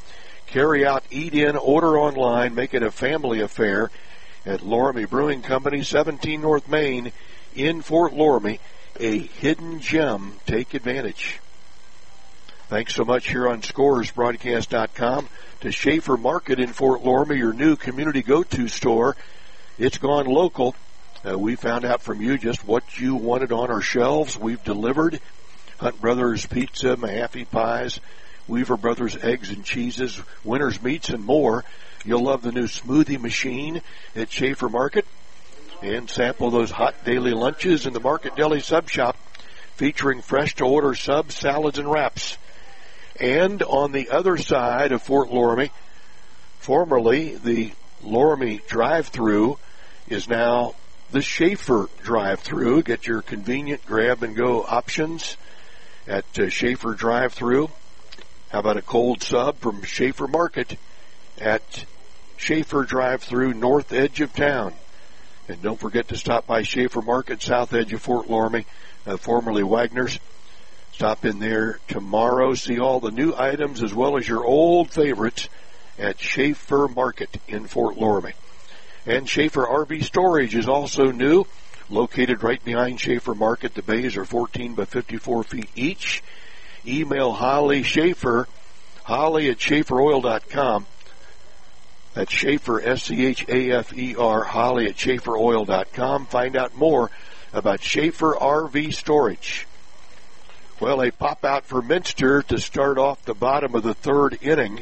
A: Carry out, eat in, order online, make it a family affair at Loramie Brewing Company, seventeen North Main in Fort Loramie, a hidden gem. Take advantage. Thanks so much here on Scores Broadcast dot com to Schaefer Market in Fort Loramie, your new community go-to store. It's gone local. Uh, we found out from you just what you wanted on our shelves. We've delivered Hunt Brothers Pizza, Mahaffey Pies, Weaver Brothers Eggs and Cheeses, Winter's Meats, and more. You'll love the new smoothie machine at Schaefer Market. And sample those hot daily lunches in the Market Deli Sub Shop featuring fresh-to-order subs, salads, and wraps. And on the other side of Fort Loramie, formerly the Loramie drive-thru is now the Schaefer drive-thru. Get your convenient grab-and-go options at uh, Schaefer drive-thru. How about a cold sub from Schaefer Market at Schaefer drive-thru, north edge of town? And don't forget to stop by Schaefer Market, south edge of Fort Loramie, uh, formerly Wagner's. Stop in there tomorrow. See all the new items as well as your old favorites at Schaefer Market in Fort Loramie. And Schaefer R V Storage is also new, located right behind Schaefer Market. The bays are fourteen by fifty-four feet each. Email Holly Schaefer, Holly at Schaefer Oil dot com. That's Schaefer, S C H A F E R, Holly at Schaefer Oil dot com. Find out more about Schaefer R V Storage. Well, a pop out for Minster to start off the bottom of the third inning.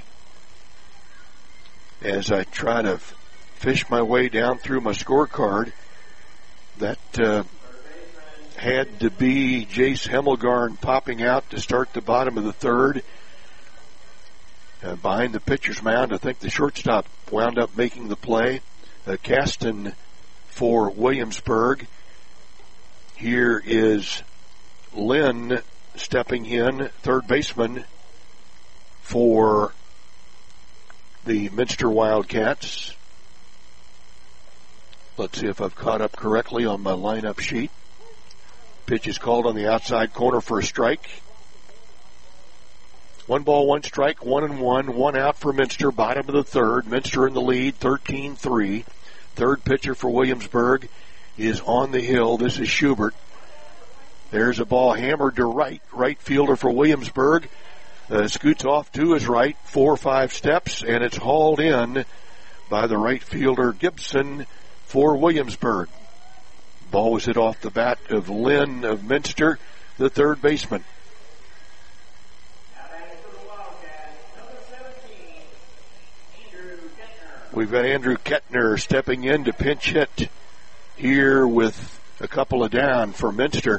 A: As I try to fish my way down through my scorecard, that uh, had to be Jace Hemmelgarn popping out to start the bottom of the third. Uh, behind the pitcher's mound, I think the shortstop wound up making the play. Uh, Caston for Williamsburg. Here is Lynn stepping in, third baseman for the Minster Wildcats. Let's see if I've caught up correctly on my lineup sheet. Pitch is called on the outside corner for a strike. One ball, one strike, one and one, one out for Minster, bottom of the third. Minster in the lead, thirteen three. Third pitcher for Williamsburg is on the hill. This is Schubert. There's a ball hammered to right. Right fielder for Williamsburg. Uh, scoots off to his right, four or five steps, and it's hauled in by the right fielder Gibson for Williamsburg. Ball was hit off the bat of Lynn of Minster, the third baseman. We've got Andrew Kettner stepping in to pinch hit here with a couple of down for Minster.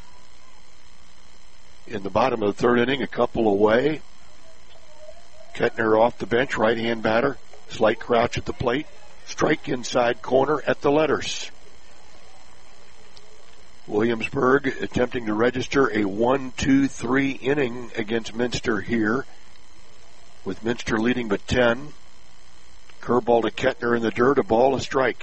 A: In the bottom of the third inning, a couple away. Kettner off the bench, right-hand batter. Slight crouch at the plate. Strike inside corner at the letters. Williamsburg attempting to register a one two three inning against Minster here, with Minster leading by ten. Curveball to Kettner in the dirt, a ball, a strike.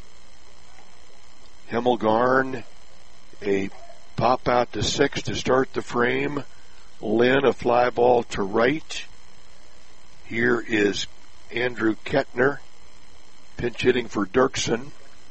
A: Hemmelgarn, a pop out to six to start the frame. Lynn, a fly ball to right. Here is Andrew Kettner, pinch hitting for Dirksen.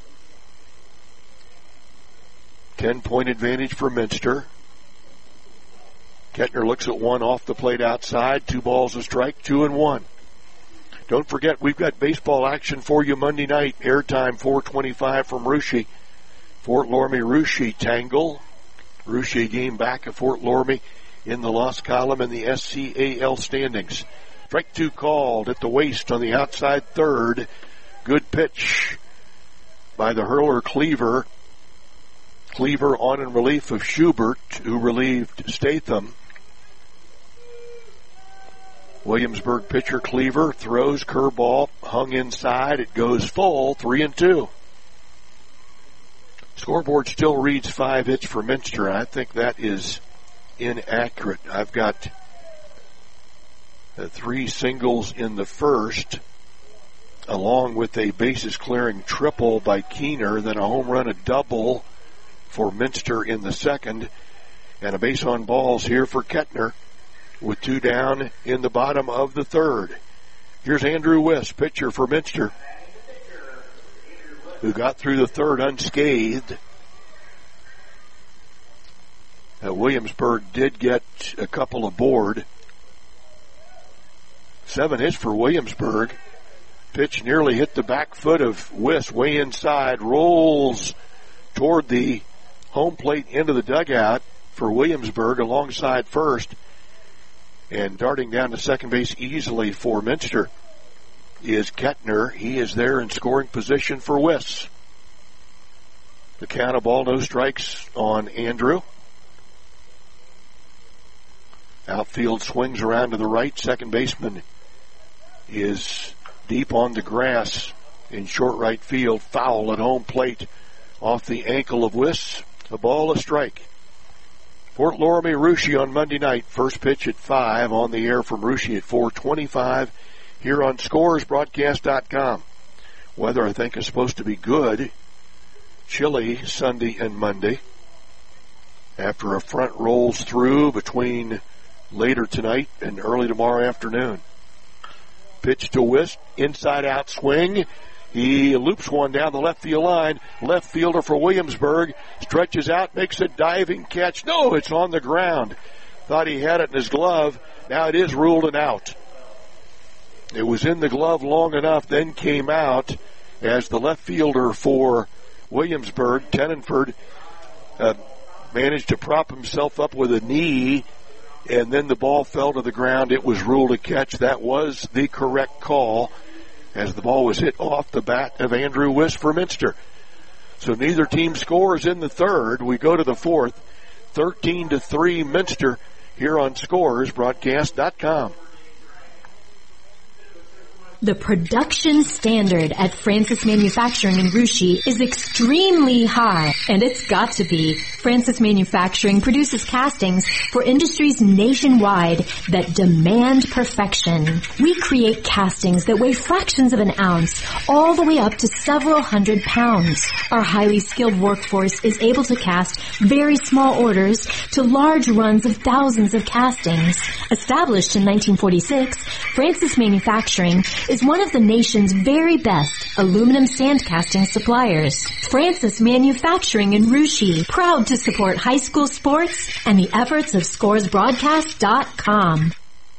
A: Ten-point advantage for Minster. Kettner looks at one off the plate outside. Two balls a strike, two and one. Don't forget, we've got baseball action for you Monday night. Airtime four twenty-five from Russia. Fort Loramie Russia Tangle. Russia game back at Fort Loramie in the loss column in the S C A L standings. Strike two called at the waist on the outside third. Good pitch by the hurler Cleaver. Cleaver on in relief of Schubert, who relieved Statham. Williamsburg pitcher Cleaver throws curveball, hung inside. It goes full, three and two. Scoreboard still reads five hits for Minster. I think that is inaccurate. I've got uh, three singles in the first, along with a bases clearing triple by Keener, then a home run, a double for Minster in the second, and a base on balls here for Kettner with two down in the bottom of the third. Here's Andrew Wiss, pitcher for Minster, who got through the third unscathed. Uh, Williamsburg did get a couple aboard. Seven hits for Williamsburg. Pitch nearly hit the back foot of Wiss, way inside, rolls toward the home plate into the dugout for Williamsburg alongside first. And darting down to second base easily for Minster is Kettner. He is there in scoring position for Wiss. The count of ball, no strikes on Andrew. Outfield swings around to the right. Second baseman is deep on the grass in short right field. Foul at home plate off the ankle of Wiss. A ball, a strike. Fort Loramie Russia on Monday night. First pitch at five, on the air from Russia at four twenty-five here on Scores Broadcast dot com. Weather, I think, is supposed to be good. Chilly Sunday and Monday. After a front rolls through between later tonight and early tomorrow afternoon. Pitch to Wiss, inside out swing. He loops one down the left field line. Left fielder for Williamsburg stretches out, makes a diving catch. No, it's on the ground. Thought he had it in his glove. Now it is ruled an out. It was in the glove long enough, then came out as the left fielder for Williamsburg, Tenenford, uh, managed to prop himself up with a knee, and then the ball fell to the ground. It was ruled a catch. That was the correct call, as the ball was hit off the bat of Andrew Wiss for Minster. So neither team scores in the third. We go to the fourth. thirteen to three Minster here on Scores Broadcast dot com.
N: The production standard at Francis Manufacturing in Russia is extremely high, and it's got to be. Francis Manufacturing produces castings for industries nationwide that demand perfection. We create castings that weigh fractions of an ounce, all the way up to several hundred pounds. Our highly skilled workforce is able to cast very small orders to large runs of thousands of castings. Established in nineteen forty-six, Francis Manufacturing is one of the nation's very best aluminum sand casting suppliers. Francis Manufacturing in Russia, proud to support high school sports and the efforts of Scores Broadcast dot com.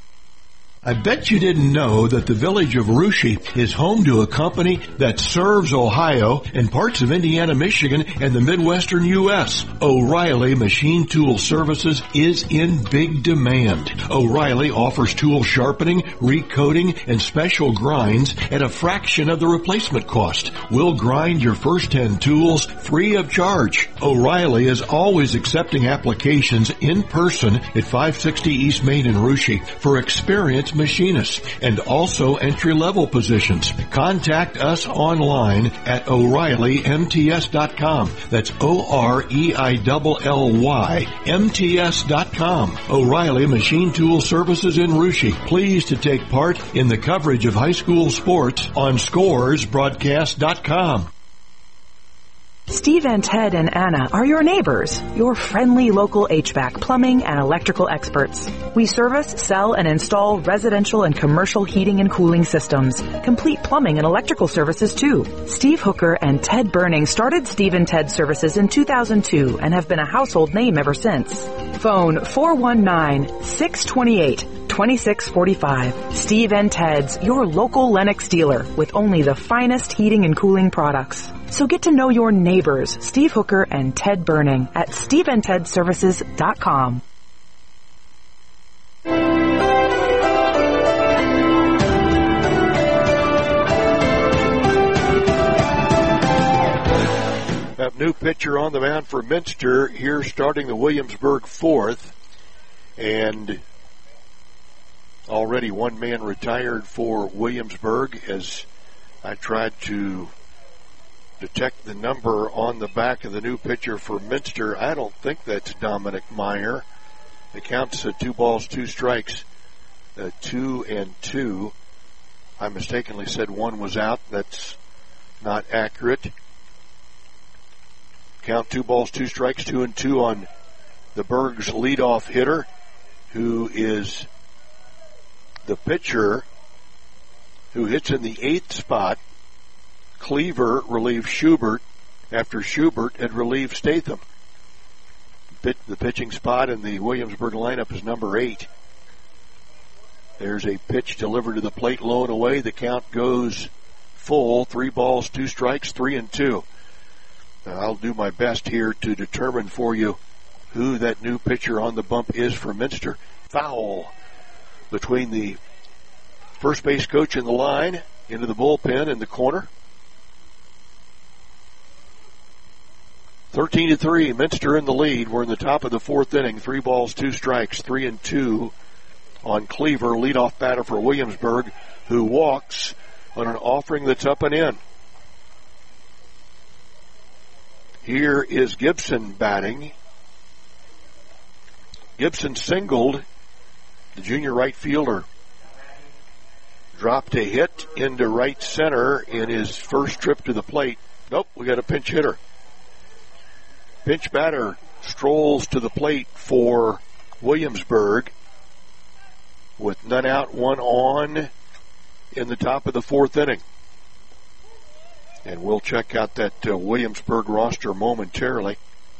C: I bet you didn't know that the village of Russia is home to a company that serves Ohio and parts of Indiana, Michigan, and the Midwestern U S O'Reilly Machine Tool Services is in big demand. O'Reilly offers tool sharpening, recoating, and special grinds at a fraction of the replacement cost. We'll grind your first ten tools free of charge. O'Reilly is always accepting applications in person at five sixty East Main in Russia for experienced machinists and also entry-level positions. Contact us online at O'Reilly M T S dot com. That's O R E I L L Y M T S dot com. O'Reilly Machine Tool Services in Russia. Pleased to take part in the coverage of high school sports on Scores Broadcast dot com.
B: Steve and Ted and Anna are your neighbors, your friendly local H V A C, plumbing, and electrical experts. We service, sell, and install residential and commercial heating and cooling systems. Complete plumbing and electrical services, too. Steve Hooker and Ted Burning started Steve and Ted Services in two thousand two and have been a household name ever since. Phone four one nine, six two eight, two six four five. Steve and Ted's, your local Lennox dealer with only the finest heating and cooling products. So get to know your neighbors, Steve Hooker and Ted Burning, at Steve and Ted Services dot com.
A: That new pitcher on the mound for Minster here, starting the Williamsburg fourth. And already one man retired for Williamsburg, as I tried to detect the number on the back of the new pitcher for Minster. I don't think that's Dominic Meyer. The count's uh, two balls, two strikes, uh, two and two. I mistakenly said one was out. That's not accurate. Count two balls, two strikes, two and two on the Berg's leadoff hitter, who is the pitcher who hits in the eighth spot. Cleaver relieves Schubert after Schubert had relieved Statham. The pitching spot in the Williamsburg lineup is number eight. There's a pitch delivered to the plate, low and away. The count goes full. Three balls, two strikes, three and two. Now, I'll do my best here to determine for you who that new pitcher on the bump is for Minster. Foul between the first base coach and the line, into the bullpen in the corner. thirteen to three, Minster in the lead. We're in the top of the fourth inning. Three balls, two strikes, three and two on Cleaver, leadoff batter for Williamsburg, who walks on an offering that's up and in. Here is Gibson batting. Gibson singled. The junior right fielder dropped a hit into right center in his first trip to the plate. Nope, we got a pinch hitter. Pinch batter strolls to the plate for Williamsburg with none out, one on in the top of the fourth inning. And we'll check out that uh, Williamsburg roster momentarily.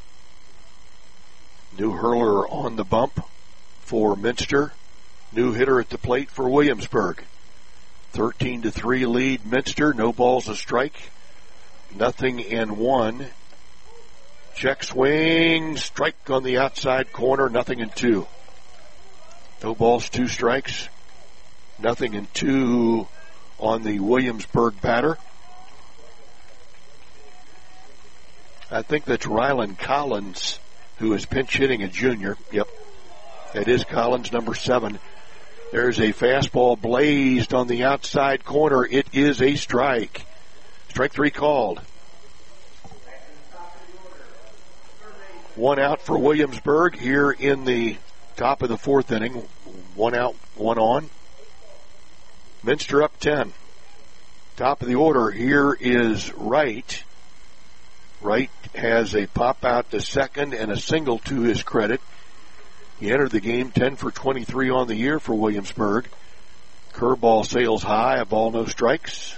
A: New hurler on the bump for Minster. New hitter at the plate for Williamsburg. thirteen to three lead Minster. No balls a strike. Nothing and one. Check swing. Strike on the outside corner. Nothing and two. No balls, two strikes. Nothing and two on the Williamsburg batter. I think that's Rylan Collins, who is pinch hitting a junior. Yep. It is Collins, number seven. There's a fastball blazed on the outside corner. It is a strike. Strike three called. One out for Williamsburg here in the top of the fourth inning. One out, one on. Minster up ten. Top of the order here is Wright. Wright has a pop out to second and a single to his credit. He entered the game ten for twenty-three on the year for Williamsburg. Curveball sails high, a ball, no strikes.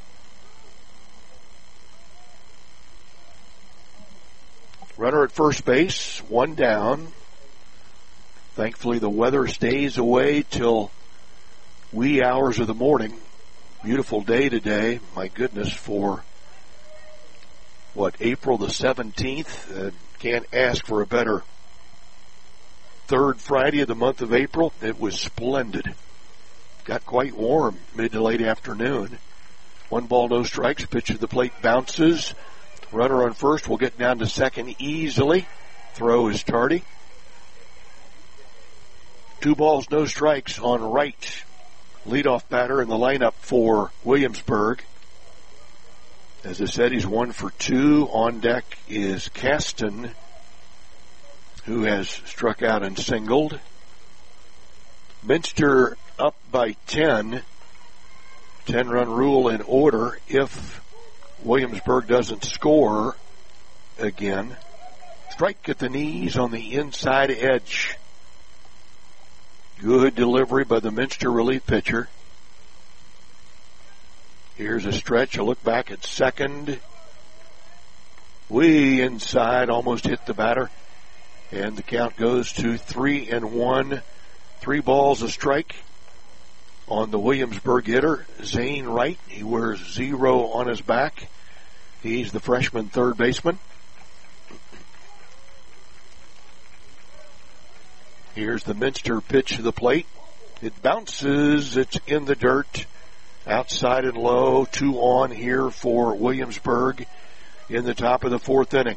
A: Runner at first base, one down. Thankfully, the weather stays away till wee hours of the morning. Beautiful day today. My goodness, for what, April the seventeenth? Uh, can't ask for a better third Friday of the month of April. It was splendid. Got quite warm mid to late afternoon. One ball, no strikes. Pitch to the plate bounces. Runner on first will get down to second easily. Throw is tardy. Two balls, no strikes on Wright. Leadoff batter in the lineup for Williamsburg. As I said, he's one for two. On deck is Caston, who has struck out and singled. Minster up by ten. Ten-run rule in order if Williamsburg doesn't score again. Strike at the knees on the inside edge. Good delivery by the Minster relief pitcher. Here's a stretch, a look back at second. Way inside, almost hit the batter. And the count goes to three and one. Three balls a strike on the Williamsburg hitter, Zane Wright. He wears zero on his back. He's the freshman third baseman. Here's the Minster pitch to the plate. It bounces. It's in the dirt. Outside and low. Two on here for Williamsburg in the top of the fourth inning.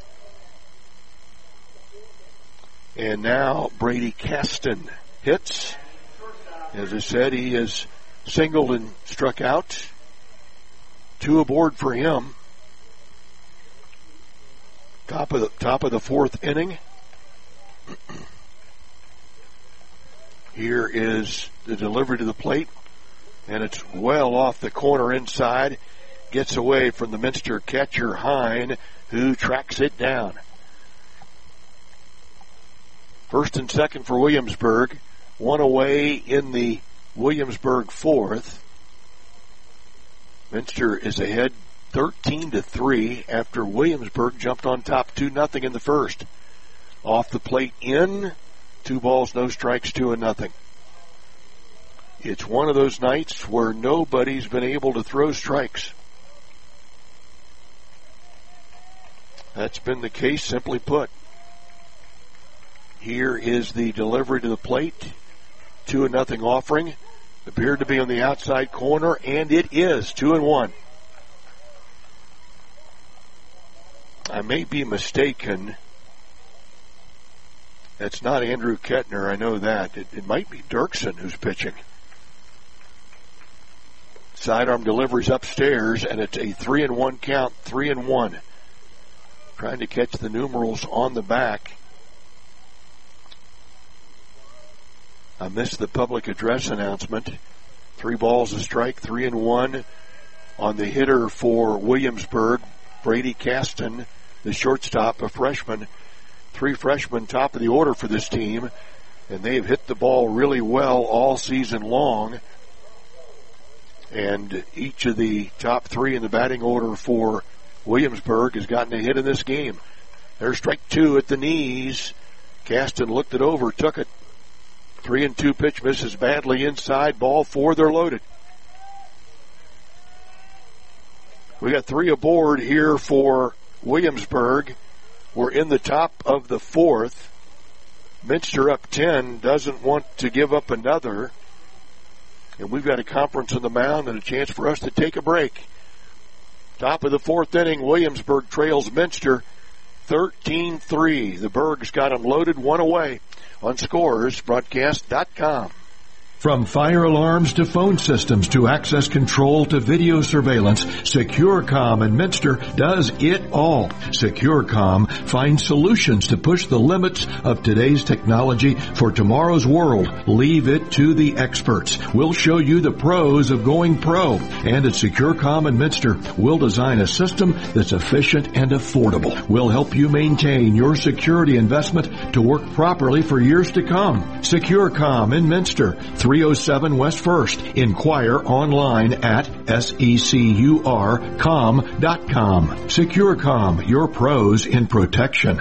A: And now Brady Caston hits. As I said, he has singled and struck out. Two aboard for him. Top of the top of the fourth inning. Here is the delivery to the plate, and it's well off the corner inside. Gets away from the Minster catcher, Hine, who tracks it down. First and second for Williamsburg. One away in the Williamsburg fourth. Minster is ahead thirteen to three after Williamsburg jumped on top two nothing in the first. Off the plate in, two balls, no strikes, two and nothing. It's one of those nights where nobody's been able to throw strikes. That's been the case, simply put. Here is the delivery to the plate. Two and nothing offering. Appeared to be on the outside corner, and it is two and one. I may be mistaken. That's not Andrew Kettner, I know that. It, it might be Dirksen who's pitching. Sidearm deliveries upstairs, and it's a three and one count, three and one. Trying to catch the numerals on the back. I missed the public address announcement. Three balls a strike, three and one on the hitter for Williamsburg. Brady Caston, the shortstop, a freshman. Three freshmen top of the order for this team, and they've hit the ball really well all season long. And each of the top three in the batting order for Williamsburg has gotten a hit in this game. There's strike two at the knees. Caston looked it over, took it. Three and two pitch misses badly inside. Ball four, they're loaded. We got three aboard here for Williamsburg. We're in the top of the fourth. Minster up ten, doesn't want to give up another. And we've got a conference on the mound and a chance for us to take a break. Top of the fourth inning, Williamsburg trails Minster thirteen three. The Bergs got them loaded, one away on Scores Broadcast dot com.
C: From fire alarms to phone systems to access control to video surveillance, SecureCom in Minster does it all. SecureCom finds solutions to push the limits of today's technology for tomorrow's world. Leave it to the experts. We'll show you the pros of going pro. And at SecureCom in Minster, we'll design a system that's efficient and affordable. We'll help you maintain your security investment to work properly for years to come. SecureCom in Minster, three oh seven West First. Inquire online at secur com dot com. SecureCom, your pros in protection.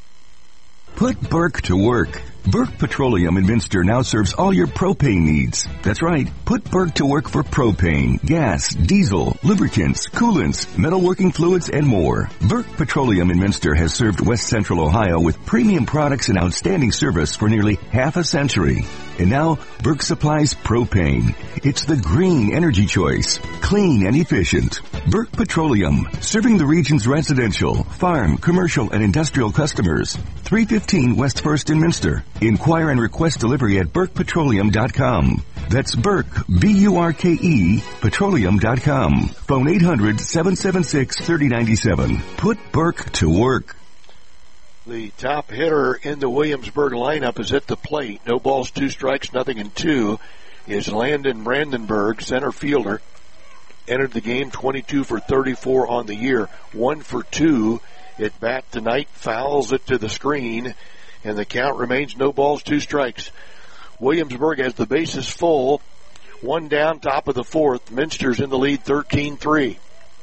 J: Put Burke to work. Burke Petroleum in Minster now serves all your propane needs. That's right. Put Burke to work for propane, gas, diesel, lubricants, coolants, metalworking fluids, and more. Burke Petroleum in Minster has served West Central Ohio with premium products and outstanding service for nearly half a century. And now, Burke supplies propane. It's the green energy choice. Clean and efficient. Burke Petroleum, serving the region's residential, farm, commercial, and industrial customers. three fifteen West First in Minster. Inquire and request delivery at burke petroleum dot com. That's Burke, B U R K E, petroleum dot com. Phone eight hundred, seven seven six, three oh nine seven. Put Burke to work.
A: The top hitter in the Williamsburg lineup is at the plate. No balls, two strikes, nothing in two. Is Landon Brandenburg, center fielder. Entered the game twenty-two for thirty-four on the year. One for two at bat tonight. Fouls it to the screen. And the count remains no balls, two strikes. Williamsburg has the bases full. One down, top of the fourth. Minster's in the lead, thirteen three.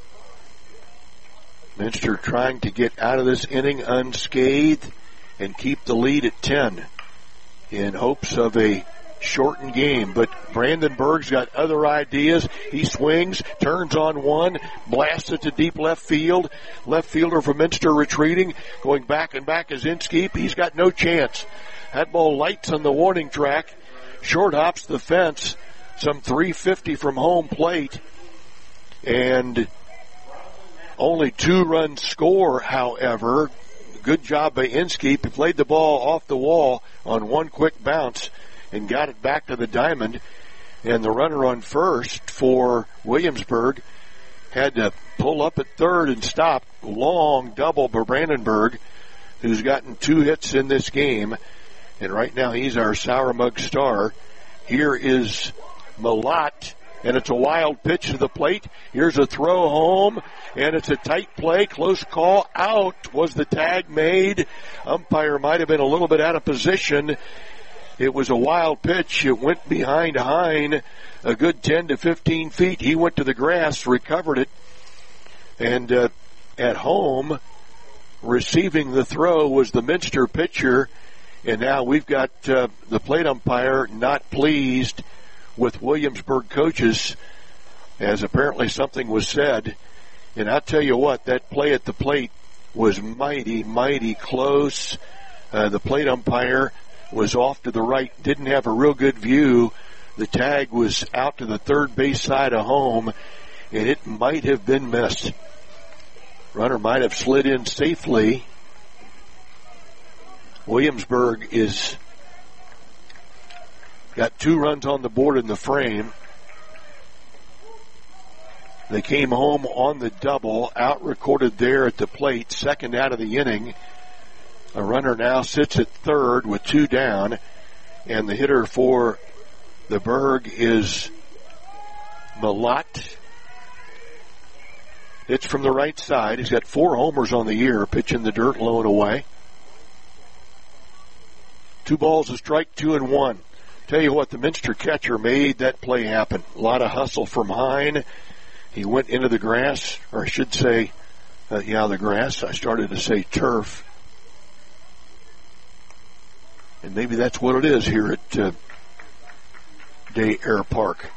A: Minster trying to get out of this inning unscathed and keep the lead at ten in hopes of a shortened game. But Brandenburg's got other ideas. He swings, turns on one, blasts it to deep left field. Left fielder for Minster retreating, going back and back is Inskeep. He's got no chance. That ball lights on the warning track. Short hops the fence, some three fifty from home plate. And only two runs score, however. Good job by Inskeep. He played the ball off the wall on one quick bounce and got it back to the diamond. And the runner on first for Williamsburg had to pull up at third and stop. Long double by Brandenburg, who's gotten two hits in this game. And right now he's our Sour Mug star. Here is Malott, and it's a wild pitch to the plate. Here's a throw home, and it's a tight play. Close call. Out was the tag made. Umpire might have been a little bit out of position. It was a wild pitch. It went behind Hine a good ten to fifteen feet. He went to the grass, recovered it, and uh, at home, receiving the throw was the Minster pitcher, and now we've got uh, the plate umpire not pleased with Williamsburg coaches, as apparently something was said. And I'll tell you what, that play at the plate was mighty, mighty close. Uh, the plate umpire was off to the right, didn't have a real good view. The tag was out to the third base side of home, and it might have been missed. Runner might have slid in safely. Williamsburg is got two runs on the board in the frame. They came home on the double, out recorded there at the plate, second out of the inning. A runner now sits at third with two down, and the hitter for the Berg is Malott. It's from the right side. He's got four homers on the year, pitching the dirt low and away. Two balls, a strike, two and one. Tell you what, the Minster catcher made that play happen. A lot of hustle from Hine. He went into the grass, or I should say, uh, yeah, the grass. I started to say turf. And maybe that's what it is here at uh, Day Air Park.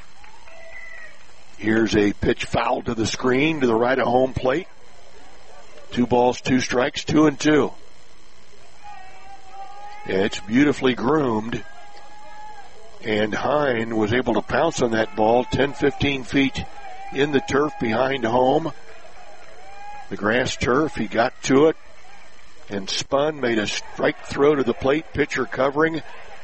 A: Here's a pitch foul to the screen to the right of home plate. Two balls, two strikes, two and two. Yeah, it's beautifully groomed. And Hine was able to pounce on that ball ten, fifteen feet in the turf behind home. The grass turf, he got to it and spun, made a strike throw to the plate. Pitcher covering,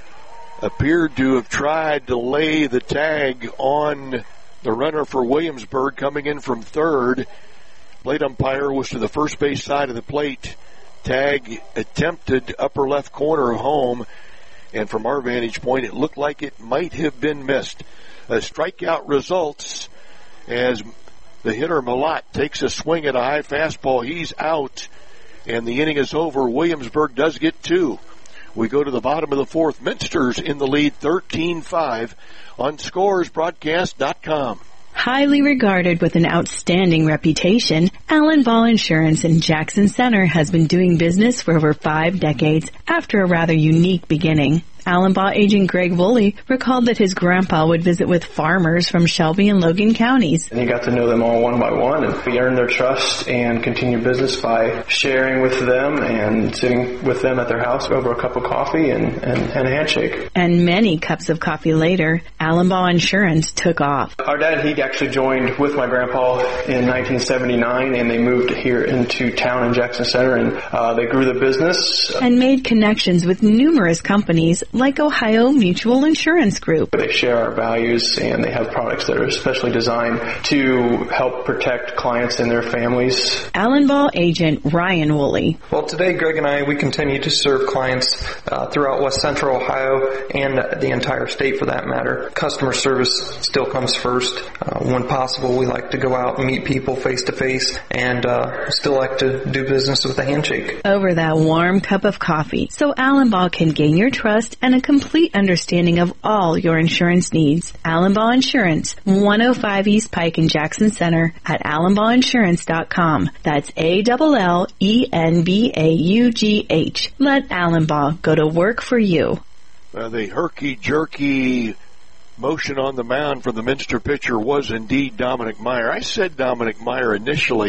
A: appeared to have tried to lay the tag on the runner for Williamsburg coming in from third. Plate umpire was to the first base side of the plate. Tag attempted upper left corner of home, and from our vantage point, it looked like it might have been missed. A strikeout results as the hitter Malott takes a swing at a high fastball. He's out, and the inning is over. Williamsburg does get two. We go to the bottom of the fourth. Minster's in the lead, thirteen five on scores broadcast dot com.
W: Highly regarded with an outstanding reputation, Allen Ball Insurance in Jackson Center has been doing business for over five decades after a rather unique beginning. Allen Ball agent Greg Woolley recalled that his grandpa would visit with farmers from Shelby and Logan counties.
F: And he got to know them all one by one, and we earned their trust and continued business by sharing with them and sitting with them at their house over a cup of coffee and, and, and a handshake.
W: And many cups of coffee later, Allen Ball Insurance took off.
F: Our dad, he actually joined with my grandpa in nineteen seventy-nine, and they moved here into town in Jackson Center, and uh, they grew the business.
W: And made connections with numerous companies like Ohio Mutual Insurance Group.
F: They share our values, and they have products that are especially designed to help protect clients and their families.
W: Allen Ball agent Ryan Woolley.
L: Well, today Greg and I, we continue to serve clients uh, throughout West Central Ohio and the entire state for that matter. Customer service still comes first. Uh, when possible, we like to go out and meet people face to face, and uh, still like to do business with a handshake.
W: Over that warm cup of coffee, so Allen Ball can gain your trust and a complete understanding of all your insurance needs. Allen Ball Insurance, one oh five East Pike in Jackson Center at allen ball insurance dot com. That's A L L E N B A U G H. Let Allen Ball go to work for you.
A: Uh, the herky-jerky motion on the mound for the Minster pitcher was indeed Dominic Meyer. I said Dominic Meyer initially.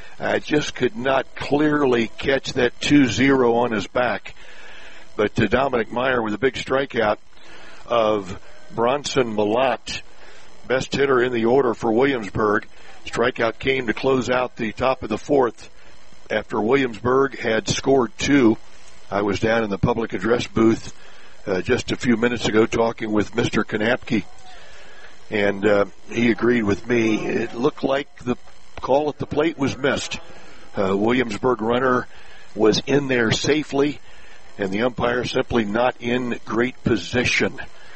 A: I just could not clearly catch that two zero on his back. But to Dominic Meyer with a big strikeout of Bronson Malott, best hitter in the order for Williamsburg. Strikeout came to close out the top of the fourth after Williamsburg had scored two. I was down in the public address booth uh, just a few minutes ago talking with Mister Kanapke, and uh, he agreed with me. It looked like the call at the plate was missed. Uh, Williamsburg runner was in there safely, and the umpire simply not in great position.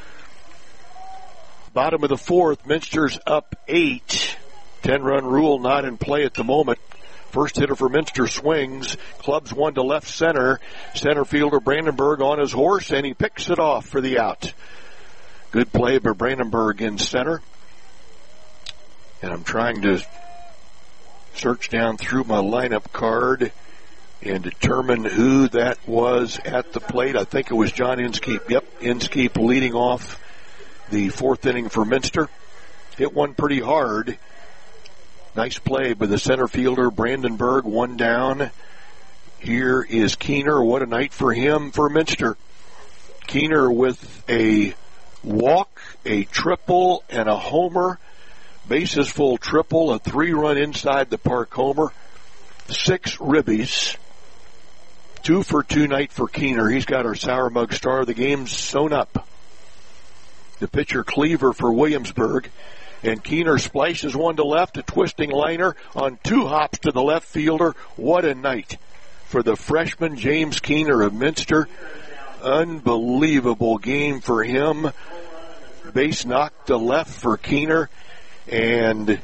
A: Bottom of the fourth, Minster's up eight. Ten-run rule not in play at the moment First hitter for Minster swings, clubs one to left center. Center fielder Brandenburg on his horse, and he picks it off for the out. Good play by Brandenburg in center. And I'm trying to search down through my lineup card and determine who that was at the plate. I think it was John Inskeep. Yep, Inskeep leading off the fourth inning for Minster. Hit one pretty hard. Nice play by the center fielder, Brandenburg, one down. Here is Keener. What a night for him for Minster. Keener with a walk, a triple, and a homer. Bases full triple, a three-run inside the park homer. Six ribbies. Two for two night for Keener. He's got our Sour Mug star of the game sewn up. The pitcher Cleaver for Williamsburg. And Keener splashes one to left, a twisting liner on two hops to the left fielder. What a night for the freshman James Keener of Minster. Unbelievable game for him. Base knocked to left for Keener. And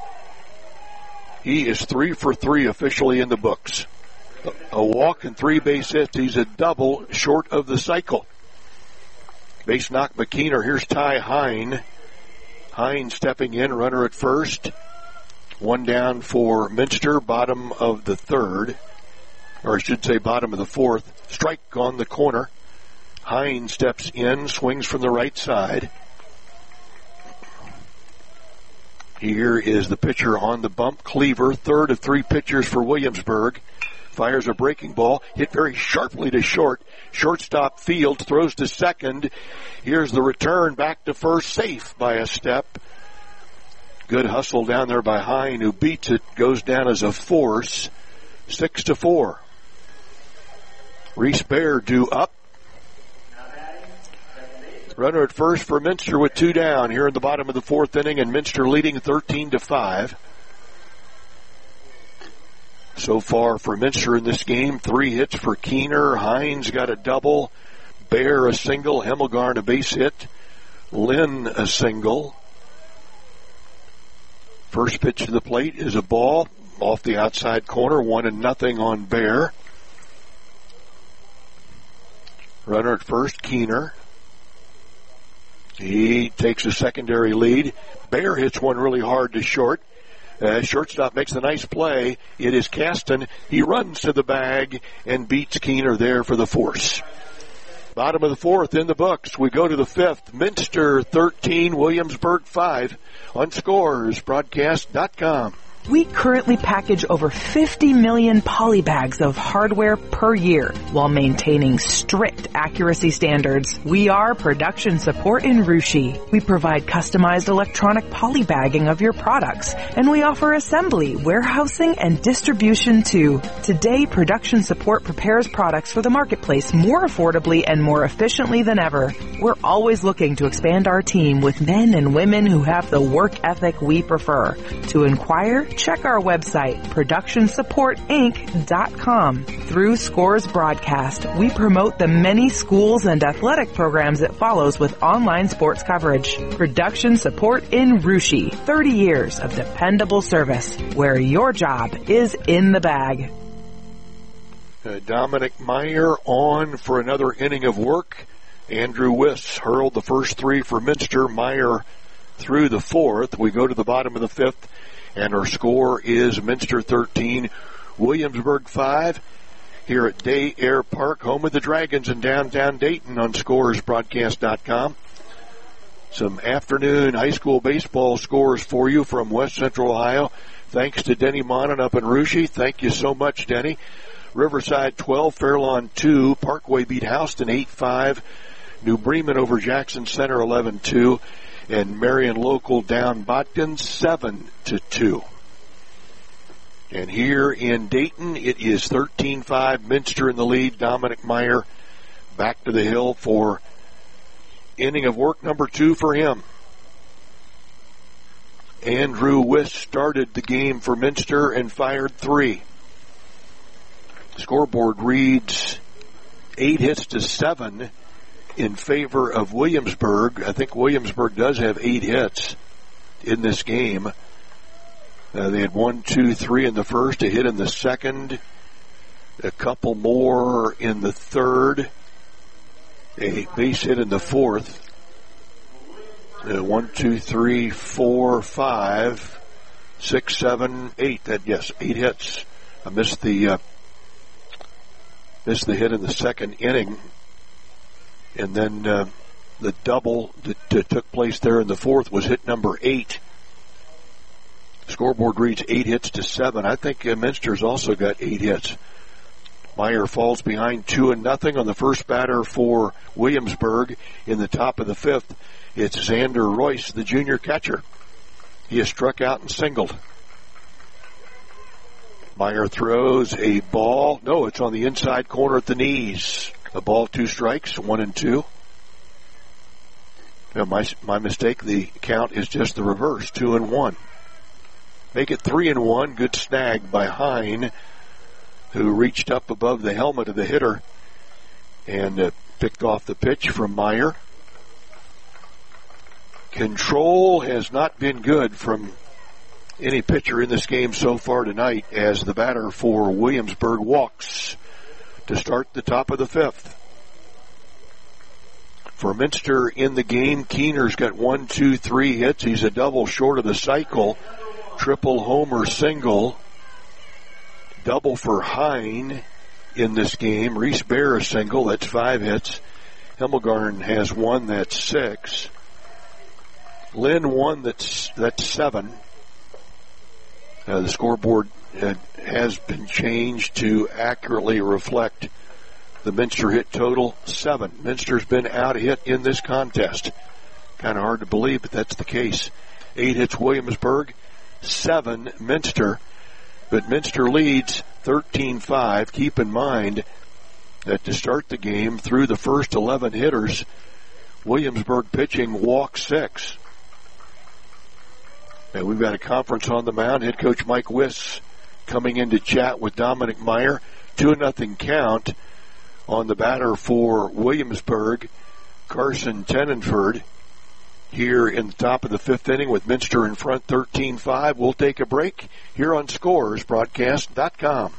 A: he is three for three officially in the books. A walk and three base hits. He's a double short of the cycle. Base knock by Keener. Here's Ty Hine. Hine stepping in, runner at first. One down for Minster, bottom of the third. Or I should say bottom of the fourth. Strike on the corner. Hine steps in, swings from the right side. Here is the pitcher on the bump, Cleaver, third of three pitchers for Williamsburg. Fires a breaking ball, hit very sharply to short. Shortstop Field throws to second. Here's the return back to first, safe by a step. Good hustle down there by Hine, who beats it, goes down as a force. Six to four. Reese Baer due up. Runner at first for Minster with two down here in the bottom of the fourth inning, and Minster leading thirteen to five. So far for Minster in this game, three hits for Keener. Hines got a double. Baer a single. Hemmelgarn a base hit. Lynn a single. First pitch to the plate is a ball off the outside corner. One and nothing on Baer. Runner at first, Keener. He takes a secondary lead. Baer hits one really hard to short. Uh, shortstop makes a nice play. It is Caston. He runs to the bag and beats Keener there for the force. Bottom of the fourth in the books. We go to the fifth. Minster thirteen, Williamsburg five on scores broadcast dot com.
B: We currently package over fifty million poly bags of hardware per year while maintaining strict accuracy standards. We are Production Support in Russia. We provide customized electronic poly bagging of your products, and we offer assembly, warehousing, and distribution too. Today, Production Support prepares products for the marketplace more affordably and more efficiently than ever. We're always looking to expand our team with men and women who have the work ethic we prefer. To inquire, check our website, production support inc dot com. Through Scores Broadcast, we promote the many schools and athletic programs it follows with online sports coverage. Production Support in Russia. thirty years of dependable service, where your job is in the bag.
A: Uh, Dominic Meyer on for another inning of work. Andrew Wiss hurled the first three for Minster. Meyer through the fourth. We go to the bottom of the fifth. And our score is Minster thirteen, Williamsburg five, here at Day Air Park, home of the Dragons in downtown Dayton on scores broadcast dot com. Some afternoon high school baseball scores for you from West Central Ohio. Thanks to Denny Monin up in Russia. Thank you so much, Denny. Riverside twelve, Fairlawn two, Parkway beat Houston eight five, New Bremen over Jackson Center eleven two. And Marion Local down Botkin seven to two. And here in Dayton, it is thirteen five, Minster in the lead. Dominic Meyer back to the hill for inning of work number two for him. Andrew Wiss started the game for Minster and fired three. Scoreboard reads eight hits to seven in favor of Williamsburg. I think Williamsburg does have eight hits in this game. Uh, they had one, two, three in the first, a hit in the second, a couple more in the third, a base hit in the fourth. Uh, one, two, three, four, five, six, seven, eight. That yes, eight hits. I missed the uh, missed the hit in the second inning, and then uh, the double that, that took place there in the fourth was hit number eight. Scoreboard reads eight hits to seven. I think uh, Minster's also got eight hits. Meyer falls behind two and nothing on the first batter for Williamsburg in the top of the fifth. It's Xander Royce, the junior catcher. He has struck out and singled. Meyer throws a ball. No, it's on the inside corner at the knees. A ball, two strikes, one and two. No, my, my mistake. The count is just the reverse, two and one. Make it three and one. Good snag by Hine, who reached up above the helmet of the hitter and uh, picked off the pitch from Meyer. Control has not been good from any pitcher in this game so far tonight as the batter for Williamsburg walks to start the top of the fifth. For Minster in the game, Keener's got one, two, three hits. He's a double short of the cycle. Triple homer single. Double for Hine in this game. Reese Bear a single. That's five hits. Himmelgarn has one. That's six. Lynn one. That's that's seven. Uh, the scoreboard uh, has been changed to accurately reflect the Minster hit total, seven. Minster's been out hit in this contest. Kind of hard to believe, but that's the case. Eight hits Williamsburg, seven Minster. But Minster leads thirteen five. Keep in mind that to start the game, through the first eleven hitters, Williamsburg pitching walked six. And we've got a conference on the mound. Head coach Mike Wiss coming in to chat with Dominic Meyer. Two nothing count on the batter for Williamsburg, Carson Tenenford, here in the top of the fifth inning with Minster in front thirteen five. We'll take a break here on Scores Broadcast dot com.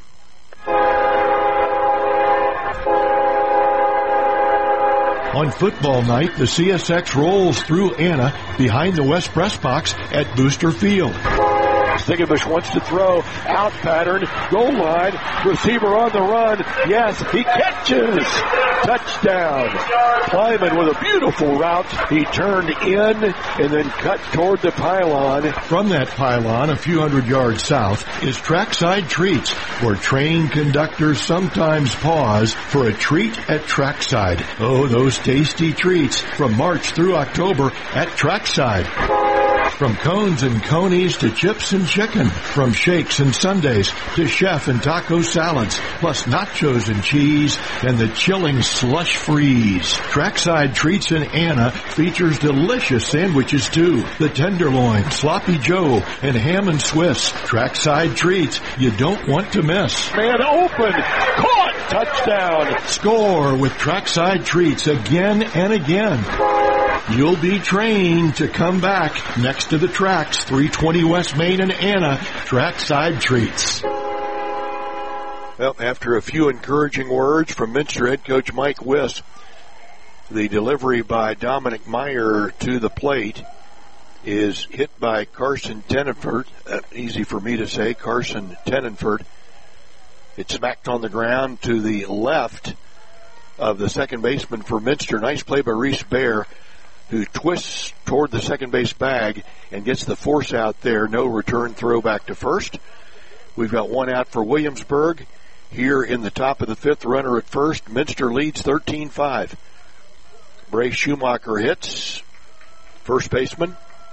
C: On football night, the C S X rolls through Anna behind the West Press Box at Booster Field.
A: Stickenbush wants to throw, out pattern, goal line, receiver on the run, yes, he catches, touchdown. Kleiman with a beautiful route, he turned in and then cut toward the pylon.
C: From that pylon, a few hundred yards south, is Trackside Treats, where train conductors sometimes pause for a treat at Trackside. Oh, those tasty treats from March through October at Trackside. From cones and conies to chips and chicken. From shakes and sundaes to chef and taco salads. Plus nachos and cheese and the chilling slush freeze. Trackside Treats in Anna features delicious sandwiches too. The tenderloin, sloppy joe, and ham and Swiss. Trackside Treats you don't want to miss.
A: Man open, caught, touchdown.
C: Score with Trackside Treats again and again. You'll be trained to come back next to the tracks, three twenty West Main and Anna, Trackside Treats.
A: Well, after a few encouraging words from Minster head coach Mike Wiss, the delivery by Dominic Meyer to the plate is hit by Carson Tenenford. Uh, easy for me to say, Carson Tenenford. It's smacked on the ground to the left of the second baseman for Minster. Nice play by Reese Bear, who twists toward the second base bag and gets the force out there. No return throw back to first. We've got one out for Williamsburg. Here in the top of the fifth, runner at first. Minster leads thirteen five. Bray Schumacher hits. First baseman.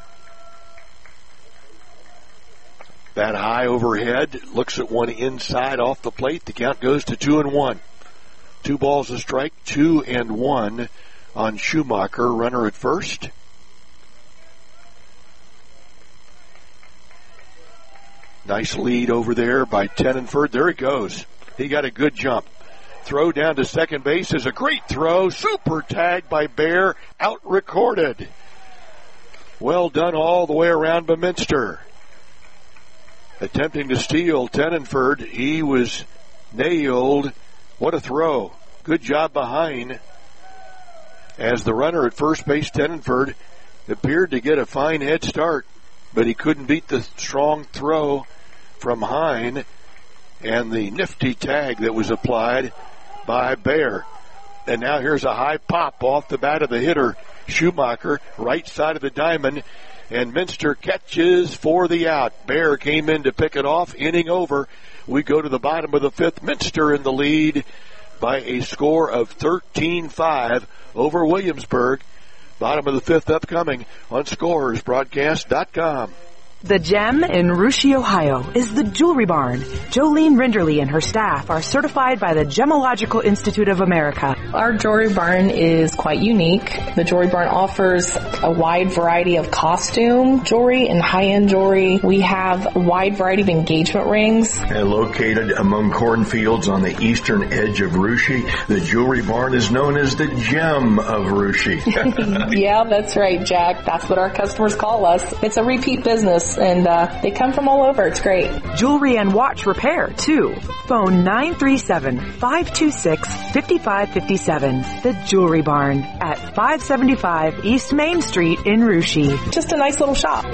A: Bat high overhead. Looks at one inside off the plate. The count goes to two and one. Two balls a strike, two and one on Schumacher, runner at first. Nice lead over there by Tenenford. There he goes. He got a good jump. Throw down to second base is a great throw. Super tag by Bear. Out recorded. Well done all the way around by Minster. attempting to steal Tenenford. He was nailed. What a throw. Good job behind. As the runner at first base, Tenenford, appeared to get a fine head start, but he couldn't beat the strong throw from Hine and the nifty tag that was applied by Bear. And now here's a high pop off the bat of the hitter, Schumacher, right side of the diamond, and Minster catches for the out. Bear came in to pick it off, inning over. We go to the bottom of the fifth. Minster in the lead by a score of thirteen five over Williamsburg. Bottom of the fifth upcoming on Scorers Broadcast dot com.
B: The gem in Russia, Ohio is the Jewelry Barn. Jolene Rinderly and her staff are certified by the Gemological Institute of America.
O: Our Jewelry Barn is quite unique. The Jewelry Barn offers a wide variety of costume jewelry and high-end jewelry. We have a wide variety of engagement rings.
C: And located among cornfields on the eastern edge of Russia, the Jewelry Barn is known as the gem of Russia.
O: Yeah, that's right, Jack. That's what our customers call us. It's a repeat business. And uh, they come from all over. It's great.
B: Jewelry and watch repair, too. Phone nine three seven, five two six, five five five seven. The Jewelry Barn at five seventy-five East Main Street in Russia.
O: Just a nice little shop.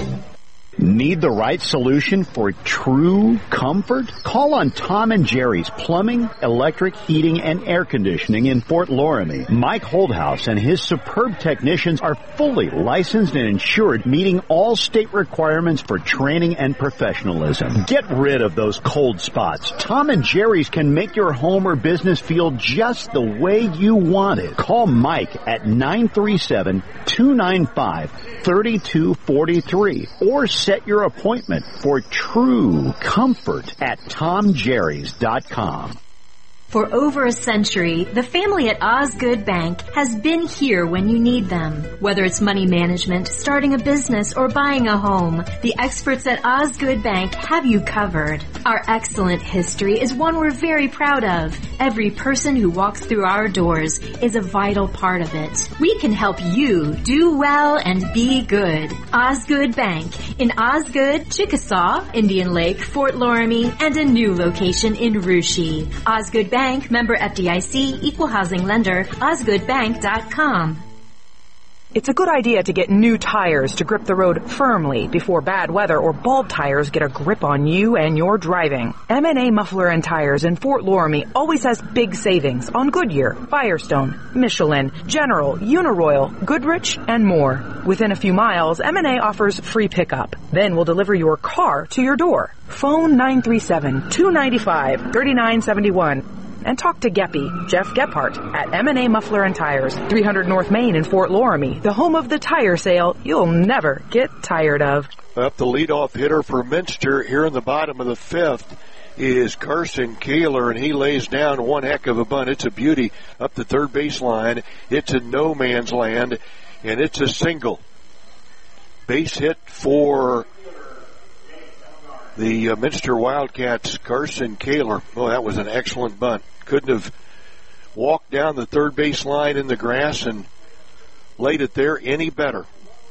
T: Need the right solution for true comfort? Call on Tom and Jerry's Plumbing, Electric, Heating, and Air Conditioning in Fort Loramie. Mike Holdhouse and his superb technicians are fully licensed and insured, meeting all state requirements for training and professionalism. Get rid of those cold spots. Tom and Jerry's can make your home or business feel just the way you want it. Call Mike at nine three seven, two nine five, three two four three or set your appointment for true comfort at tom jerrys dot com.
N: For over a century, the family at Osgood Bank has been here when you need them. Whether it's money management, starting a business, or buying a home, the experts at Osgood Bank have you covered. Our excellent history is one we're very proud of. Every person who walks through our doors is a vital part of it. We can help you do well and be good. Osgood Bank in Osgood, Chickasaw, Indian Lake, Fort Loramie, and a new location in Russia. Osgood Bank. Bank, member F D I C, equal housing lender, osgood bank dot com.
B: It's a good idea to get new tires to grip the road firmly before bad weather or bald tires get a grip on you and your driving. M and A Muffler and Tires in Fort Loramie always has big savings on Goodyear, Firestone, Michelin, General, Uniroyal, Goodrich, and more. Within a few miles, M and A offers free pickup. Then we'll deliver your car to your door. Phone nine three seven, two nine five, three nine seven one. And talk to Geppy, Jeff Gephardt, at M and A Muffler and Tires, three hundred North Main in Fort Loramie, the home of the tire sale you'll never get tired of.
A: Up the leadoff hitter for Minster here in the bottom of the fifth is Carson Kaler, and he lays down one heck of a bunt. It's a beauty up the third baseline. It's in no man's land, and it's a single. Base hit for the uh, Minster Wildcats, Carson Kaler. Oh, that was an excellent bunt. Couldn't have walked down the third base line in the grass and laid it there any better.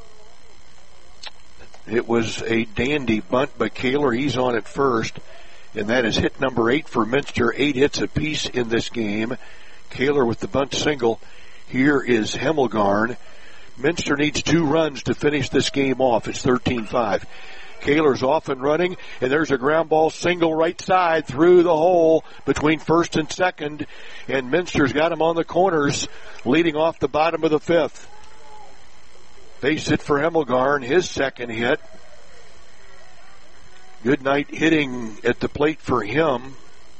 A: It was a dandy bunt by Kaler. He's on at first, and that is hit number eight for Minster. Eight hits apiece in this game. Kaler with the bunt single. Here is Hemmelgarn. Minster needs two runs to finish this game off. It's thirteen five. Kaler's off and running, and there's a ground ball single right side through the hole between first and second, and Minster's got him on the corners, leading off the bottom of the fifth. Base hit for Hemmelgarn, his second hit. Good night hitting at the plate for him.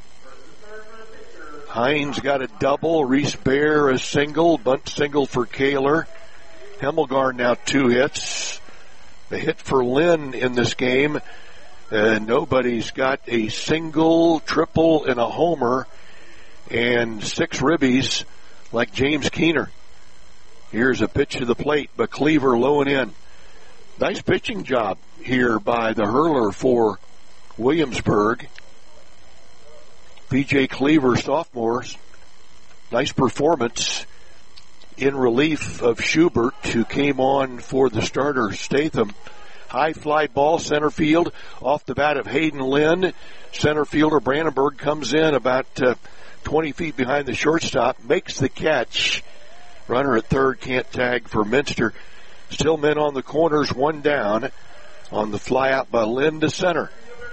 A: Hines got a double, Reese Bear a single, bunt single for Kaler. Hemmelgarn now two hits. The hit for Lynn in this game. Uh, nobody's got a single, triple, and a homer, and six ribbies like James Keener. Here's a pitch to the plate, but Cleaver low and in. Nice pitching job here by the hurler for Williamsburg. P J Cleaver, sophomore. Nice performance in relief of Schubert, who came on for the starter Statham. High fly ball center field off the bat of Hayden Lynn. Center fielder Brandenburg comes in about uh, twenty feet behind the shortstop, makes the catch. Runner at third can't tag for Minster. Still men on the corners, one down on the fly out by Lynn to center.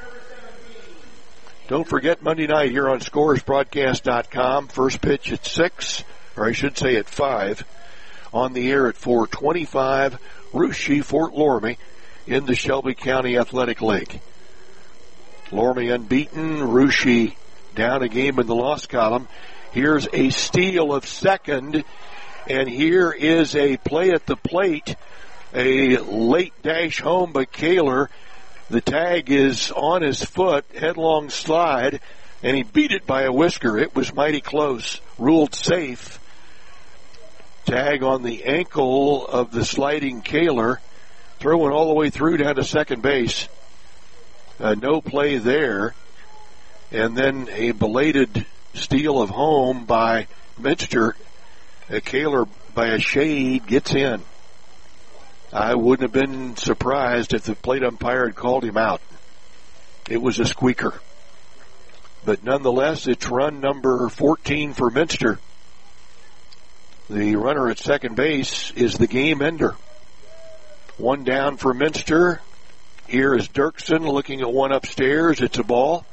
A: Don't forget Monday night here on Scores Broadcast dot com. First pitch at six, or I should say at five. On the air at four twenty-five, Russia Fort Loramie in the Shelby County Athletic League. Loramie unbeaten, Russia down a game in the loss column. Here's a steal of second, and here is a play at the plate. A late dash home by Kaler. The tag is on his foot, headlong slide, and he beat it by a whisker. It was mighty close. Ruled safe. Tag on the ankle of the sliding Kaler. Throwing all the way through down to second base. Uh, no play there. And then a belated steal of home by Minster. A Kaler by a shade gets in. I wouldn't have been surprised if the plate umpire had called him out. It was a squeaker. But nonetheless, it's run number fourteen for Minster. The runner at second base is the game ender. One down for Minster. Here is Dirksen looking at one upstairs. It's a ball.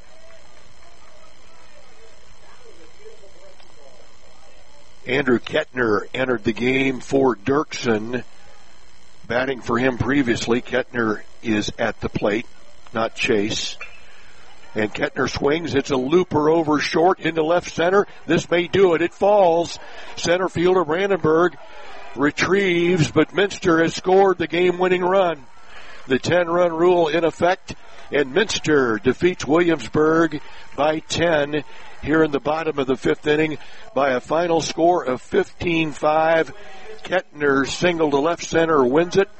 A: Andrew Kettner entered the game for Dirksen. Batting for him previously, Kettner is at the plate, not Chase. And Kettner swings. It's a looper over short into left center. This may do it. It falls. Center fielder Brandenburg retrieves, but Minster has scored the game-winning run. The ten-run rule in effect, and Minster defeats Williamsburg by ten here in the bottom of the fifth inning by a final score of fifteen five. Kettner single to left center wins it,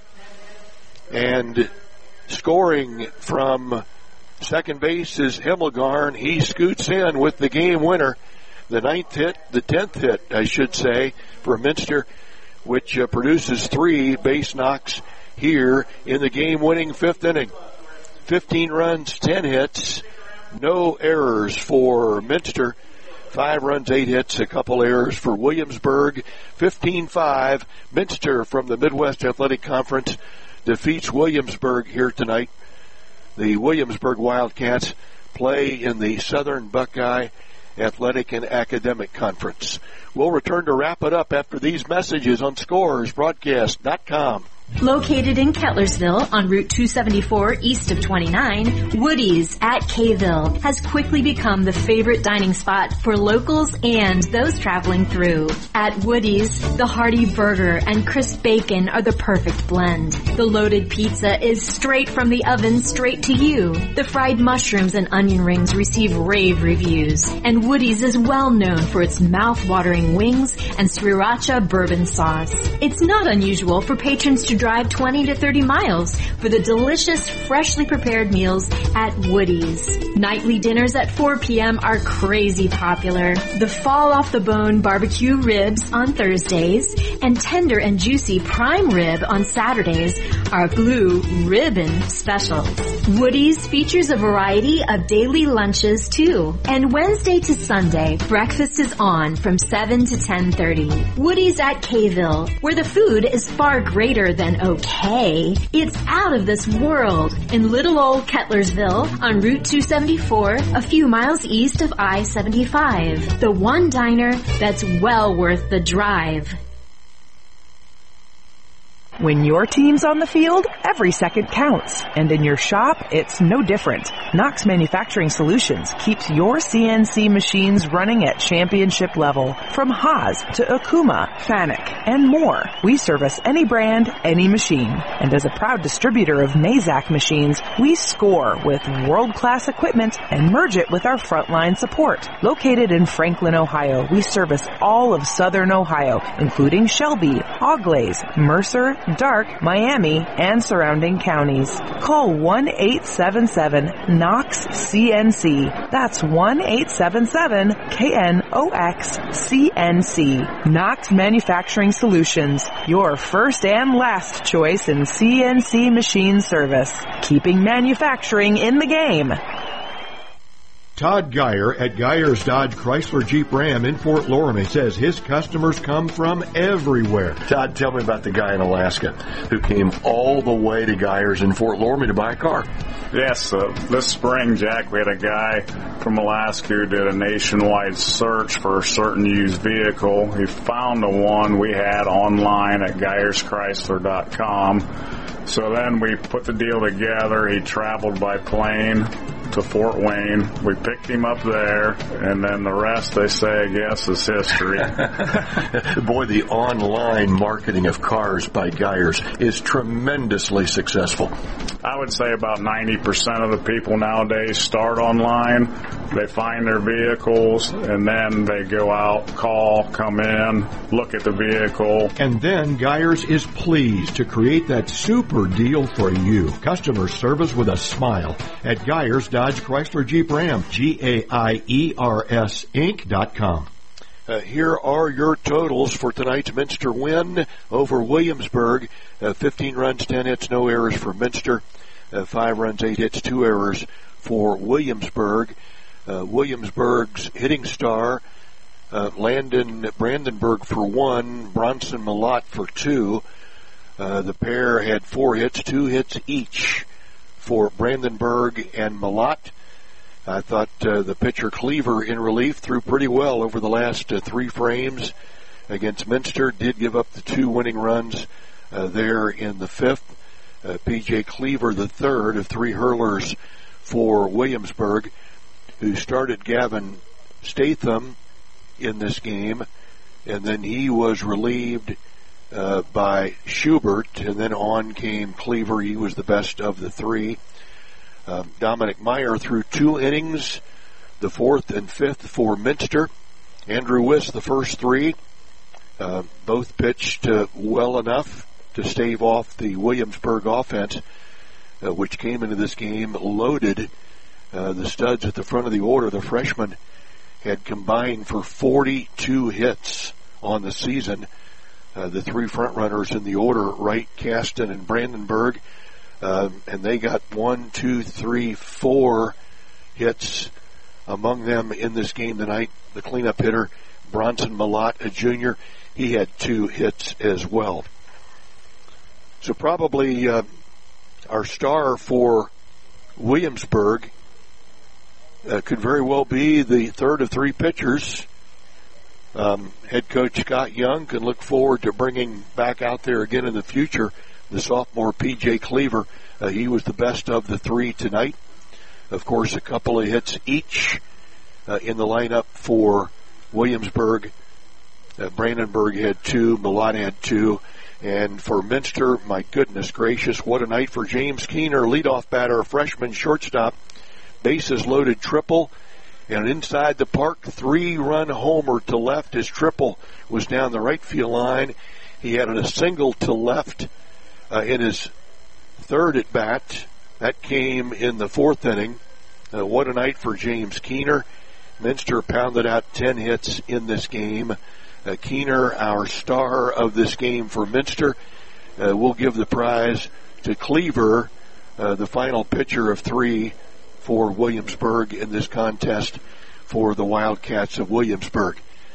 A: and scoring from second base is Himmelgarn. He scoots in with the game winner, the ninth hit, the tenth hit, I should say, for Minster, which uh, produces three base knocks here in the game-winning fifth inning. fifteen runs, ten hits, no errors for Minster. Five runs, eight hits, a couple errors for Williamsburg. fifteen five. Minster from the Midwest Athletic Conference defeats Williamsburg here tonight. The Williamsburg Wildcats play in the Southern Buckeye Athletic and Academic Conference. We'll return to wrap it up after these messages on Scores Broadcast dot com.
N: Located in Kettlersville on Route two seventy-four east of twenty-nine, Woody's at Kayville has quickly become the favorite dining spot for locals and those traveling through. At Woody's, the hearty burger and crisp bacon are the perfect blend. The loaded pizza is straight from the oven straight to you. The fried mushrooms and onion rings receive rave reviews. And Woody's is well known for its mouth-watering wings and sriracha bourbon sauce. It's not unusual for patrons to drive twenty to thirty miles for the delicious, freshly prepared meals at Woody's. Nightly dinners at four p.m. are crazy popular. The fall-off-the-bone barbecue ribs on Thursdays and tender and juicy prime rib on Saturdays are blue ribbon specials. Woody's features a variety of daily lunches, too. And Wednesday to Sunday, breakfast is on from seven to ten thirty. Woody's at Kayville, where the food is far greater than okay. It's out of this world in little old Kettlersville on Route two seventy-four, a few miles east of I seventy-five. The one diner that's well worth the drive.
B: When your team's on the field, every second counts. And in your shop, it's no different. Knox Manufacturing Solutions keeps your C N C machines running at championship level. From Haas to Okuma, Fanuc, and more, we service any brand, any machine. And as a proud distributor of Mazak machines, we score with world-class equipment and merge it with our frontline support. Located in Franklin, Ohio, we service all of Southern Ohio, including Shelby, Auglaize, Mercer, Dark, Miami, and surrounding counties. Call one eight seven seven N O X C N C. That's one eight seven seven K N O X C N C. Knox Manufacturing Solutions, your first and last choice in C N C machine service, keeping manufacturing in the game.
C: Todd Geyer at Geyer's Dodge Chrysler Jeep Ram in Fort Loramie says his customers come from everywhere.
D: Todd, tell me about the guy in Alaska who came all the way to Geyer's in Fort Loramie to buy a car.
K: Yes, uh, this spring, Jack, we had a guy from Alaska who did a nationwide search for a certain used vehicle. He found the one we had online at Geyers Chrysler dot com. So then we put the deal together. He traveled by plane to Fort Wayne. We picked him up there, and then the rest, they say, I guess, is history.
D: Boy, the online marketing of cars by Geyers is tremendously successful.
K: I would say about ninety percent of the people nowadays start online. They find their vehicles, and then they go out, call, come in, look at the vehicle.
C: And then Geyers is pleased to create that super deal for you. Customer service with a smile at Geyers Dodge Chrysler Jeep Ram. G A I E R S Inc dot com.
D: Uh, here are your totals for tonight's Minster win over Williamsburg. Uh, fifteen runs, ten hits, no errors for Minster. Uh, five runs, eight hits, two errors for Williamsburg. Uh, Williamsburg's hitting star, uh, Landon Brandenburg for one, Bronson Malott for two. Uh, the pair had four hits, two hits each for Brandenburg and Malott. I thought uh, the pitcher Cleaver in relief threw pretty well over the last uh, three frames against Minster. Did give up the two winning runs uh, there in the fifth. Uh, P J Cleaver, the third of three hurlers for Williamsburg, who started Gavin Statham in this game, and then he was relieved uh, by Schubert, and then on came Cleaver. He was the best of the three. Um, Dominic Meyer threw two innings, the fourth and fifth for Minster. Andrew Wiss, the first three, uh, both pitched uh, well enough to stave off the Williamsburg offense, uh, which came into this game loaded. Uh, the studs at the front of the order, the freshmen, had combined for forty-two hits on the season. Uh, the three front runners in the order, Wright, Kasten, and Brandenburg, Um, and they got one, two, three, four hits among them in this game tonight. The cleanup hitter, Bronson Malott, a junior, he had two hits as well. So probably uh, our star for Williamsburg uh, could very well be the third of three pitchers. Um, head coach Scott Young can look forward to bringing back out there again in the future the sophomore P J Cleaver. Uh, he was the best of the three tonight. Of course, a couple of hits each uh, in the lineup for Williamsburg. Uh, Brandenburg had two, Malott had two. And for Minster, my goodness gracious, what a night for James Keener, leadoff batter, freshman shortstop. Bases loaded triple. And inside the park, three-run homer to left. His triple was down the right field line. He had a single to left Uh, in his third at bat. That came in the fourth inning. Uh, what a night for James Keener. Minster pounded out ten hits in this game. Uh, Keener, our star of this game for Minster. Uh, we'll give the prize to Cleaver, uh, the final pitcher of three for Williamsburg in this contest for the Wildcats of Williamsburg.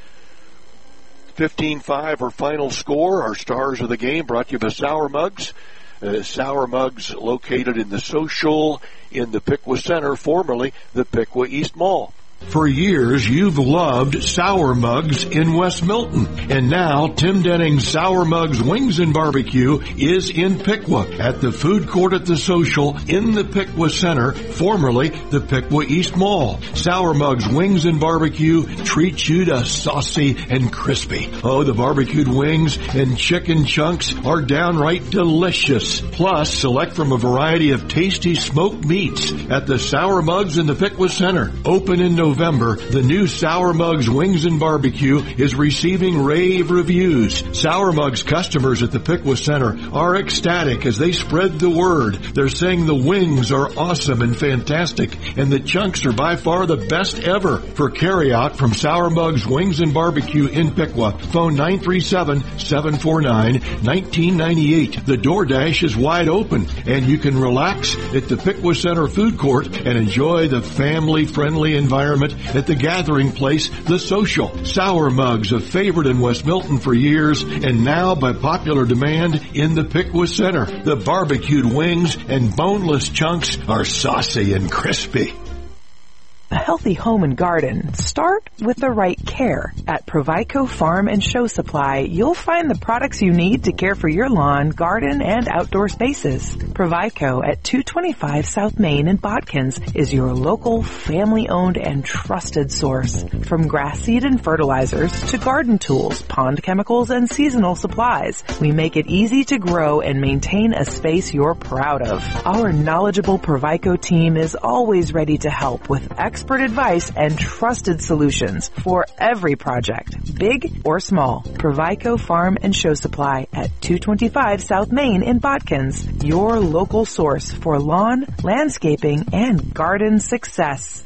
D: fifteen five, our final score. Our stars of the game brought to you by Sour Mugs. Uh, Sour Mugs located in the Social in the Piqua Center, formerly the Piqua East Mall.
C: For years, you've loved Sour Mugs in West Milton. And now, Tim Denning's Sour Mugs Wings and Barbecue is in Piqua at the food court at the Social in the Piqua Center, formerly the Piqua East Mall. Sour Mugs Wings and Barbecue treats you to saucy and crispy. Oh, the barbecued wings and chicken chunks are downright delicious. Plus, select from a variety of tasty smoked meats at the Sour Mugs in the Piqua Center. Open in November. November, the new Sour Mugs Wings and Barbecue is receiving rave reviews. Sour Mugs customers at the Piqua Center are ecstatic as they spread the word. They're saying the wings are awesome and fantastic, and the chunks are by far the best ever. For carryout from Sour Mugs Wings and Barbecue in Piqua, phone nine three seven, seven four nine, one nine nine eight. The DoorDash is wide open, and you can relax at the Piqua Center Food Court and enjoy the family-friendly environment at the gathering place, The Social. Sour Mugs, a favorite in West Milton for years, and now by popular demand in the Piqua Center. The barbecued wings and boneless chunks are saucy and crispy.
B: A healthy home and garden start with the right care. At Provico Farm and Show Supply, you'll find the products you need to care for your lawn, garden, and outdoor spaces. Provico at two twenty-five South Main in Bodkins is your local, family-owned, and trusted source. From grass seed and fertilizers to garden tools, pond chemicals, and seasonal supplies, we make it easy to grow and maintain a space you're proud of. Our knowledgeable Provico team is always ready to help with excellent expert advice and trusted solutions for every project, big or small. Provico Farm and Show Supply at two twenty-five South Main in Bodkins, your local source for lawn, landscaping, and garden success.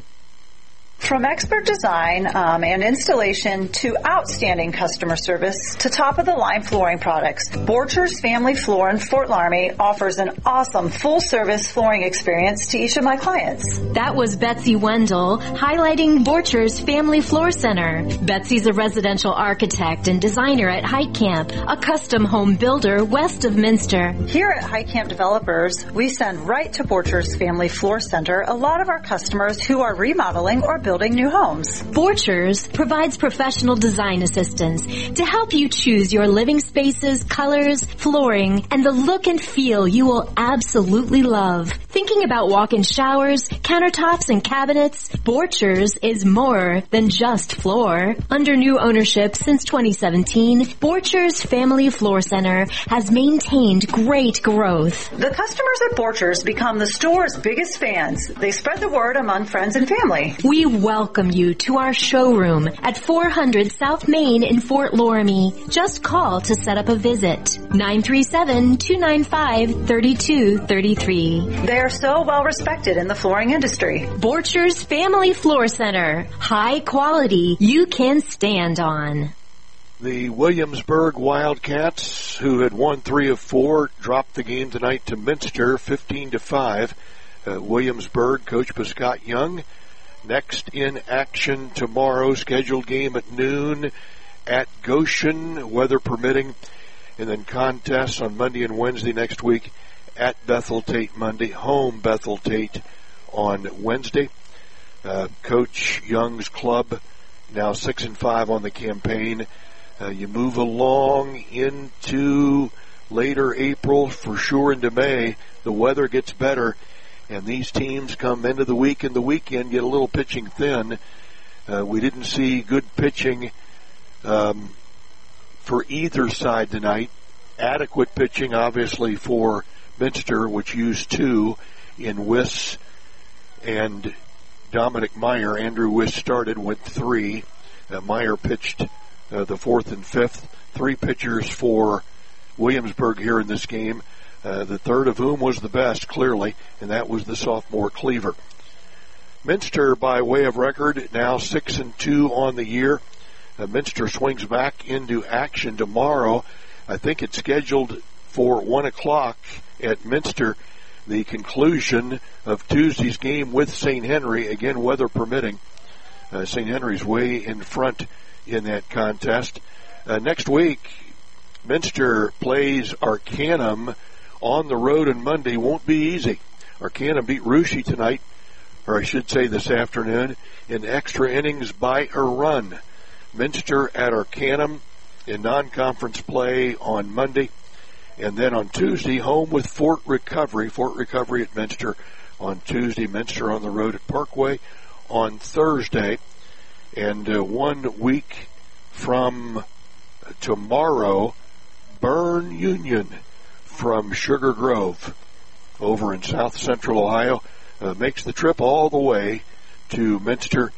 I: From expert design um, and installation to outstanding customer service to top-of-the-line flooring products, Borchers Family Floor in Fort Laramie offers an awesome full-service flooring experience to each of my clients.
N: That was Betsy Wendell highlighting Borchers Family Floor Center. Betsy's a residential architect and designer at Height Camp, a custom home builder west of Minster.
I: Here at Height Camp Developers, we send right to Borchers Family Floor Center a lot of our customers who are remodeling or building building new homes.
N: Borchers provides professional design assistance to help you choose your living spaces, colors, flooring, and the look and feel you will absolutely love. Thinking about walk-in showers, countertops, and cabinets? Borchers is more than just floor. Under new ownership since twenty seventeen, Borchers Family Floor Center has maintained great growth.
I: The customers at Borchers become the store's biggest fans. They spread the word among friends and family.
N: We welcome you to our showroom at four hundred South Main in Fort Laramie. Just call to set up a visit. nine three seven, two nine five, three two three three.
I: They are so well respected in the flooring industry.
N: Borchers Family Floor Center. High quality you can stand on.
D: The Williamsburg Wildcats, who had won three of four, dropped the game tonight to Minster, fifteen to five. Uh, Williamsburg, Coach Scott Young. Next in action tomorrow, scheduled game at noon at Goshen, weather permitting, and then contests on Monday and Wednesday next week at Bethel Tate Monday, home Bethel Tate on Wednesday. Uh, Coach Young's club now six and five on the campaign. Uh, you move along into later April, for sure into May. The weather gets better. And these teams come into the week and the weekend get a little pitching thin. Uh, we didn't see good pitching um, for either side tonight. Adequate pitching, obviously, for Minster, which used two in Wiss and Dominic Meyer. Andrew Wiss started with three. Uh, Meyer pitched uh, the fourth and fifth. Three pitchers for Williamsburg here in this game. Uh, the third of whom was the best, clearly, and that was the sophomore Cleaver. Minster, by way of record, now six and two on the year. Uh, Minster swings back into action tomorrow. I think it's scheduled for one o'clock at Minster, the conclusion of Tuesday's game with Saint Henry, again, weather permitting. Uh, Saint Henry's way in front in that contest. Uh, next week, Minster plays Arcanum on the road on Monday. Won't be easy. Arcanum beat Russia tonight, or I should say this afternoon, in extra innings by a run. Minster at Arcanum in non-conference play on Monday. And then on Tuesday, home with Fort Recovery. Fort Recovery at Minster on Tuesday. Minster on the road at Parkway on Thursday. And uh, one week from tomorrow, Bern Union from Sugar Grove over in south central Ohio uh, makes the trip all the way to Minster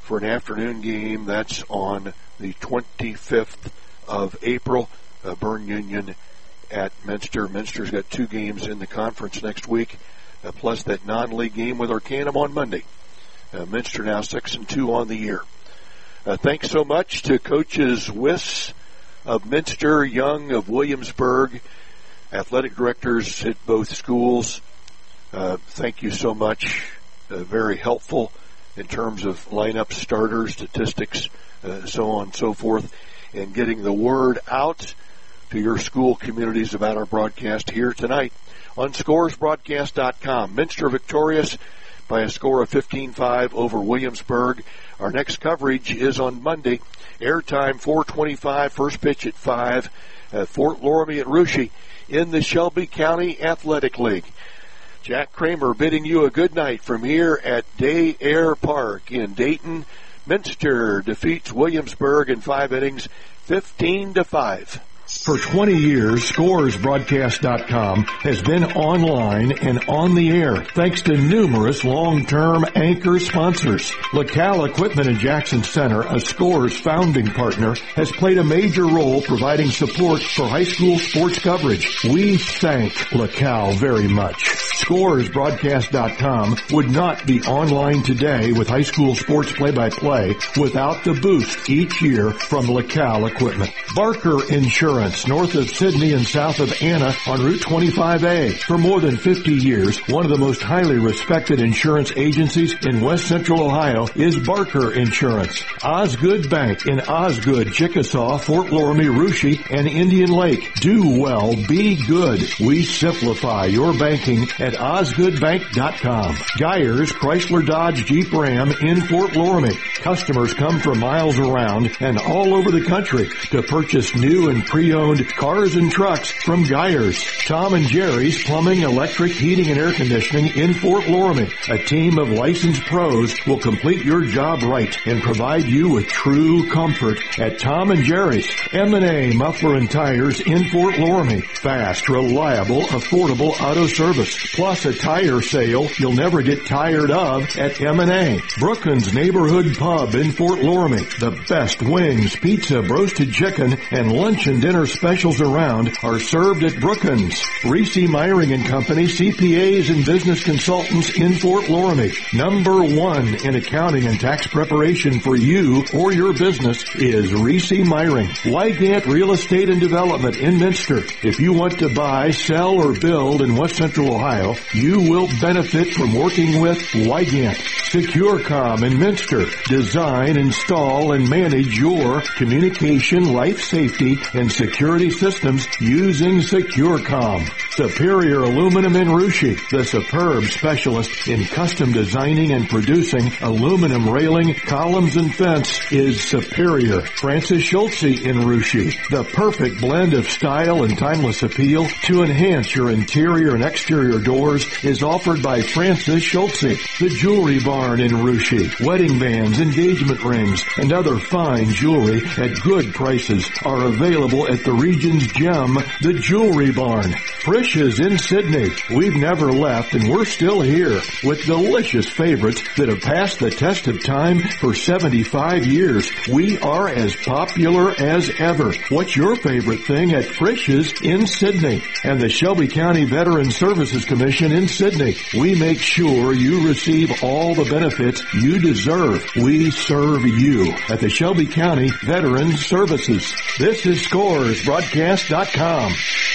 D: for an afternoon game. That's on the twenty-fifth of April. Uh, Bern Union at Minster. Minster's got two games in the conference next week, uh, plus that non-league game with Arcanum on Monday. Uh, Minster now six and two on the year. Uh, thanks so much to coaches Wiss of Minster, Young of Williamsburg, athletic directors at both schools. Uh, thank you so much. Uh, very helpful in terms of lineup starters, statistics, uh, so on and so forth, and getting the word out to your school communities about our broadcast here tonight on scores broadcast dot com. Minster victorious by a score of fifteen five over Williamsburg. Our next coverage is on Monday. Airtime four twenty-five, first pitch at five. Uh, Fort Loramie at Russia in the Shelby County Athletic League. Jack Kramer bidding you a good night from here at Day Air Park in Dayton. Minster defeats Williamsburg in five innings, fifteen to five.
C: For twenty years, scores broadcast dot com has been online and on the air thanks to numerous long-term anchor sponsors. LaCal Equipment in Jackson Center, a Scores founding partner, has played a major role providing support for high school sports coverage. We thank LaCal very much. scores broadcast dot com would not be online today with high school sports play-by-play without the boost each year from LaCal Equipment. Barker Insurance, north of Sydney and south of Anna on Route twenty-five A. For more than fifty years, one of the most highly respected insurance agencies in West Central Ohio is Barker Insurance. Osgood Bank in Osgood, Chickasaw, Fort Loramie, Russia, and Indian Lake. Do well, be good. We simplify your banking at osgood bank dot com. Geyers Chrysler Dodge Jeep Ram in Fort Loramie. Customers come from miles around and all over the country to purchase new and pre-owned cars and trucks from Geyers. Tom and Jerry's Plumbing, Electric, Heating, and Air Conditioning in Fort Loramie. A team of licensed pros will complete your job right and provide you with true comfort at Tom and Jerry's. M and A Muffler and Tires in Fort Loramie. Fast, reliable, affordable auto service. Plus a tire sale you'll never get tired of at M and A. Brookins Neighborhood Pub in Fort Loramie. The best wings, pizza, roasted chicken, and lunch and dinner specials around are served at Brookins. Reese Myring and Company, C P As and business consultants in Fort Loramie. Number one in accounting and tax preparation for you or your business is Reese Myring. Wygant Real Estate and Development in Minster. If you want to buy, sell, or build in West Central Ohio, you will benefit from working with Wygant. SecureCom in Minster. Design, install, and manage your communication, life safety, and security systems using SecureCom. Superior Aluminum in Russia, the superb specialist in custom designing and producing aluminum railing, columns, and fence is Superior. Francis Schultze in Russia, the perfect blend of style and timeless appeal to enhance your interior and exterior doors is offered by Francis Schultze. The Jewelry Barn in Russia, wedding bands, engagement rings, and other fine jewelry at good prices are available at the region's gem, the Jewelry Barn. Frisch's in Sydney. We've never left and we're still here with delicious favorites that have passed the test of time for seventy-five years. We are as popular as ever. What's your favorite thing at Frisch's in Sydney? And the Shelby County Veterans Services Commission in Sydney. We make sure you receive all the benefits you deserve. We serve you at the Shelby County Veterans Services. This is scores broadcast dot com.